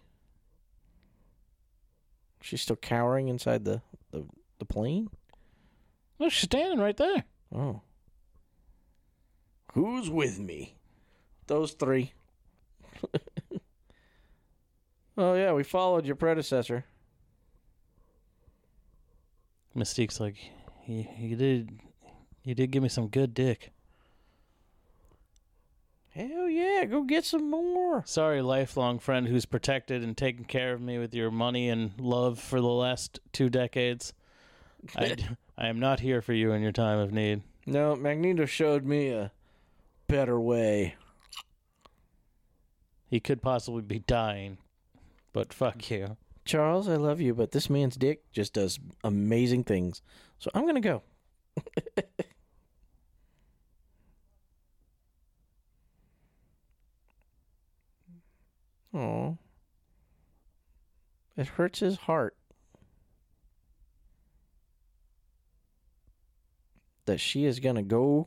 She's still cowering inside the, the, the plane? Look, she's standing right there. Oh. Who's with me? Those three. Oh, yeah, we followed your predecessor. Mystique's like, you, you did... You did give me some good dick. Hell yeah, go get some more. Sorry, lifelong friend who's protected and taken care of me with your money and love for the last two decades. I, I am not here for you in your time of need. No, Magneto showed me a better way. He could possibly be dying, but fuck you. Charles, I love you, but this man's dick just does amazing things. So I'm going to go. Oh, it hurts his heart that she is gonna go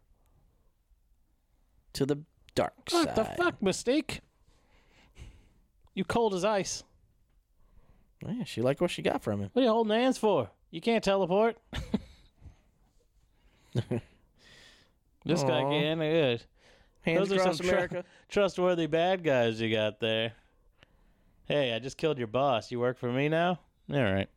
to the dark What side. the fuck, Mystique? You cold as ice. Yeah, she liked what she got from him. What are you holding hands for? You can't teleport. This guy Aw. can. Good. Hands Those are across some tr- America. Trustworthy bad guys you got there. Hey, I just killed your boss. You work for me now? All right.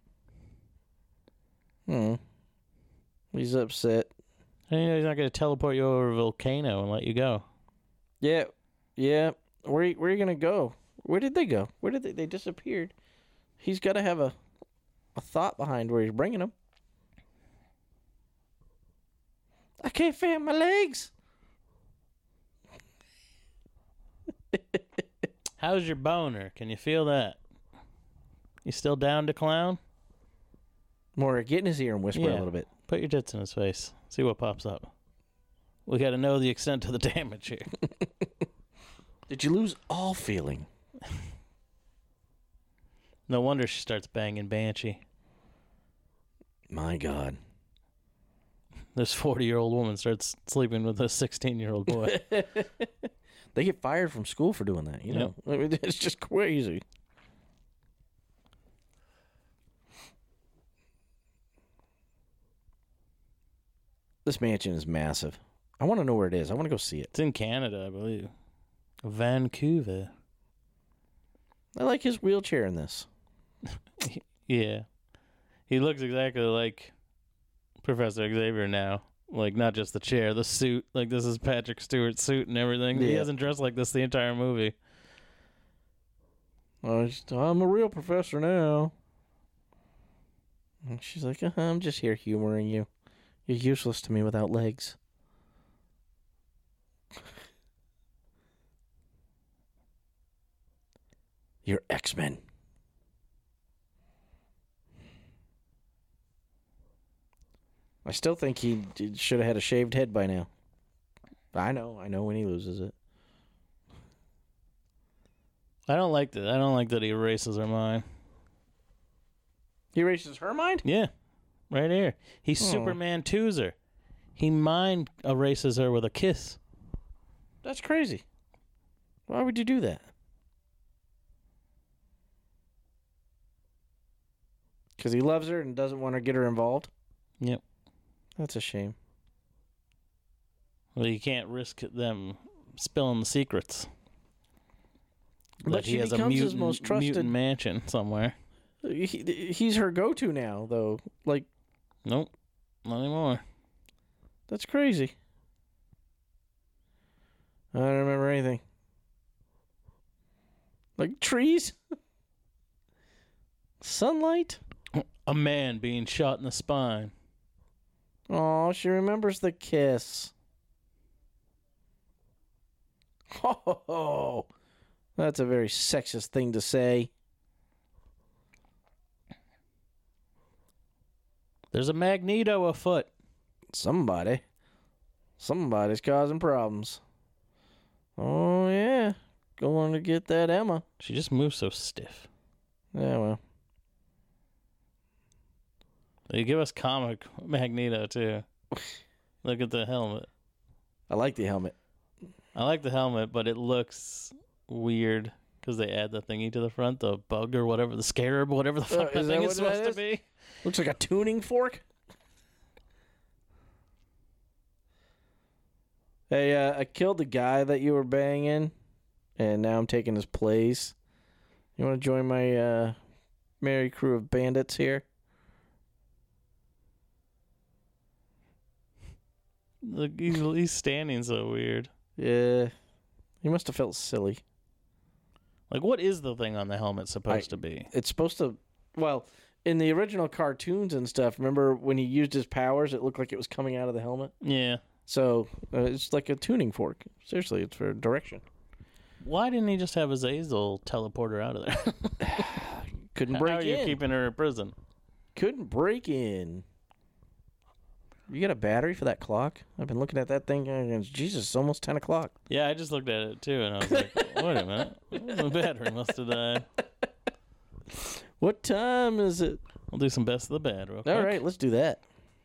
Hmm. He's upset. How do you know he's not going to teleport you over a volcano and let you go? Yeah, yeah. Where where are you gonna go? Where did they go? Where did they? They disappeared. He's got to have a a thought behind where he's bringing them. I can't feel my legs. How's your boner? Can you feel that? You still down to clown? More, get in his ear and whisper Yeah. a little bit. Put your tits in his face. See what pops up. We got to know the extent of the damage here. Did you lose all feeling? No wonder she starts banging Banshee. My God. This forty-year-old woman starts sleeping with a sixteen-year-old boy. They get fired from school for doing that, you know. I mean, it's just crazy. This mansion is massive. I want to know where it is. I want to go see it. It's in Canada, I believe. Vancouver. I like his wheelchair in this. Yeah. He looks exactly like Professor Xavier now. Like, not just the chair, the suit. Like, this is Patrick Stewart's suit and everything. He Yeah. hasn't dressed like this the entire movie. I just, I'm a real professor now. And she's like, uh-huh, I'm just here humoring you. You're useless to me without legs. You're X-Men. I still think he should have had a shaved head by now. I know, I know when he loses it. I don't like that. I don't like that he erases her mind. He erases her mind? Yeah. Right here. He Oh. Superman twos her. He mind erases her with a kiss. That's crazy. Why would you do that? Because he loves her and doesn't want to get her involved? Yep. That's a shame. Well, you can't risk them spilling the secrets. But That she he has a becomes his mutant, most trusted- mutant mansion somewhere. He, he's her go-to now, though. Like, Nope. Not anymore. that's crazy. I don't remember anything. Like trees? Sunlight? A man being shot in the spine. Oh, she remembers the kiss. Oh, that's a very sexist thing to say. There's a Magneto afoot. Somebody. Somebody's causing problems. Oh, yeah. Going to get that Emma. She just moves so stiff. Yeah, well. They give us comic Magneto, too. Look at the helmet. I like the helmet. I like the helmet, but it looks weird because they add the thingy to the front, the bug or whatever, the scarab, whatever the fuck Uh, the is thing that is what supposed that to is? be. Looks like a tuning fork. Hey, uh, I killed the guy that you were banging, and now I'm taking his place. You want to join my uh, merry crew of bandits here? Look, he's, he's standing so weird. Yeah. He must have felt silly. Like, what is the thing on the helmet supposed I- to be? It's supposed to... Well, in the original cartoons and stuff, remember when he used his powers, it looked like it was coming out of the helmet? Yeah. So, uh, it's like a tuning fork. Seriously, it's for direction. Why didn't he just have his Azazel teleporter out of there? Couldn't How break are you in. keeping her in prison? Couldn't break in. You got a battery for that clock? I've been looking at that thing. And Jesus, it's almost ten o'clock. Yeah, I just looked at it too, and I was like, wait a minute. The battery must have died. What time is it? We'll do some best of the bad real quick. All right, let's do that.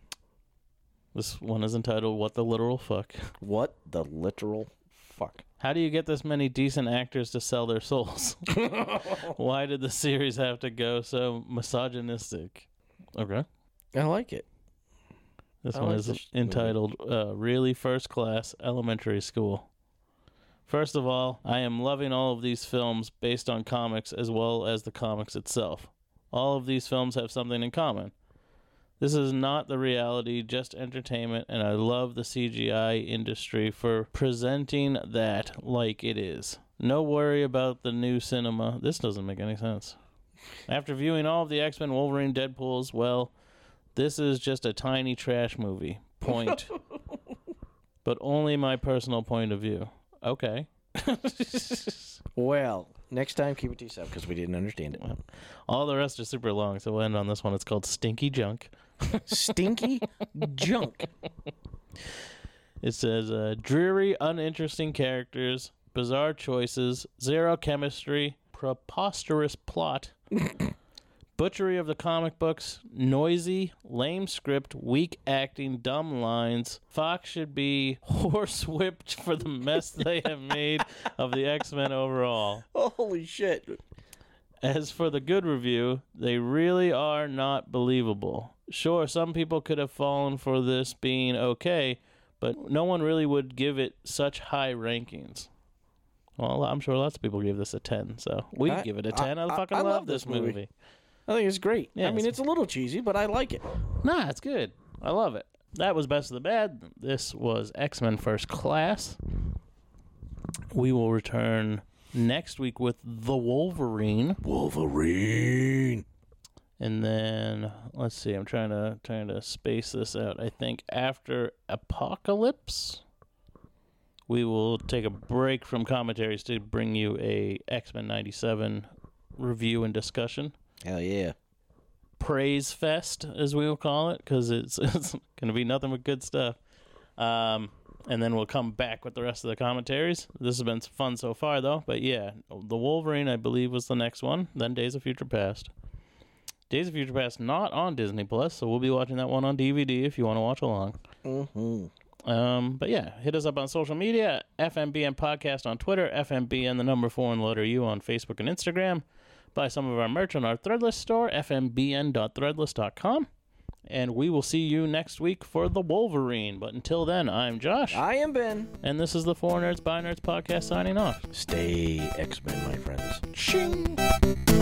This one is entitled What the Literal Fuck. What the literal fuck? How do you get this many decent actors to sell their souls? Why did the series have to go so misogynistic? Okay. I like it. This I one like is this entitled uh, Really First Class Elementary School. First of all, I am loving all of these films based on comics as well as the comics itself. All of these films have something in common. This is not the reality, just entertainment, and I love the C G I industry for presenting that like it is. No worry about the new cinema. This doesn't make any sense. After viewing all of the X-Men, Wolverine, Deadpools, well, this is just a tiny trash movie. Point. But only my personal point of view. Okay. Well, next time keep it to yourself because we didn't understand it. All the rest are super long, so we'll end on this one. It's called Stinky Junk. Stinky junk. It says, uh, dreary, uninteresting characters, bizarre choices, zero chemistry, preposterous plot, butchery of the comic books, noisy, lame script, weak acting, dumb lines. Fox should be horsewhipped for the mess they have made of the X-Men overall. Holy shit. As for the good review, they really are not believable. Sure, some people could have fallen for this being okay, but no one really would give it such high rankings. Well, I'm sure lots of people give this a ten, so we I- give it a ten. I, I- fucking I love, love this this movie. movie. I think it's great. Yeah, I mean, it's- it's a little cheesy, but I like it. Nah, it's good. I love it. That was Best of the Bad. This was X-Men First Class. We will return next week with The Wolverine. Wolverine. And then let's see, I'm trying to trying to space this out. I think after Apocalypse, we will take a break from commentaries to bring you a X-Men ninety-seven review and discussion. Hell yeah. Praise Fest, as we will call it, because it's it's going to be nothing but good stuff. Um, and then we'll come back with the rest of the commentaries. This has been fun so far, though. But yeah, The Wolverine, I believe, was the next one. Then Days of Future Past. Days of Future Past not on Disney Plus, so we'll be watching that one on D V D if you want to watch along. Mm-hmm. Um, but yeah, hit us up on social media, F M B N Podcast on Twitter, F M B N the number four and letter U on Facebook and Instagram. Buy some of our merch on our Threadless store, f m b n dot threadless dot com. And we will see you next week for The Wolverine. But until then, I'm Josh. I am Ben. And this is the Four Nerds by Nerds podcast signing off. Stay X-Men, my friends. Ching!